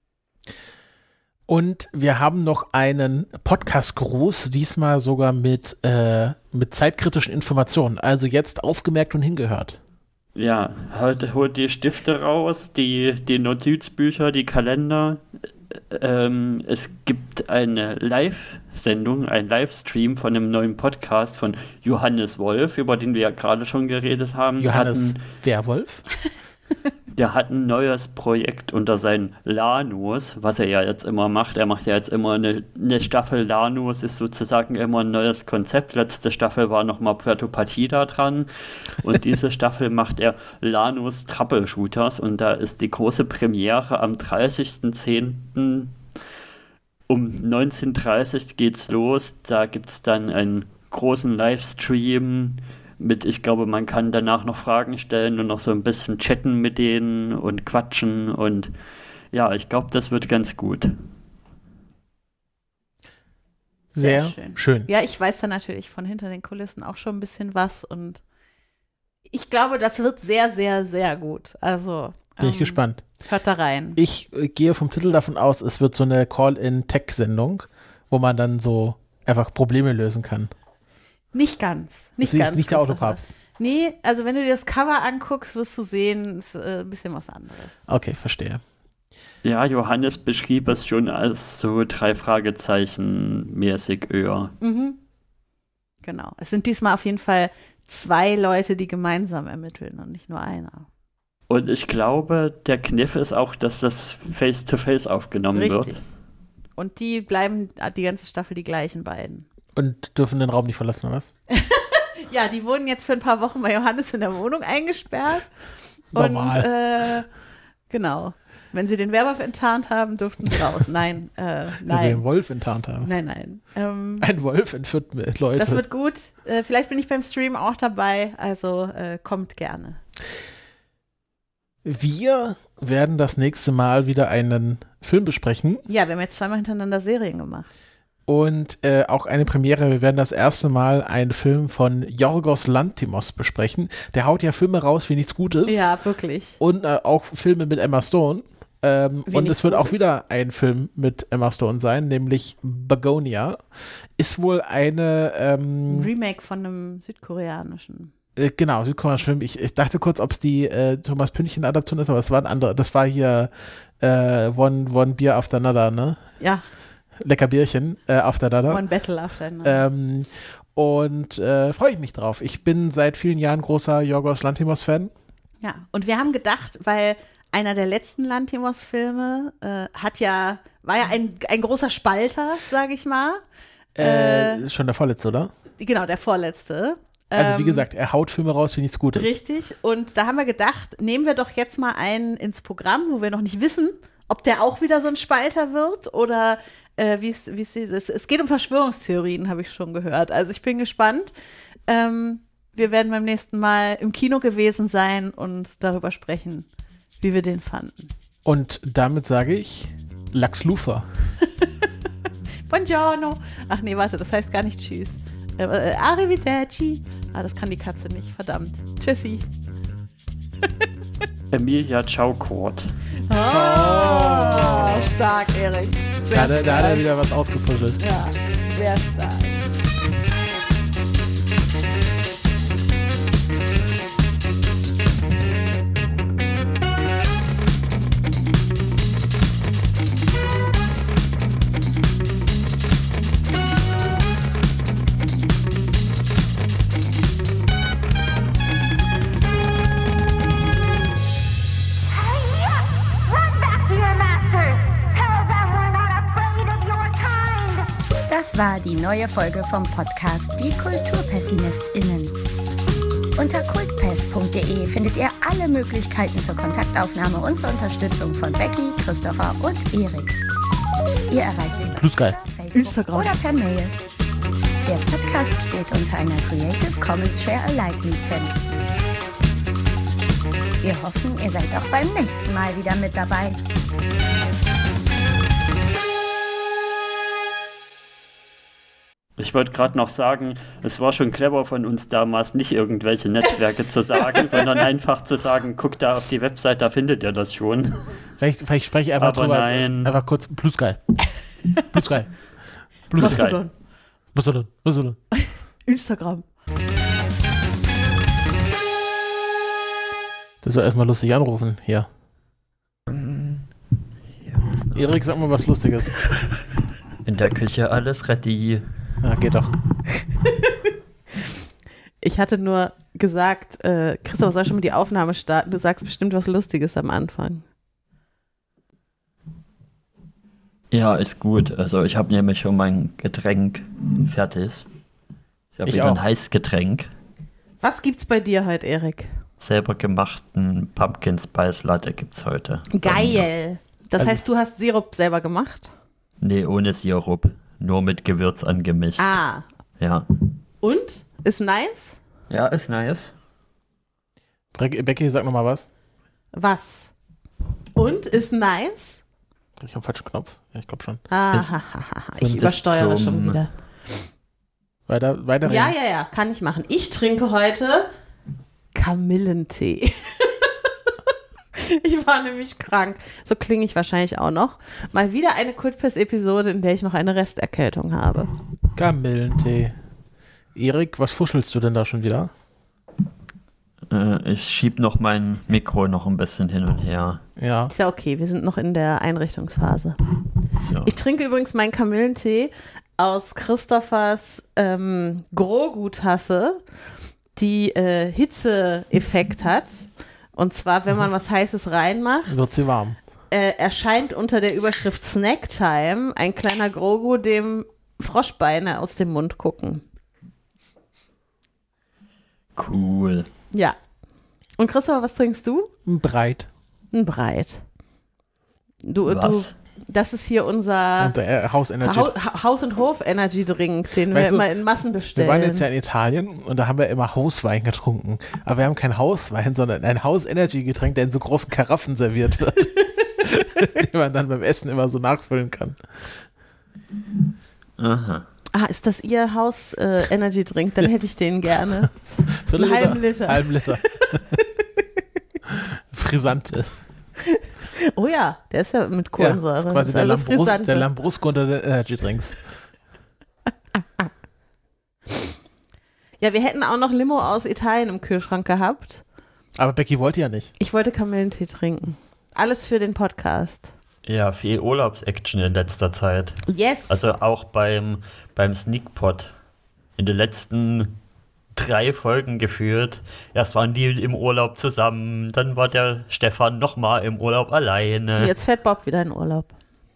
Und wir haben noch einen Podcast-Gruß, diesmal sogar mit zeitkritischen Informationen. Also jetzt aufgemerkt und hingehört. Ja, holt die Stifte raus, die Notizbücher, die Kalender. Es gibt eine Live-Sendung, einen Livestream von einem neuen Podcast von Johannes Wolf, über den wir ja gerade schon geredet haben. Johannes Werwolf? Der hat ein neues Projekt unter seinen Lanus, was er ja jetzt immer macht. Er macht ja jetzt immer eine Staffel Lanus, ist sozusagen immer ein neues Konzept. Letzte Staffel war nochmal Puerto Partida dran. Und diese Staffel macht er Lanus Troubleshooters. Und da ist die große Premiere am 30.10. um 19:30 Uhr geht's los. Da gibt es dann einen großen Livestream mit, ich glaube, man kann danach noch Fragen stellen und noch so ein bisschen chatten mit denen und quatschen. Und ja, ich glaube, das wird ganz gut. Sehr schön. Ja, ich weiß da natürlich von hinter den Kulissen auch schon ein bisschen was und ich glaube, das wird sehr, sehr, sehr gut. Also bin ich gespannt. Hört da rein. Ich gehe vom Titel davon aus, es wird so eine Call-in-Tech-Sendung, wo man dann so einfach Probleme lösen kann. Nicht ganz. Nicht der Autopapst. Nee, also wenn du dir das Cover anguckst, wirst du sehen, es ist ein bisschen was anderes. Okay, verstehe. Ja, Johannes beschrieb es schon als so 3 Fragezeichen mäßig eher. Mhm. Genau. Es sind diesmal auf jeden Fall 2 Leute, die gemeinsam ermitteln und nicht nur einer. Und ich glaube, der Kniff ist auch, dass das Face-to-Face aufgenommen wird. Richtig. Und die bleiben die ganze Staffel die gleichen beiden. Und dürfen den Raum nicht verlassen, oder was? Ja, die wurden jetzt für ein paar Wochen bei Johannes in der Wohnung eingesperrt. Normal. Und genau. Wenn sie den Werwolf enttarnt haben, durften sie raus. Nein, Wenn sie den Wolf enttarnt haben. Nein. Ein Wolf entführt Leute. Das wird gut. Vielleicht bin ich beim Stream auch dabei. Also kommt gerne. Wir werden das nächste Mal wieder einen Film besprechen. Ja, wir haben jetzt 2-mal hintereinander Serien gemacht. Und auch eine Premiere. Wir werden das erste Mal einen Film von Yorgos Lanthimos besprechen. Der haut ja Filme raus wie nichts Gutes. Ja, wirklich. Und auch Filme mit Emma Stone. Und es wird auch wieder ein Film mit Emma Stone sein, nämlich Begonia. Ist wohl eine Remake von einem südkoreanischen. Genau, südkoreanischer Film. Ich dachte kurz, ob es die Thomas Pynchon-Adaption ist, aber es war ein anderer. Das war hier One Beer After Another, ne? Ja. Lecker Bierchen After Another. One Battle After Another. Und freue ich mich drauf. Ich bin seit vielen Jahren großer Yorgos Lanthimos-Fan. Ja, und wir haben gedacht, weil einer der letzten Lanthimos-Filme war ja ein großer Spalter, sage ich mal. Schon der vorletzte, oder? Genau, der vorletzte. Also wie gesagt, er haut Filme raus, wie nichts Gutes. Richtig, und da haben wir gedacht, nehmen wir doch jetzt mal einen ins Programm, wo wir noch nicht wissen, ob der auch wieder so ein Spalter wird oder wie es geht um Verschwörungstheorien, habe ich schon gehört. Also ich bin gespannt. Wir werden beim nächsten Mal im Kino gewesen sein und darüber sprechen, wie wir den fanden. Und damit sage ich Lex Luthor. Buongiorno. Ach nee, warte, das heißt gar nicht Tschüss. Arrivederci. Das kann die Katze nicht, verdammt. Tschüssi. Emilia Ciao-Kurt. Oh, stark, Erik. Da hat er wieder was ausgefuschelt. Ja, sehr stark. Das war die neue Folge vom Podcast Die KulturpessimistInnen. Unter kultpest.de findet ihr alle Möglichkeiten zur Kontaktaufnahme und zur Unterstützung von Becky, Christopher und Erik. Ihr erreicht sie bei Facebook Instagram oder per Mail. Der Podcast steht unter einer Creative Commons Share Alike Lizenz. Wir hoffen, ihr seid auch beim nächsten Mal wieder mit dabei. Ich wollte gerade noch sagen, es war schon clever von uns damals, nicht irgendwelche Netzwerke zu sagen, sondern einfach zu sagen, guckt da auf die Website, da findet ihr das schon. Vielleicht spreche ich einfach Aber drüber. nein. Einfach kurz, Blue Sky. Mastodon. Instagram. Das soll erstmal lustig anrufen, hier. Erik, sag mal was Lustiges. In der Küche alles ready. Ja, geht doch. Ich hatte nur gesagt, Christoph soll schon mal die Aufnahme starten. Du sagst bestimmt was Lustiges am Anfang. Ja, ist gut. Also ich habe nämlich schon mein Getränk fertig. Ich habe wieder ein Heißgetränk. Was gibt's bei dir heute, Erik? Selber gemachten Pumpkin Spice Latte gibt's heute. Geil. Das heißt, du hast Sirup selber gemacht? Nee, ohne Sirup. Nur mit Gewürz angemischt. Ah. Ja. Und? Ist nice? Ja, ist nice. Becky, sag nochmal was. Was? Und? Ist nice? Ich habe falschen Knopf. Ja, ich glaube schon. Ich übersteuere zum- schon wieder. Weiter Ja, reden. kann ich machen. Ich trinke heute Kamillentee. Ich war nämlich krank. So klinge ich wahrscheinlich auch noch. Mal wieder eine Kultpass-Episode, in der ich noch eine Resterkältung habe. Kamillentee. Erik, was fuschelst du denn da schon wieder? Ich schieb noch mein Mikro noch ein bisschen hin und her. Ja. Ist ja okay, wir sind noch in der Einrichtungsphase. So. Ich trinke übrigens meinen Kamillentee aus Christophers Grogu-Tasse, die Hitzeeffekt hat. Und zwar, wenn man was Heißes reinmacht, Wird sie warm. erscheint unter der Überschrift Snacktime ein kleiner Grogu, dem Froschbeine aus dem Mund gucken. Cool. Ja. Und Christopher, was trinkst du? Breit. Ein Breit. Was? Das ist hier unser Und House Energy. Haus- und Hof-Energy-Drink, den Weißt wir du, immer in Massen Wir bestellen. waren jetzt ja in Italien und da haben wir immer Hauswein getrunken. Aber wir haben kein Hauswein, sondern ein House-Energy-Getränk, der in so großen Karaffen serviert wird. Die man dann beim Essen immer so nachfüllen kann. Aha. Ist das Ihr Haus-Energy-Drink? Dann hätte ich den gerne. Viertel Einen halben Liter. Halben Liter. Frisante. Oh ja, der ist ja mit Kohlensäure. das ist quasi Das ist Frisante. der Lambrusco unter den Energy-Drinks. Ja, wir hätten auch noch Limo aus Italien im Kühlschrank gehabt. Aber Becky wollte ja nicht. Ich wollte Kamillentee trinken. Alles für den Podcast. Ja, viel Urlaubsaction in letzter Zeit. Yes. Also auch beim Sneakpot. In den letzten 3 Folgen geführt. Erst waren die im Urlaub zusammen, dann war der Stefan nochmal im Urlaub alleine. Jetzt fährt Bob wieder in Urlaub.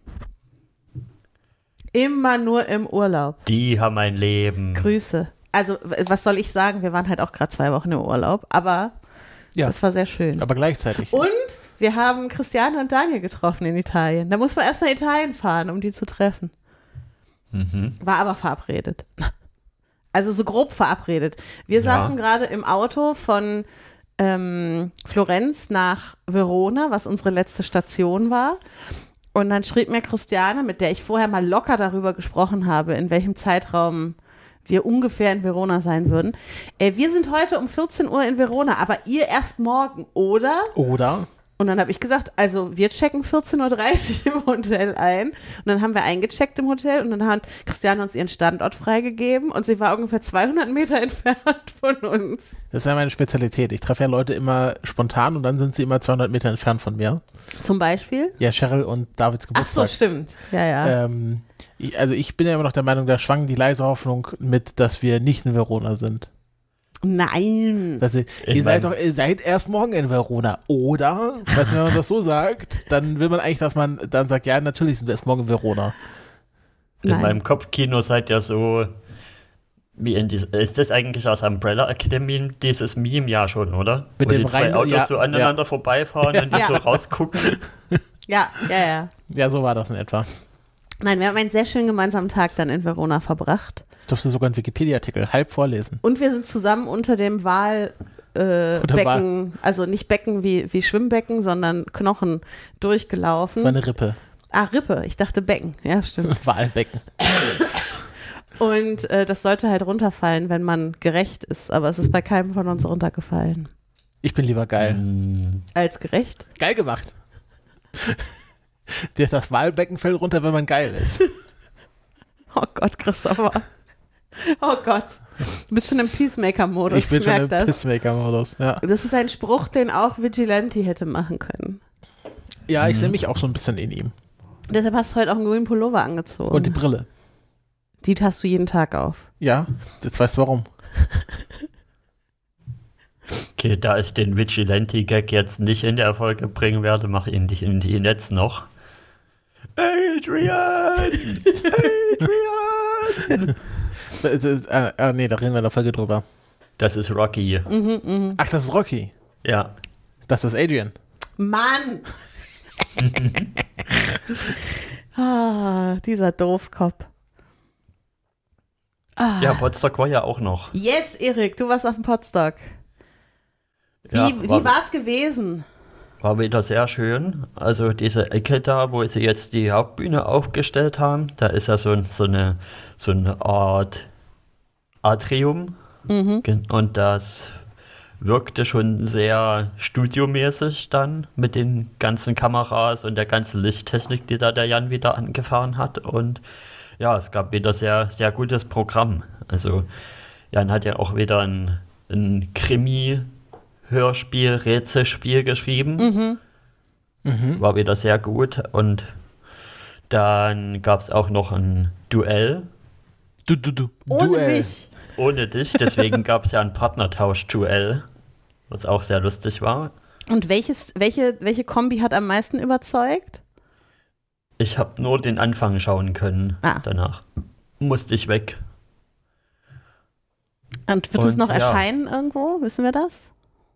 Immer nur im Urlaub. Die haben ein Leben. Grüße. Also, was soll ich sagen? Wir waren halt auch gerade 2 Wochen im Urlaub, aber Ja, das war sehr schön. aber gleichzeitig. Und wir haben Christiane und Daniel getroffen in Italien. Da muss man erst nach Italien fahren, um die zu treffen. War aber verabredet. Also so grob verabredet. Wir saßen gerade im Auto von Florenz nach Verona, was unsere letzte Station war. Und dann schrieb mir Christiane, mit der ich vorher mal locker darüber gesprochen habe, in welchem Zeitraum wir ungefähr in Verona sein würden. Wir sind heute um 14 Uhr in Verona, aber ihr erst morgen, oder? Oder? Und dann habe ich gesagt, also wir checken 14.30 Uhr im Hotel ein. Und dann haben wir eingecheckt im Hotel und dann hat Christiane uns ihren Standort freigegeben und sie war ungefähr 200 Meter entfernt von uns. Das ist ja meine Spezialität. Ich treffe ja Leute immer spontan und dann sind sie immer 200 Meter entfernt von mir. Zum Beispiel? Ja, Cheryl und Davids Ach so, Geburtstag. stimmt. Ja, ja. Ich bin ja immer noch der Meinung, da schwang die leise Hoffnung mit, dass wir nicht in Verona sind. Nein. Ihr seid erst morgen in Verona, oder? Weißt du, wenn man das so sagt, dann will man eigentlich, dass man dann sagt, ja, natürlich sind wir erst morgen in Verona. In Nein. meinem Kopfkino seid ihr so, wie ist das eigentlich aus Umbrella Academy, dieses Meme ja schon, oder? Mit Wo dem die 2 rein- Autos ja, so aneinander vorbeifahren und die Ja. so rausgucken. Ja. Ja, so war das in etwa. Nein, wir haben einen sehr schönen gemeinsamen Tag dann in Verona verbracht. Ich durfte sogar einen Wikipedia-Artikel halb vorlesen. Und wir sind zusammen unter dem Becken, also nicht Becken wie Schwimmbecken, sondern Knochen durchgelaufen. Das war eine Rippe. Rippe, ich dachte Becken, ja stimmt. Wahlbecken. Und das sollte halt runterfallen, wenn man gerecht ist, aber es ist bei keinem von uns runtergefallen. Ich bin lieber geil. Als gerecht? Geil gemacht. Das Wahlbecken fällt runter, wenn man geil ist. Oh Gott, Christopher. Oh Gott. Du bist schon im Peacemaker-Modus, Ich bin schon merk im das. Pissmaker-Modus. Ja, Das ist ein Spruch, den auch Vigilante hätte machen können. ja, ich sehe mich auch so ein bisschen in ihm. Deshalb hast du heute auch einen grünen Pullover angezogen. Und die Brille. Die hast du jeden Tag auf. Ja, jetzt weißt du warum. Okay, da ich den Vigilante-Gag jetzt nicht in der Folge bringen werde, mache ich ihn jetzt noch. Adrian! Nee, da reden wir in der Folge drüber. Das ist Rocky. Ach, das ist Rocky. Ja. Das ist Adrian. Mann! Dieser Doofkopf. Ja, Potsdok war ja auch noch. Yes, Erik, du warst auf dem Potsdok. Wie war's gewesen? War wieder sehr schön. Also diese Ecke da, wo sie jetzt die Hauptbühne aufgestellt haben, da ist ja so eine Art Atrium. Und das wirkte schon sehr studiomäßig dann mit den ganzen Kameras und der ganzen Lichttechnik, die da der Jan wieder angefahren hat. Und ja, es gab wieder sehr, sehr gutes Programm. Also Jan hat ja auch wieder ein Krimi-Hörspiel, Rätselspiel geschrieben. War wieder sehr gut. Und dann gab es auch noch ein Duell. Ohne mich. Ohne dich, deswegen gab es ja ein Partnertausch-Duell, was auch sehr lustig war. Und welche Kombi hat am meisten überzeugt? Ich habe nur den Anfang schauen können. Danach musste ich weg. Und wird es noch erscheinen irgendwo? Wissen wir das?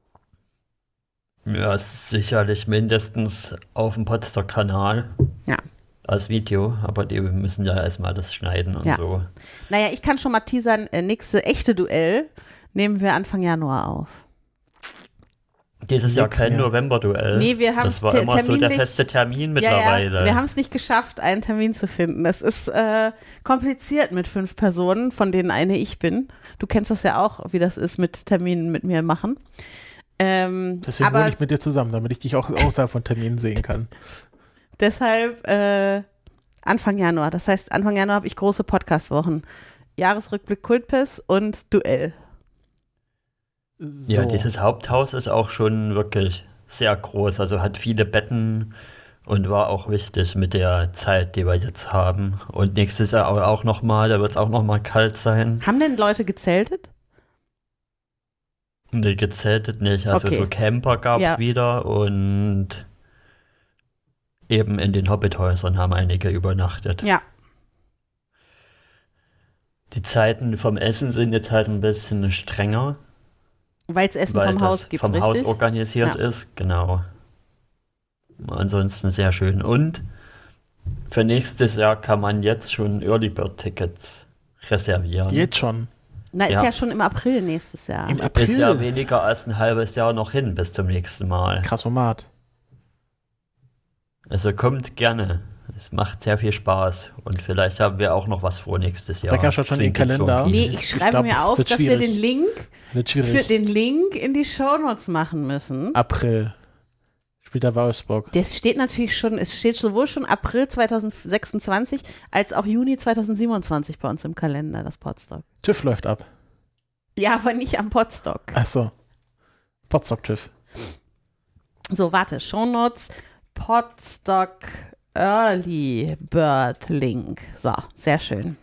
Ja, sicherlich mindestens auf dem Potsdok-Kanal. Ja. Als Video, aber die müssen ja erstmal das schneiden und so. Naja, ich kann schon mal teasern, nächste echte Duell nehmen wir Anfang Januar auf. Dieses Jahr kein November-Duell. Nee, wir haben es das war immer so der feste Termin mittlerweile. Ja, wir haben es nicht geschafft, einen Termin zu finden. Das ist kompliziert mit 5 Personen, von denen eine ich bin. Du kennst das ja auch, wie das ist mit Terminen mit mir machen. Deswegen wohne ich mit dir zusammen, damit ich dich auch außerhalb von Terminen sehen kann. Deshalb Anfang Januar. Das heißt, Anfang Januar habe ich große Podcast-Wochen. Jahresrückblick Kultpass und Duell. So. Ja, dieses Haupthaus ist auch schon wirklich sehr groß. Also hat viele Betten und war auch wichtig mit der Zeit, die wir jetzt haben. Und nächstes Jahr auch nochmal, da wird es auch nochmal kalt sein. Haben denn Leute gezeltet? Nee, gezeltet nicht. Also Okay. so Camper gab es wieder und eben in den Hobbithäusern haben einige übernachtet. Ja. Die Zeiten vom Essen sind jetzt halt ein bisschen strenger. Weil es Essen weil vom das Haus gibt, vom richtig? Haus organisiert ist, genau. Ansonsten sehr schön. Und für nächstes Jahr kann man jetzt schon Early Bird Tickets reservieren. Jetzt schon. Na, ist ja schon im April nächstes Jahr. Im April? Ist ja weniger als ein halbes Jahr noch hin bis zum nächsten Mal. Krassomat. Also kommt gerne. Es macht sehr viel Spaß. Und vielleicht haben wir auch noch was vor nächstes Jahr. Becker schaut schon den Kalender. Nee, ich schreibe mir auf, dass wir den Link in die Shownotes machen müssen. April. Spielt der Wolfsburg. Das steht natürlich schon, es steht sowohl schon April 2026 als auch Juni 2027 bei uns im Kalender, das Potsdok. TÜV läuft ab. Ja, aber nicht am Potsdok. Achso. Potsdok-TÜV. So, warte, Shownotes, Potsdok Early Bird Link. So, sehr schön.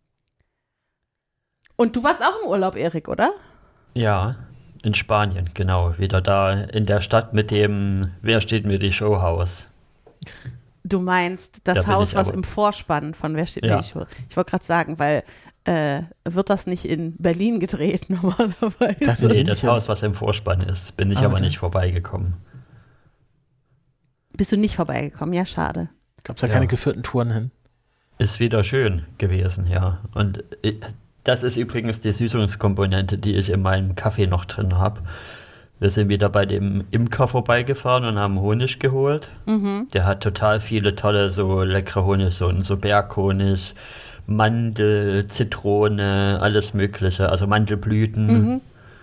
Und du warst auch im Urlaub, Erik, oder? Ja, in Spanien, genau. Wieder da in der Stadt mit dem Wer steht mir die Show Haus. Du meinst das Haus, was im Vorspann von Wer steht mir die Show? Ich wollte gerade sagen, weil wird das nicht in Berlin gedreht normalerweise? Nee, das Haus, was im Vorspann ist, bin ich aber nicht vorbeigekommen. Bist du nicht vorbeigekommen? Ja, schade. Gab es ja keine geführten Touren hin. Ist wieder schön gewesen, ja. Und das ist übrigens die Süßungskomponente, die ich in meinem Kaffee noch drin habe. Wir sind wieder bei dem Imker vorbeigefahren und haben Honig geholt. Der hat total viele tolle, so leckere Honigsorten, so Berghonig, Mandel, Zitrone, alles Mögliche, also Mandelblüten.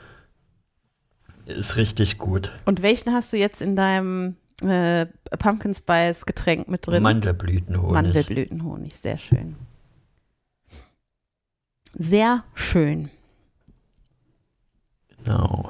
Ist richtig gut. Und welchen hast du jetzt in deinem Pumpkin Spice Getränk mit drin? Mandelblütenhonig. Mandelblütenhonig, sehr schön. Sehr schön. Genau.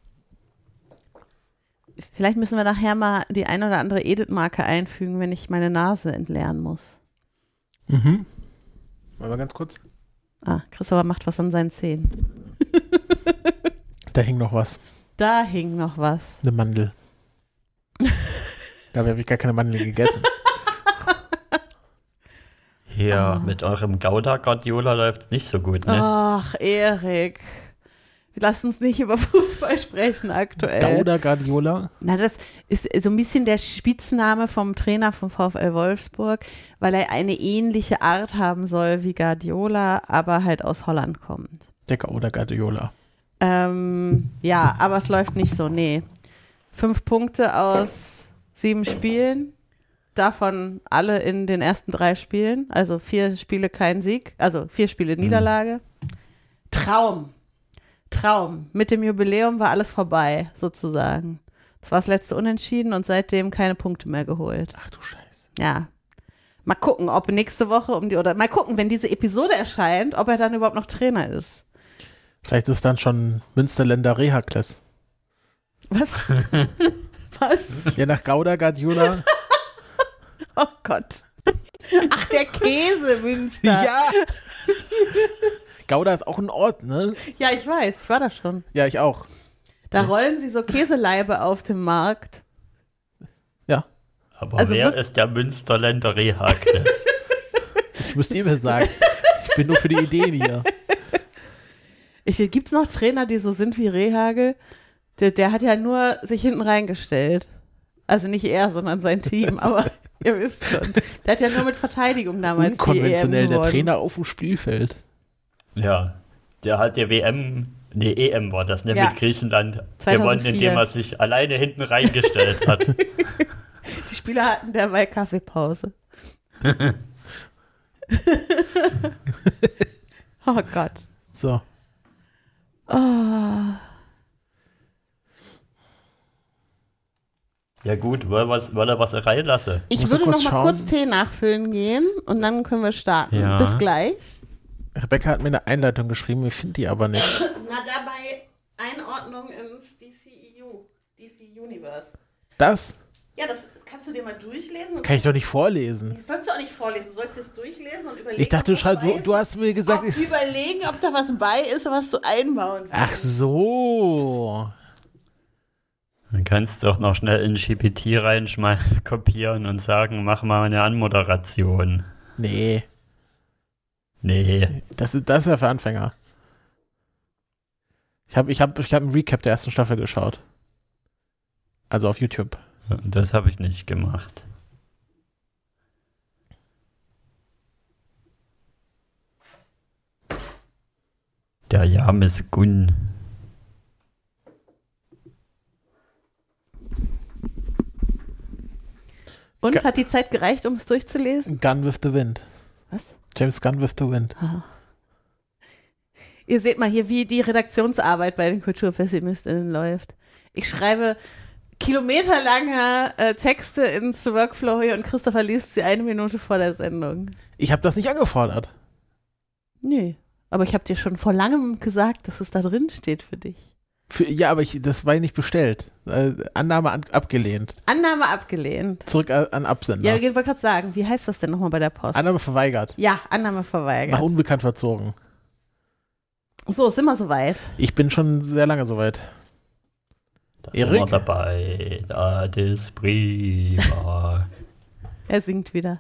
Vielleicht müssen wir nachher mal die ein oder andere Edit-Marke einfügen, wenn ich meine Nase entleeren muss. Wollen wir ganz kurz? Christopher macht was an seinen Zähnen. Da hing noch was. Da hing noch was. Eine Mandel. Dabei habe ich gar keine Mandel gegessen. Ja, mit eurem Gouda Guardiola läuft es nicht so gut, ne? Ach, Erik. Lass uns nicht über Fußball sprechen aktuell. Gauda Guardiola? Na, das ist so ein bisschen der Spitzname vom Trainer vom VfL Wolfsburg, weil er eine ähnliche Art haben soll wie Guardiola, aber halt aus Holland kommt. Der Gauda Guardiola. Ja, aber es läuft nicht so, nee. 5 Punkte aus 7 Spielen, davon alle in den ersten 3 Spielen, also 4 Spiele kein Sieg, also 4 Spiele Niederlage. Traum. Mit dem Jubiläum war alles vorbei, sozusagen. Das war das letzte Unentschieden und seitdem keine Punkte mehr geholt. Ach du Scheiße. Ja. Mal gucken, ob nächste Woche mal gucken, wenn diese Episode erscheint, ob er dann überhaupt noch Trainer ist. Vielleicht ist dann schon Münsterländer Rehakles. Was? Was? Ja, nach Gauda Guardiola. Oh Gott. Ach, der Käsemünster. Ja. Gauda ist auch ein Ort, ne? Ja, ich weiß, ich war da schon. Ja, ich auch. Da rollen sie so Käseleibe auf dem Markt. Ja. Aber Also wer ist der Münsterländer Rehakles? Das müsst ihr mir sagen. Ich bin nur für die Ideen hier. Gibt es noch Trainer, die so sind wie Rehhagel? Der hat ja nur sich hinten reingestellt. Also nicht er, sondern sein Team, aber ihr wisst schon. Der hat ja nur mit Verteidigung damals Unkonventionell, die EM der gewonnen. Trainer auf dem Spielfeld. Ja, der hat die EM war das, ne, Ja. mit Griechenland 2004. gewonnen, indem er sich alleine hinten reingestellt hat. Die Spieler hatten derweil Kaffeepause. Oh Gott. So. Oh. Ja gut, wollen wir was reinlassen? Ich Muss würde kurz noch mal schauen. kurz Tee nachfüllen gehen und dann können wir starten. Ja. Bis gleich. Rebecca hat mir eine Einleitung geschrieben, ich finde die aber nicht. Na, dabei Einordnung ins DC Universe. Das Ja, das kannst du dir mal durchlesen. kann ich doch nicht vorlesen. Das sollst du auch nicht vorlesen. Du sollst jetzt durchlesen und überlegen. Ich dachte, ob was bei ist. du hast mir gesagt, ich... Überlegen, ob da was bei ist, was du einbauen willst. Ach so. Dann kannst du doch noch schnell in GPT kopieren und sagen, mach mal eine Anmoderation. Nee, Nee. das ist ja für Anfänger. Ich hab einen Recap der ersten Staffel geschaut. Also auf YouTube. Das habe ich nicht gemacht. Der James Gunn. Und, hat die Zeit gereicht, um es durchzulesen? Gun with the Wind. Was? James Gunn with the Wind. Ihr seht mal hier, wie die Redaktionsarbeit bei den KulturpessimistInnen läuft. Ich schreibe kilometerlange Texte ins Workflow hier und Christopher liest sie 1 Minute vor der Sendung. Ich habe das nicht angefordert. Nee, aber ich habe dir schon vor langem gesagt, dass es da drin steht für dich. Ja, aber das war ja nicht bestellt. Annahme abgelehnt. Annahme abgelehnt. Zurück an Absender. Ja, ich wollte gerade sagen, wie heißt das denn nochmal bei der Post? Annahme verweigert. Ja, Annahme verweigert. Nach unbekannt verzogen. So, sind wir soweit. Ich bin schon sehr lange soweit. Da Erik? sind wir dabei. Das ist prima. Er singt wieder.